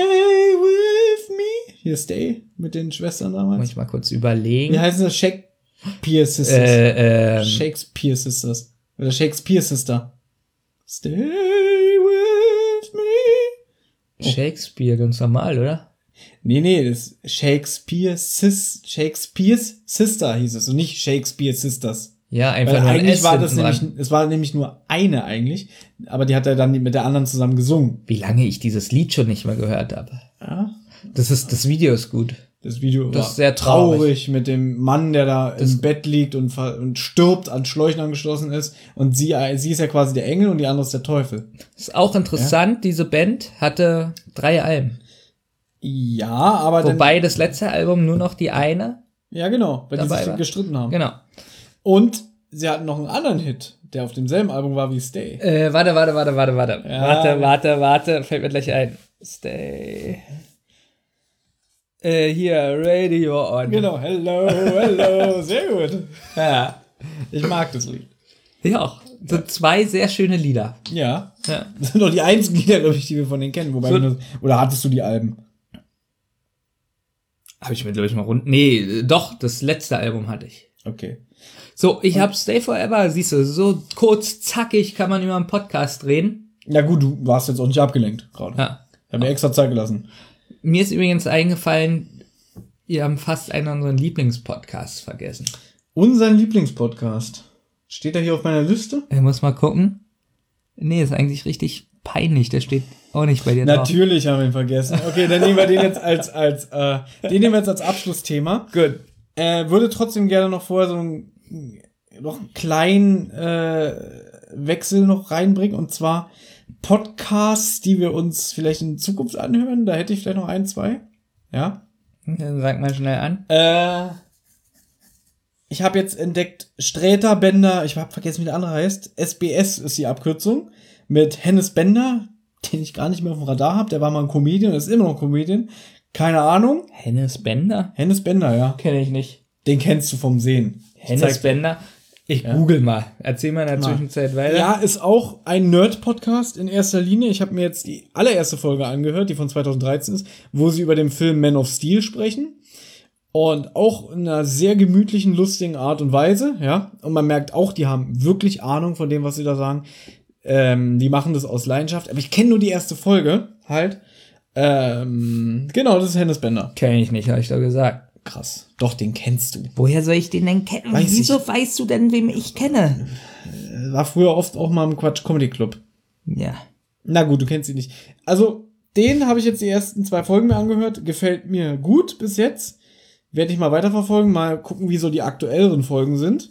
with me. Hier, Stay, mit den Schwestern muss damals. ich mal kurz überlegen. Wie heißen das? Shakespeare Sisters. Äh, ähm, Shakespeare Sisters. Oder Shakespeare Sister. Stay with me. Shakespeare, ganz normal, oder? Nee, nee, das Shakespeare Sis, Shakespeare's Sister hieß es und nicht Shakespeare Sisters. Ja, einfach Weil nur ein eigentlich S war das hinten nämlich, dran. es war nämlich nur eine eigentlich, aber die hat er dann mit der anderen zusammen gesungen. Wie lange ich dieses Lied schon nicht mehr gehört habe. Ja. Das ist, das Video ist gut. Das Video Das war ist sehr traurig. traurig mit dem Mann, der da im Bett liegt und, ver- und stirbt, an Schläuchen angeschlossen ist. Und sie, sie ist ja quasi der Engel und die andere ist der Teufel. Ist auch interessant, diese Band hatte drei Alben. Ja, aber dann, Wobei das letzte Album nur noch die eine. ja genau, weil die dabei sich war. gestritten haben. Genau. Und sie hatten noch einen anderen Hit, der auf demselben Album war wie Stay. Äh, warte, warte, warte, warte, warte. Ja. Warte, warte, warte. Fällt mir gleich ein. Stay. Äh, hier, Radio on. Genau, hello, hello, sehr gut. Ja. Ich mag das Lied. Ja, auch. So zwei sehr schöne Lieder. Ja, Ja. das sind doch die einzigen Lieder, glaube ich, die wir von denen kennen. Wobei So- wir nur, oder hattest du die Alben? Habe ich mir, glaube ich, mal rund. Nee, doch, das letzte Album hatte ich. Okay. So, ich habe Stay Forever, siehst du, so kurz, zackig kann man über einen Podcast reden. Ja gut, du warst jetzt auch nicht abgelenkt gerade. Ja. Ich habe mir extra Zeit gelassen. Mir ist übrigens eingefallen, wir haben fast einen unserer Lieblingspodcasts vergessen. Unseren Lieblingspodcast. Steht er hier auf meiner Liste? Ich muss mal gucken. Nee, ist eigentlich richtig peinlich, der steht auch nicht bei dir drauf. Natürlich haben wir ihn vergessen. Okay, dann nehmen wir den jetzt als, als, äh, den nehmen wir jetzt als Abschlussthema. Gut. Äh, würde trotzdem gerne noch vorher so einen, noch einen kleinen äh, Wechsel noch reinbringen. Und zwar Podcasts, die wir uns vielleicht in Zukunft anhören. Da hätte ich vielleicht noch ein, zwei. Ja. Dann sag mal schnell an. Äh, ich habe jetzt entdeckt Sträter Bender, ich habe vergessen, wie der andere heißt. S B S ist die Abkürzung. Mit Hennes Bender, den ich gar nicht mehr auf dem Radar habe. Der war mal ein Comedian, ist immer noch ein Comedian. Keine Ahnung. Hennes Bender? Hennes Bender, ja. Kenne ich nicht. Den kennst du vom Sehen. Ich Hennes zeig's dir. Bender? Ich google mal. Erzähl mal in der Mal. Zwischenzeit weiter. Ja, ist auch ein Nerd-Podcast in erster Linie. Ich habe mir jetzt die allererste Folge angehört, die von zweitausenddreizehn ist, wo sie über den Film Man of Steel sprechen. Und auch in einer sehr gemütlichen, lustigen Art und Weise, ja. Und man merkt auch, die haben wirklich Ahnung von dem, was sie da sagen. Ähm, die machen das aus Leidenschaft. Aber ich kenne nur die erste Folge, halt. Ähm, genau, das ist Hennes Bender. Kenne ich nicht, habe ich doch gesagt. Krass. Doch, den kennst du. Woher soll ich den denn kennen? Weiß Wieso weißt du denn, wem ich kenne? War früher oft auch mal im Quatsch Comedy Club. Ja. Na gut, du kennst ihn nicht. Also, den habe ich jetzt die ersten zwei Folgen mir angehört. Gefällt mir gut bis jetzt. Werde ich mal weiterverfolgen, mal gucken, wie so die aktuelleren Folgen sind.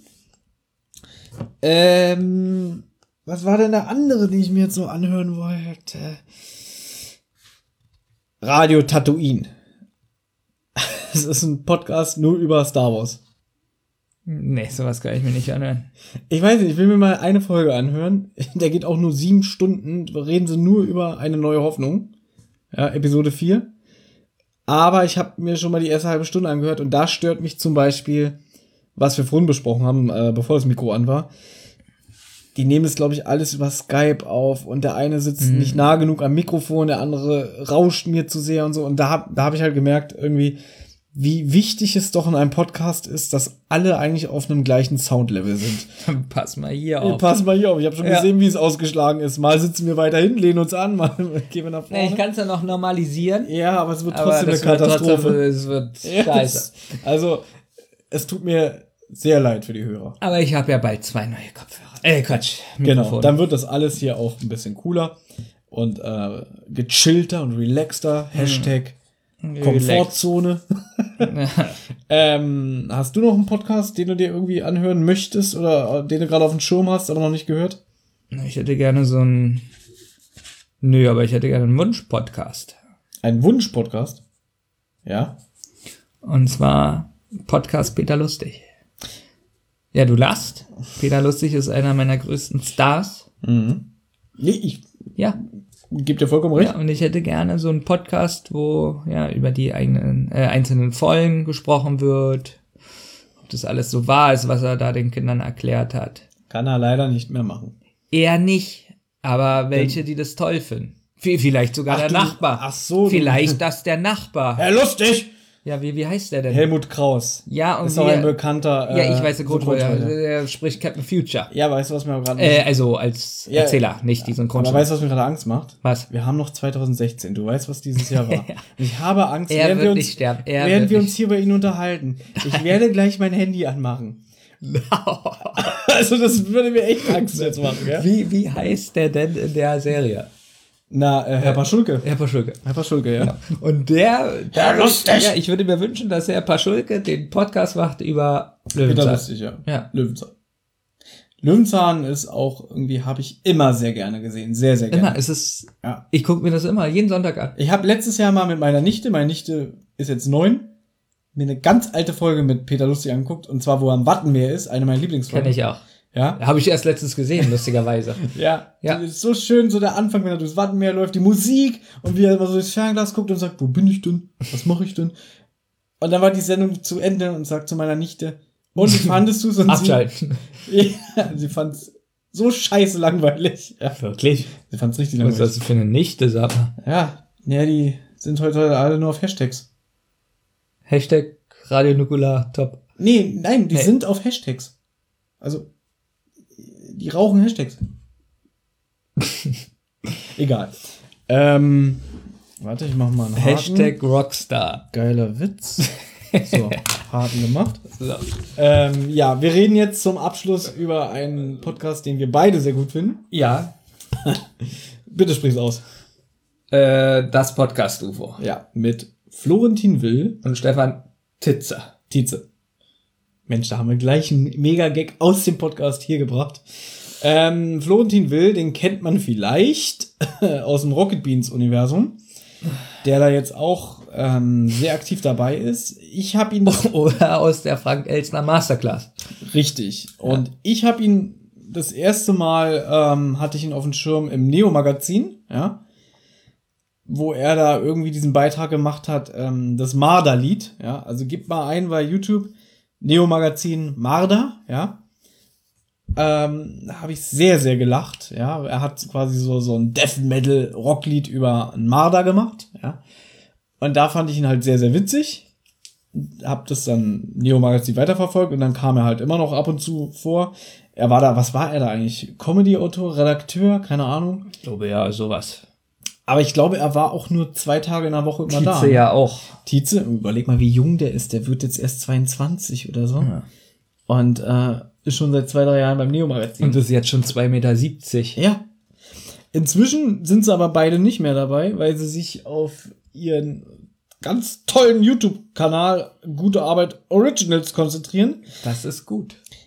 Ähm, was war denn der andere, den ich mir jetzt so anhören wollte? Radio Tatooine. Es ist ein Podcast nur über Star Wars. Nee, sowas kann ich mir nicht anhören. Ich weiß nicht, ich will mir mal eine Folge anhören. Der geht auch nur sieben Stunden. Reden sie nur über eine neue Hoffnung. Ja, Episode vier. Aber ich habe mir schon mal die erste halbe Stunde angehört und da stört mich zum Beispiel, was wir vorhin besprochen haben, äh, bevor das Mikro an war. Die nehmen es, glaube ich, alles über Skype auf und der eine sitzt mhm. nicht nah genug am Mikrofon, der andere rauscht mir zu sehr und so. Und da hab, da hab ich halt gemerkt, irgendwie, wie wichtig es doch in einem Podcast ist, dass alle eigentlich auf einem gleichen Soundlevel sind. Pass mal hier auf. Pass mal hier auf. Ich habe schon ja. gesehen, wie es ausgeschlagen ist. Mal sitzen wir weiter hinten, lehnen uns an, mal gehen wir nach vorne. Nee, ich kann es ja noch normalisieren. Ja, aber es wird trotzdem eine Katastrophe. Trotzdem, es wird scheiße. Ja, also, es tut mir sehr leid für die Hörer. Aber ich habe ja bald zwei neue Kopfhörer. Äh, Quatsch. Mikrofon. Genau, dann wird das alles hier auch ein bisschen cooler und äh, gechillter und relaxter. Hm. Hashtag Komfortzone. ähm, hast du noch einen Podcast, den du dir irgendwie anhören möchtest oder den du gerade auf dem Schirm hast, aber noch nicht gehört? Ich hätte gerne so einen... Nö, aber ich hätte gerne einen Wunsch-Podcast. Ein Wunsch-Podcast? Ja. Und zwar Podcast Peter Lustig. Ja, du lachst. Peter Lustig ist einer meiner größten Stars. Mhm. Nee, ich... Ja. Gibt dir vollkommen recht. Ja, und ich hätte gerne so einen Podcast, wo ja über die eigenen äh, einzelnen Folgen gesprochen wird, ob das alles so wahr ist, was er da den Kindern erklärt hat. Kann er leider nicht mehr machen. Eher nicht, aber welche, die das toll finden. Vielleicht sogar ach, der du, Nachbar. Ach so. Vielleicht das der Nachbar. Herr Lustig! Ja, wie, wie heißt der denn? Helmut Kraus. Ja, und ist auch ein bekannter. Äh, ja, ich weiß, der Grundschüler. Der spricht Captain Future. Ja, weißt du, was mir gerade. Äh, also als ja, Erzähler, nicht diesen Grundschüler. Aber weißt du, was mir gerade Angst macht? Was? Wir haben noch zwanzig sechzehn. Du weißt, was dieses Jahr war. ja. Ich habe Angst, er während wird wir uns, nicht sterben. Er während wir nicht. uns hier bei Ihnen unterhalten. Ich werde gleich mein Handy anmachen. Also, das würde mir echt Angst jetzt machen, gell? Wie, wie heißt der denn in der Serie? Na, äh, Herr Paschulke. Herr Paschulke. Herr Paschulke, ja. Genau. Und der, der Herr Lustig. Ja, ich würde mir wünschen, dass Herr Paschulke den Podcast macht über Löwenzahn. Peter Lustig, ja. ja. Löwenzahn. Löwenzahn ist auch irgendwie, habe ich immer sehr gerne gesehen. Sehr, sehr gerne. Immer, es ist, ja. Ich gucke mir das immer, jeden Sonntag an. Ich habe letztes Jahr mal mit meiner Nichte, meine Nichte ist jetzt neun, mir eine ganz alte Folge mit Peter Lustig angeguckt. Und zwar, wo er am Wattenmeer ist, eine meiner Lieblingsfolgen. Kenn ich auch. Ja. Habe ich erst letztens gesehen, lustigerweise. ja. Ja. Das ist so schön, so der Anfang, wenn er durchs Wattenmeer läuft, die Musik und wie er immer so durchs Fernglas guckt und sagt, wo bin ich denn? Was mache ich denn? Und dann war die Sendung zu Ende und sagt zu meiner Nichte, und wie fandest du es? Abschalten. Sie, ja, sie fand es so scheiße langweilig. Ja. Wirklich? Sie fand es richtig langweilig. Was langweilig. ist das für eine Nichte, sag mal? Ja, ja, die sind heute alle nur auf Hashtags. Hashtag Radio Nukular Top. Nee, nein, die hey. sind auf Hashtags. Also, die rauchen Hashtags. Egal. Ähm, warte, ich mach mal einen Hashtag Haken. Rockstar. Geiler Witz. So, Haken gemacht. So. Ähm, ja, wir reden jetzt zum Abschluss über einen Podcast, den wir beide sehr gut finden. Ja. Bitte sprich's aus. Äh, das Podcast-U F O. Ja, mit Florentin Will und Stefan Titzer. Tietze. Mensch, da haben wir gleich einen Mega-Gag aus dem Podcast hier gebracht. Ähm, Florentin Will, den kennt man vielleicht aus dem Rocket Beans Universum, der da jetzt auch ähm, sehr aktiv dabei ist. Ich habe ihn... Oder aus der Frank Elstner Masterclass. Richtig. Und ja. ich habe ihn das erste Mal, ähm, hatte ich ihn auf dem Schirm im Neo-Magazin, ja, wo er da irgendwie diesen Beitrag gemacht hat, ähm, das Marder-Lied, ja, also gib mal ein bei YouTube, Neo-Magazin Marder, ja, ähm, da habe ich sehr, sehr gelacht, ja, er hat quasi so, so ein Death-Metal-Rocklied über einen Marder gemacht, ja, und da fand ich ihn halt sehr, sehr witzig, hab das dann Neo-Magazin weiterverfolgt und dann kam er halt immer noch ab und zu vor, er war da, was war er da eigentlich, Comedy-Autor, Redakteur, keine Ahnung. Ich glaube, ja, sowas. Aber ich glaube, er war auch nur zwei Tage in der Woche immer Tietze da. Tietze ja auch. Tietze, überleg mal, wie jung der ist. Der wird jetzt erst zweiundzwanzig oder so. Ja. Und äh, ist schon seit zwei, drei Jahren beim Neo-Magazin. Und ist jetzt schon zwei Meter siebzig. Ja. Inzwischen sind sie aber beide nicht mehr dabei, weil sie sich auf ihren ganz tollen YouTube-Kanal Gute Arbeit Originals konzentrieren. Das ist gut.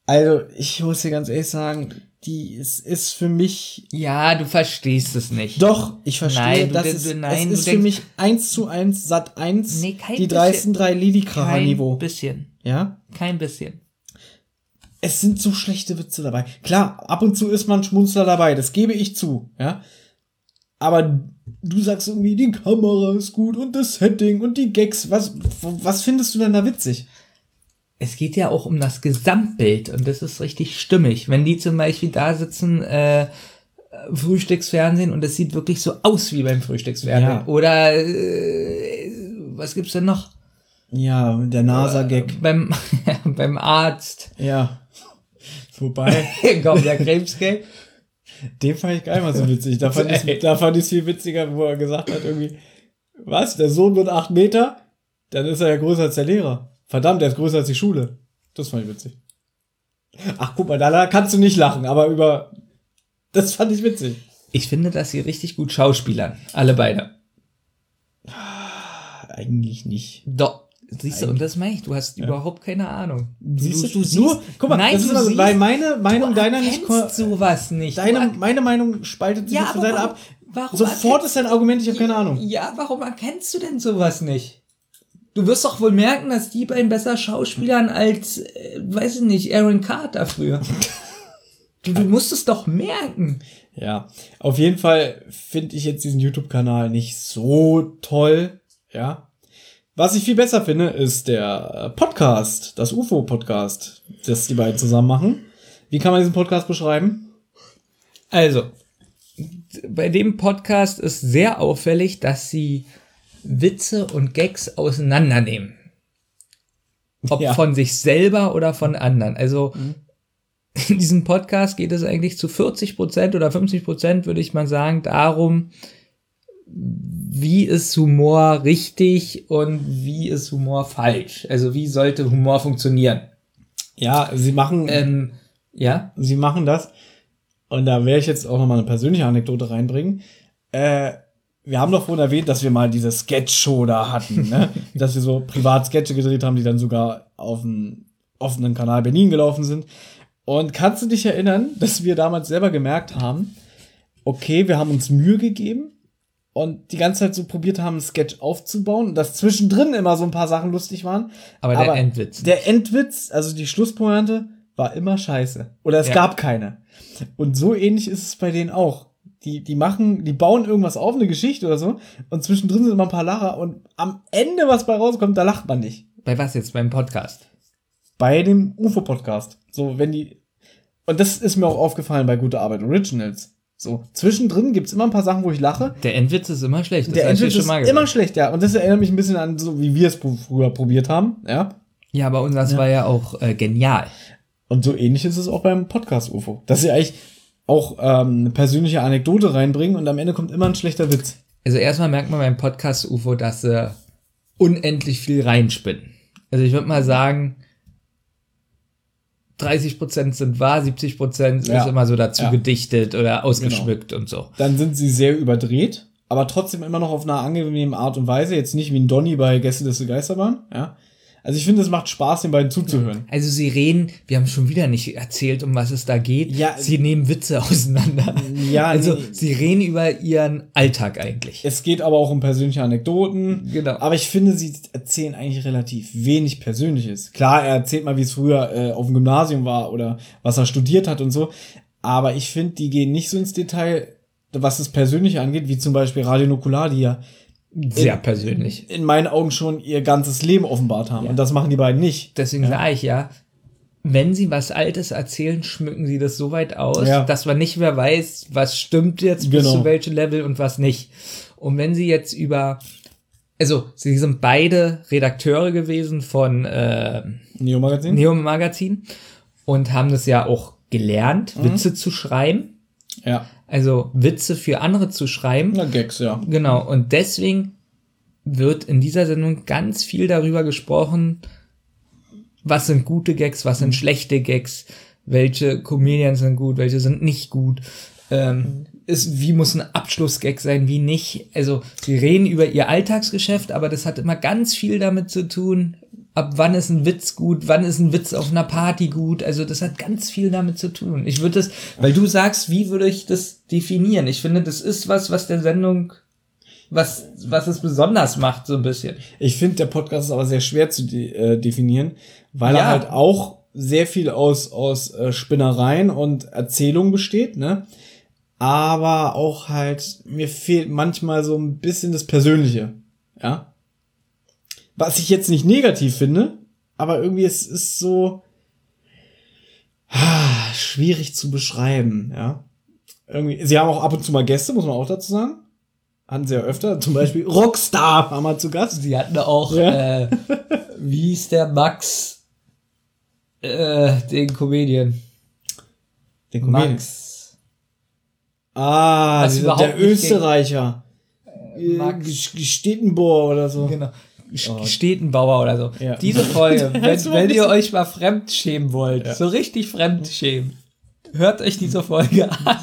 Also, ich muss dir ganz ehrlich sagen, die ist, ist für mich... Ja, du verstehst es nicht. Doch, ich verstehe, Nein, du das denk- ist, du- nein, es du ist für denkst- mich eins zu eins Sat eins, Nee, kein die bisschen. dreisten drei Lilly-Kracher Kein Niveau. bisschen. Ja? Kein bisschen. Es sind so schlechte Witze dabei. Klar, ab und zu ist man Schmunzler dabei, das gebe ich zu, ja. Aber du sagst irgendwie, die Kamera ist gut und das Setting und die Gags. Was, was findest du denn da witzig? Es geht ja auch um das Gesamtbild und das ist richtig stimmig. Wenn die zum Beispiel da sitzen, äh, Frühstücksfernsehen und es sieht wirklich so aus wie beim Frühstücksfernsehen. Ja. Oder äh, was gibt's denn noch? Ja, der NASA-Gag. Beim, beim Arzt. Ja. Wobei, Kommt der Krebsgag. den fand ich gar nicht mal so witzig. Da fand ich da fand ich viel witziger, wo er gesagt hat irgendwie, was, der Sohn wird acht Meter? Dann ist er ja größer als der Lehrer. Verdammt, der ist größer als die Schule. Das fand ich witzig. Ach, guck mal, da kannst du nicht lachen, aber über... Das fand ich witzig. Ich finde, dass sie richtig gut schauspielern. Alle beide. Eigentlich nicht. Doch. Siehst du, und das meine ich, du hast ja. überhaupt keine Ahnung. Siehst du, du, du nur, siehst, guck mal, nein, das ist du also, siehst, weil meine Meinung du deiner nicht, erkennst sowas nicht. Deine, Du, meine Meinung spaltet sich ja, jetzt von aber deiner warum, ab. warum Sofort erkennst- ist dein Argument, ich habe keine Ahnung. Ja, warum erkennst du denn sowas nicht? Du wirst doch wohl merken, dass die beiden besser schauspielern als, äh, weiß ich nicht, Aaron Carter früher. du, du musst es doch merken. Ja, auf jeden Fall finde ich jetzt diesen YouTube-Kanal nicht so toll, ja. Was ich viel besser finde, ist der Podcast, das U F O-Podcast, das die beiden zusammen machen. Wie kann man diesen Podcast beschreiben? Also, bei dem Podcast ist sehr auffällig, dass sie Witze und Gags auseinandernehmen. Ob Ja. von sich selber oder von anderen. Also, Mhm. in diesem Podcast geht es eigentlich zu vierzig Prozent oder fünfzig Prozent, würde ich mal sagen, darum, wie ist Humor richtig und wie ist Humor falsch. Also, wie sollte Humor funktionieren? Ja, sie machen, Ähm, ja? sie machen das. Und da werde ich jetzt auch nochmal eine persönliche Anekdote reinbringen. Äh, wir haben doch vorhin erwähnt, dass wir mal diese Sketch-Show da hatten, ne? Dass wir so privat Sketche gedreht haben, die dann sogar auf dem offenen Kanal Berlin gelaufen sind. Und kannst du dich erinnern, dass wir damals selber gemerkt haben, okay, wir haben uns Mühe gegeben und die ganze Zeit so probiert haben, einen Sketch aufzubauen und dass zwischendrin immer so ein paar Sachen lustig waren. Aber der Endwitz. Der Endwitz, also die Schlusspointe, war immer scheiße. Oder es Ja. gab keine. Und so ähnlich ist es bei denen auch. Die, die machen, die bauen irgendwas auf, eine Geschichte oder so, und zwischendrin sind immer ein paar Lacher und am Ende, was bei rauskommt, da lacht man nicht. Bei was jetzt? Beim Podcast? Bei dem U F O-Podcast. So, wenn die, und das ist mir auch aufgefallen bei Gute Arbeit Originals. So, zwischendrin gibt's immer ein paar Sachen, wo ich lache. Der Endwitz ist immer schlecht. Das Der hab ich dir Endwitz ist mal immer gesagt. schlecht, ja. Und das erinnert mich ein bisschen an so, wie wir es pro- früher probiert haben, ja. Ja, aber unseres Ja. war ja auch äh, genial. Und so ähnlich ist es auch beim Podcast U F O. Dass sie eigentlich auch ähm, eine persönliche Anekdote reinbringen und am Ende kommt immer ein schlechter Witz. Also erstmal merkt man beim Podcast U F O, dass sie unendlich viel reinspinnen. Also ich würde mal sagen, dreißig Prozent sind wahr, siebzig Prozent Ja. ist immer so dazu Ja. gedichtet oder ausgeschmückt und so. Dann sind sie sehr überdreht, aber trotzdem immer noch auf einer angenehmen Art und Weise. Jetzt nicht wie ein Donny bei Gäste des Geisterbahn, ja. Also ich finde, es macht Spaß, den beiden zuzuhören. Also sie reden, wir haben schon wieder nicht erzählt, um was es da geht. Ja. Sie nehmen Witze auseinander. Ja, Also nee. sie reden über ihren Alltag eigentlich. Es geht aber auch um persönliche Anekdoten. Genau. Aber ich finde, sie erzählen eigentlich relativ wenig Persönliches. Klar, er erzählt mal, wie es früher äh, auf dem Gymnasium war oder was er studiert hat und so. Aber ich finde, die gehen nicht so ins Detail, was das Persönliche angeht, wie zum Beispiel Radio Nukular, die ja Sehr in, persönlich. in meinen Augen schon ihr ganzes Leben offenbart haben. Ja. Und das machen die beiden nicht. Deswegen sage ich ja, wenn sie was Altes erzählen, schmücken sie das so weit aus, Ja. dass man nicht mehr weiß, was stimmt jetzt bis Genau. zu welchem Level und was nicht. Und wenn sie jetzt über, also sie sind beide Redakteure gewesen von äh, Neo Magazin? Neo Magazin und haben das ja auch gelernt, Mhm. Witze zu schreiben. Ja. Also Witze für andere zu schreiben. Na, Gags, ja. Genau, und deswegen wird in dieser Sendung ganz viel darüber gesprochen, was sind gute Gags, was sind schlechte Gags, welche Comedians sind gut, welche sind nicht gut, ähm, ist, wie muss ein Abschlussgag sein, wie nicht. Also sie reden über ihr Alltagsgeschäft, aber das hat immer ganz viel damit zu tun, ab wann ist ein Witz gut, wann ist ein Witz auf einer Party gut, also das hat ganz viel damit zu tun. Ich würde das, weil du sagst, wie würde ich das definieren? Ich finde, das ist was, was der Sendung, was, was es besonders macht, so ein bisschen. Ich finde, der Podcast ist aber sehr schwer zu de- äh, definieren, weil Ja. er halt auch sehr viel aus, aus äh, Spinnereien und Erzählungen besteht, ne? Aber auch halt, mir fehlt manchmal so ein bisschen das Persönliche, ja? Was ich jetzt nicht negativ finde, aber irgendwie es ist so ah, schwierig zu beschreiben, ja? Irgendwie, sie haben auch ab und zu mal Gäste, muss man auch dazu sagen. Hatten sie ja öfter, zum Beispiel Rockstar haben wir zu Gast. Sie hatten auch, Ja. äh, wie hieß der Max, äh, den Comedian. Den Comedian. Max. Ah, Was dieser, überhaupt der nicht Österreicher. Äh, Max. G- Stettenbohr oder so. Genau. Oh. Stetenbauer oder so. Ja. Diese Folge, wenn, Das war wenn nicht ihr so- euch mal fremdschämen wollt, Ja. so richtig fremdschämen, hört euch diese Folge an.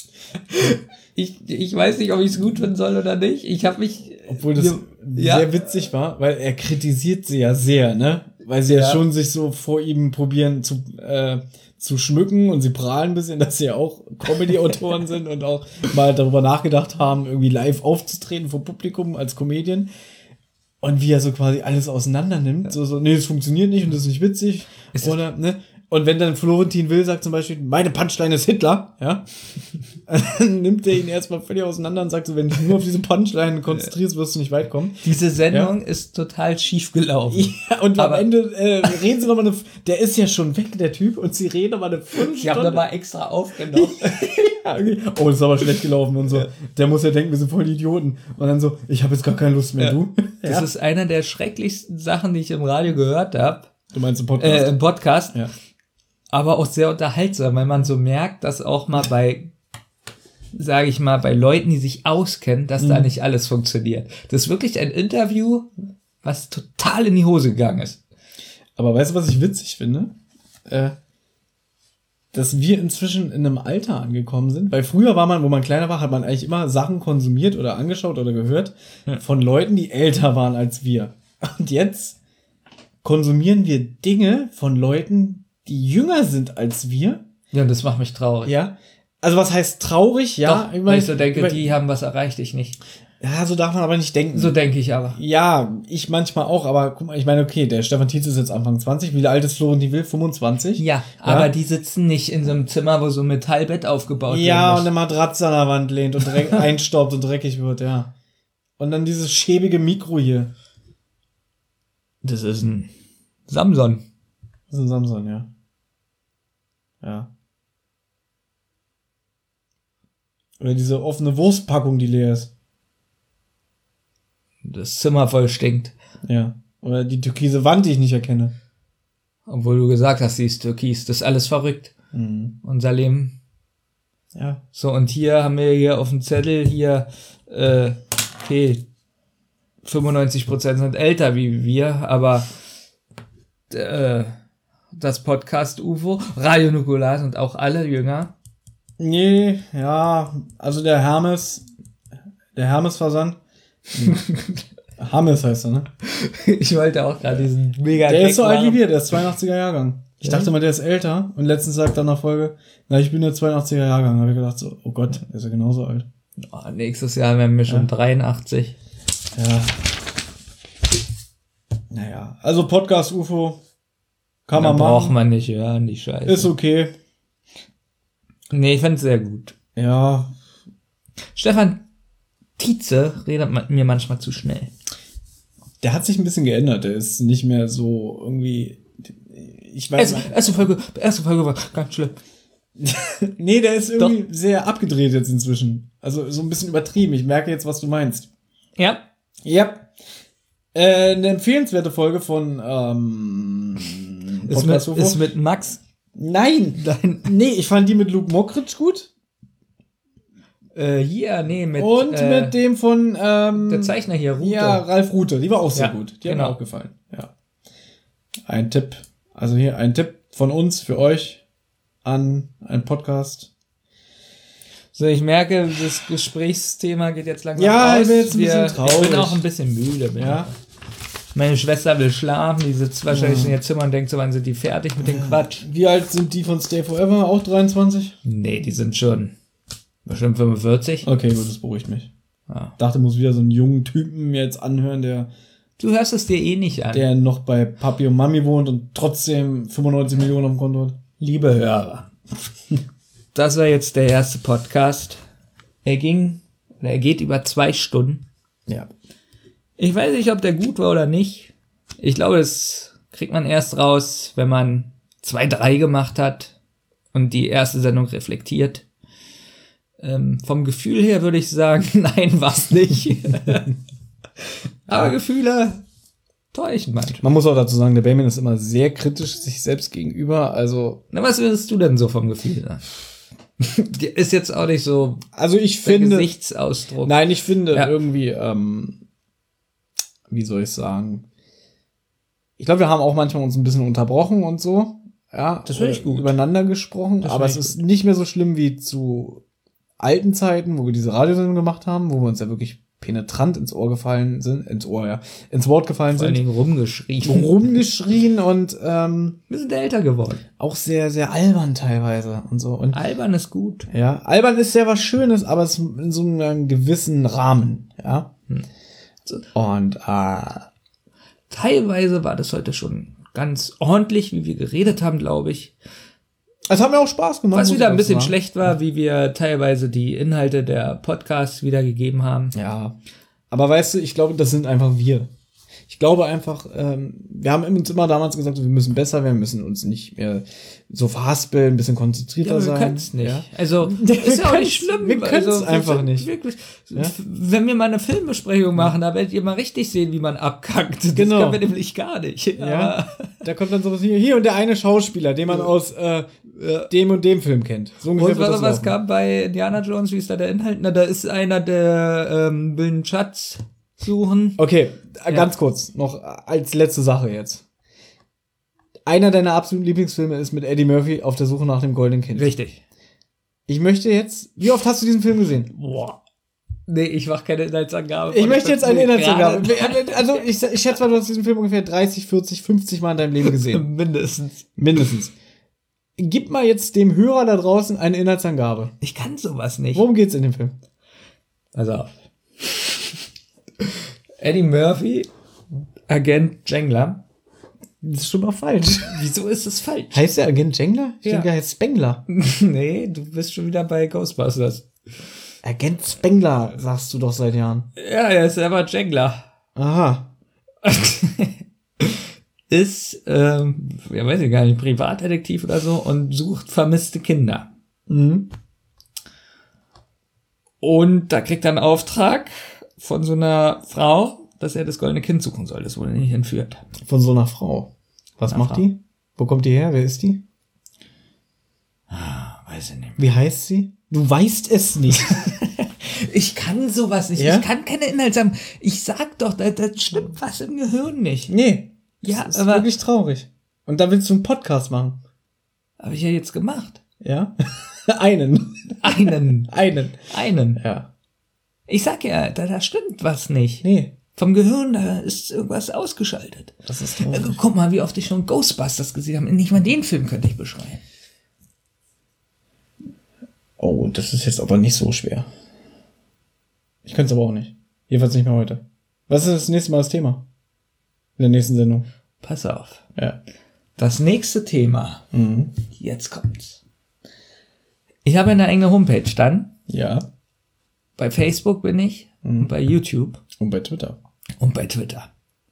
Ich, ich weiß nicht, ob ich es gut finden soll oder nicht. Ich habe mich... Obwohl das Ja. sehr witzig war, weil er kritisiert sie ja sehr, ne? Weil sie ja, Ja. schon sich so vor ihm probieren zu, äh, zu schmücken und sie prahlen ein bisschen, dass sie ja auch Comedy-Autoren sind und auch mal darüber nachgedacht haben, irgendwie live aufzutreten vor Publikum als Comedian. Und wie er so quasi alles auseinander nimmt, so, so, nee, das funktioniert nicht und das ist nicht witzig. Ist Oder, ne? Und wenn dann Florentin Will sagt zum Beispiel, meine Punchline ist Hitler, ja, dann nimmt er ihn erstmal völlig auseinander und sagt so, wenn du dich nur auf diese Punchline konzentrierst, wirst du nicht weit kommen. Diese Sendung ist total schief gelaufen. Ja, und Aber- am Ende äh, reden sie nochmal eine, der ist ja schon weg, der Typ, und sie reden nochmal eine Viertelstunde. Ich habe nochmal extra aufgenommen. Ja, okay. Oh, das ist aber schlecht gelaufen und so. Der muss ja denken, wir sind voll die Idioten. Und dann so, ich habe jetzt gar keine Lust mehr, Ja. du? Das Ja. ist einer der schrecklichsten Sachen, die ich im Radio gehört habe, Du meinst im Podcast? äh, im Podcast. Ja. Aber auch sehr unterhaltsam, weil man so merkt, dass auch mal bei, sage ich mal, bei Leuten, die sich auskennen, dass Mhm. da nicht alles funktioniert. Das ist wirklich ein Interview, was total in die Hose gegangen ist. Aber weißt du, was ich witzig finde? Äh, dass wir inzwischen in einem Alter angekommen sind. Weil früher war man, wo man kleiner war, hat man eigentlich immer Sachen konsumiert oder angeschaut oder gehört von Leuten, die älter waren als wir. Und jetzt konsumieren wir Dinge von Leuten, die jünger sind als wir. Ja, das macht mich traurig. Ja. Also was heißt traurig? Ja. Doch, weil ich so denke, die haben was erreicht, ich nicht. ja, so darf man aber nicht denken. So denke ich aber. Ja, ich manchmal auch, aber guck mal, ich meine, okay, der Stefan Tietze ist jetzt Anfang zwanzig. Wie alt ist Florentin Will? fünfundzwanzig? Ja, aber die sitzen nicht in so einem Zimmer, wo so ein Metallbett aufgebaut Ja, werden und muss. eine Matratze an der Wand lehnt und dreck, einstaubt und dreckig wird, ja. Und dann dieses schäbige Mikro hier. Das ist ein Samson. Das ist ein Samsung, ja. Ja. Oder diese offene Wurstpackung, die leer ist. Das Zimmer voll stinkt. Ja. Oder die türkise Wand, die ich nicht erkenne. Obwohl du gesagt hast, sie ist türkis. Das ist alles verrückt. Mhm. Unser Leben. Ja. So, und hier haben wir hier auf dem Zettel hier, äh, okay, fünfundneunzig Prozent sind älter wie wir, aber äh, das Podcast U F O, Radio Nukular sind auch alle jünger. Nee, ja, also der Hermes, der Hermes-Versand. Hermes heißt er, ne? Ich wollte auch gerade diesen mega Der Gag ist so alt machen. wie wir, der ist zweiundachtziger Jahrgang. Ich dachte mal, der ist älter. Und letztens sagt er nach Folge, na, ich bin der zweiundachtziger Jahrgang. Da habe ich gedacht so, oh Gott, der ist ja genauso alt. Oh, nächstes Jahr werden wir schon Ja. dreiundachtzig. Ja. Naja, also Podcast U F O kann Da man braucht machen. man nicht hören, die Scheiße. Ist okay. Nee, ich find's sehr gut. Ja, Stefan Tietze redet ma- mir manchmal zu schnell. der hat sich ein bisschen geändert. Der ist nicht mehr so irgendwie, ich weiß Erste, erste Folge, erste Folge war ganz schlimm. Nee, der ist irgendwie sehr abgedreht jetzt inzwischen. Also so ein bisschen übertrieben. Ich merke jetzt, was du meinst. Ja. Ja. Äh, eine empfehlenswerte Folge von ähm, Ist mit, Podcast U F O. ist mit Max. Nein. Dein, Nee, ich fand die mit Luke Mockridge gut. äh, hier, nee, mit, Und äh, mit dem von ähm, der Zeichner hier, Rute. Ja, Ralf Rute. Die war auch sehr Ja, gut. Die genau. hat mir auch gefallen. Ja. Ein Tipp. Also hier ein Tipp von uns für euch an einen Podcast. So, ich merke, das Gesprächsthema geht jetzt langsam Ja, aus. ich bin jetzt ein Wir- bisschen Ich bin traurig. auch ein bisschen müde. Bin Ja. Meine Schwester will schlafen, die sitzt wahrscheinlich in ihr Zimmer und denkt so, wann sind die fertig mit dem Quatsch? Wie alt sind die von Stay Forever? Auch dreiundzwanzig? Nee, die sind schon bestimmt fünfundvierzig. Okay, gut, das beruhigt mich. Ja. Dachte, muss wieder so einen jungen Typen mir jetzt anhören, der, Du hörst es dir eh nicht an. der noch bei Papi und Mami wohnt und trotzdem fünfundneunzig Millionen auf dem Konto hat. Liebe Hörer, das war jetzt der erste Podcast. Er ging, oder er geht über zwei Stunden. Ja. Ich weiß nicht, ob der gut war oder nicht. Ich glaube, das kriegt man erst raus, wenn man zwei, drei gemacht hat und die erste Sendung reflektiert. Ähm, vom Gefühl her würde ich sagen, nein, war's nicht. Aber Gefühle täuschen manchmal. Man muss auch dazu sagen, der Bayman ist immer sehr kritisch sich selbst gegenüber. Also, Na, was würdest du denn so vom Gefühl sagen? Ist jetzt auch nicht so also ich der finde. Gesichtsausdruck. Nein, ich finde Ja. irgendwie, ähm, wie soll ich sagen? Ich glaube, wir haben auch manchmal uns ein bisschen unterbrochen und so. Ja, Das finde ich gut. Übereinander gesprochen. Das Aber es finde ich ist nicht mehr so schlimm wie zu alten Zeiten, wo wir diese Radiosendung gemacht haben, wo wir uns ja wirklich penetrant ins Ohr gefallen sind, ins Ohr, ja, ins Wort gefallen Vor allen sind. Dingen rumgeschrien. Rumgeschrien und ähm, Wir sind älter geworden. auch sehr, sehr albern teilweise und so. Und Albern ist gut. ja, albern ist ja was Schönes, aber es ist in so einem gewissen Rahmen, ja. Hm. Und äh, Teilweise war das heute schon ganz ordentlich, wie wir geredet haben, glaube ich. es hat mir auch Spaß gemacht. Was muss wieder ich ein auch bisschen sagen. schlecht war, wie wir teilweise die Inhalte der Podcasts wiedergegeben haben. Ja, aber weißt du, ich glaube, das sind einfach wir. Ich glaube einfach, ähm, wir haben uns immer damals gesagt, wir müssen besser werden, wir müssen uns nicht mehr so verhaspeln, ein bisschen konzentrierter Ja, wir sein. können es nicht. Ja. Also, Wir ist ja auch können's- nicht schlimm. wir können's also, einfach sind nicht. Wirklich, Ja? Wenn wir mal eine Filmbesprechung machen, da werdet ihr mal richtig sehen, wie man abkackt. Das Genau. können wir nämlich gar nicht. Ja, Aber- da kommt dann sowas hier, hier und der eine Schauspieler, den man aus äh, dem und dem Film kennt. So ungefähr Und wird was, das was laufen. kam bei Indiana Jones? Wie ist da der Inhalt? Na, da ist einer, der ähm, will einen Schatz suchen. Okay, äh, Ja. ganz kurz, noch als letzte Sache jetzt. Einer deiner absoluten Lieblingsfilme ist mit Eddie Murphy auf der Suche nach dem goldenen Kind. Richtig. Ich möchte jetzt, wie oft hast du diesen Film gesehen? Boah. Nee, ich mach keine Inhaltsangabe. Ich von- möchte jetzt eine Inhaltsangabe. Gerade- Also ich, ich schätze mal, du hast diesen Film ungefähr dreißig, vierzig, fünfzig Mal in deinem Leben gesehen. Mindestens. Mindestens. Gib mal jetzt dem Hörer da draußen eine Inhaltsangabe. Ich kann sowas nicht. Worum geht's in dem Film? Pass auf. Eddie Murphy, Agent Jengler. Das ist schon mal falsch. Wieso ist es falsch? Heißt der Agent Jengler? Ich Ja. denke, er heißt Spengler. Nee, du bist schon wieder bei Ghostbusters. Agent Spengler, sagst du doch seit Jahren. Ja, er ist selber Jengler. Aha. Ist, ähm, ja, weiß ich gar nicht, Privatdetektiv oder so und sucht vermisste Kinder. Mhm. Und da kriegt er einen Auftrag von so einer Frau, dass er das goldene Kind suchen soll. Das wurde nicht entführt. Von so einer Frau. Was Einer macht Frau. die? Wo kommt die her? Wer ist die? Ah, weiß ich nicht. Wie heißt sie? Du weißt es nicht. Ich kann sowas nicht. Ja? Ich kann keine Inhalte haben. Ich sag doch, da, da stimmt was im Gehirn nicht. Nee. Ja, das ist aber wirklich traurig. Und da willst du einen Podcast machen. habe ich ja jetzt gemacht. Ja? einen. Einen. Einen. Einen. Ja. Ich sag ja, da, da stimmt was nicht. Nee. Vom Gehirn, da ist irgendwas ausgeschaltet. Das ist Also, traurig. guck mal, wie oft ich schon Ghostbusters gesehen habe. Nicht mal den Film könnte ich beschreiben. Oh, das ist jetzt aber nicht so schwer. Ich könnte es aber auch nicht. Jedenfalls nicht mehr heute. Was ist das nächste Mal das Thema? In der nächsten Sendung. Pass auf. Ja. Das nächste Thema. Mhm. Jetzt kommt's. Ich habe eine eigene Homepage dann. Ja. Bei Facebook bin ich. Mhm. Und bei YouTube. Und bei Twitter. Und bei Twitter.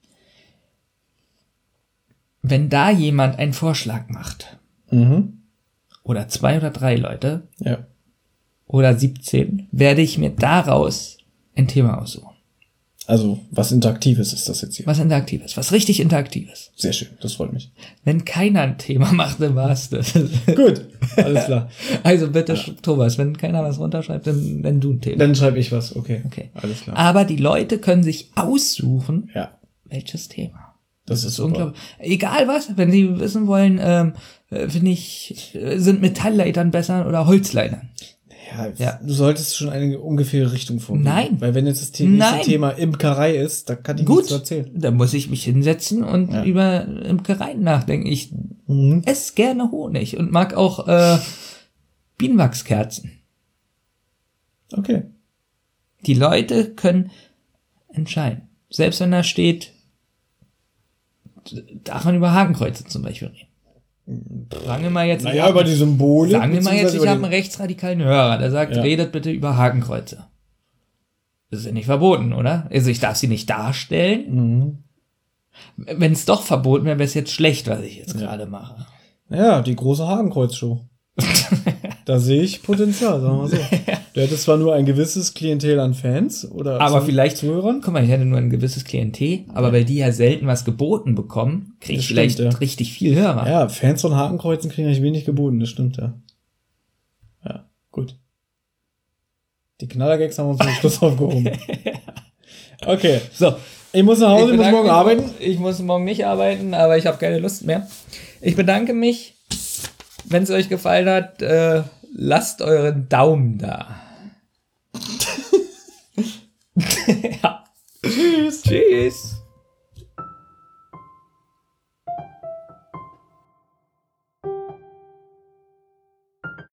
Wenn da jemand einen Vorschlag macht, Mhm. oder zwei oder drei Leute, Ja. oder siebzehn, werde ich mir daraus ein Thema aussuchen. Also, was Interaktives ist das jetzt hier. Was Interaktives, was richtig Interaktives. Sehr schön, das freut mich. Wenn keiner ein Thema macht, dann war's das. Gut, alles klar. Also bitte, Thomas, wenn keiner was runterschreibt, dann, dann du ein Thema. Dann schreibe ich was, okay. Okay. Alles klar. Aber die Leute können sich aussuchen, Ja, welches Thema. das, ist super. Unglaublich. Egal was, wenn sie wissen wollen, ähm, äh, finde ich, äh, sind Metallleitern besser oder Holzleitern? Ja, Ja. du solltest schon eine ungefähre Richtung vorgeben. Nein. Weil wenn jetzt das The- nächste Nein. Thema Imkerei ist, da kann ich Gut, nichts zu erzählen. da muss ich mich hinsetzen und Ja. über Imkereien nachdenken. Ich Mhm. esse gerne Honig und mag auch äh, Bienenwachskerzen. Okay. Die Leute können entscheiden. Selbst wenn da steht, darf man über Hakenkreuze zum Beispiel reden. Sagen wir mal jetzt, Naja, über die Symbole. sagen wir mal jetzt, beziehungsweise ich über habe einen den- rechtsradikalen Hörer, der sagt, Ja. redet bitte über Hakenkreuze. Das ist ja nicht verboten, oder? Also ich darf sie nicht darstellen. Mhm. Wenn es doch verboten wäre, wäre es jetzt schlecht, was ich jetzt gerade mache. Ja, die große Hakenkreuz-Show. Da sehe ich Potenzial, sagen wir so. Du hättest zwar nur ein gewisses Klientel an Fans oder Aber Zu- vielleicht, Zuhörern. guck mal, ich hätte nur ein gewisses Klientel, aber weil die ja selten was geboten bekommen, kriege Das ich vielleicht stimmt, ja. richtig viel Hörer. Ja, Fans von Hakenkreuzen kriegen eigentlich wenig geboten, das stimmt, ja. Ja, gut. Die Knallergags haben wir uns zum Schluss aufgehoben. Okay. So, Ich muss nach Hause, ich muss bedanke morgen mich- arbeiten. Ich muss morgen nicht arbeiten, aber ich habe keine Lust mehr. Ich bedanke mich. Wenn es euch gefallen hat, äh, lasst euren Daumen da.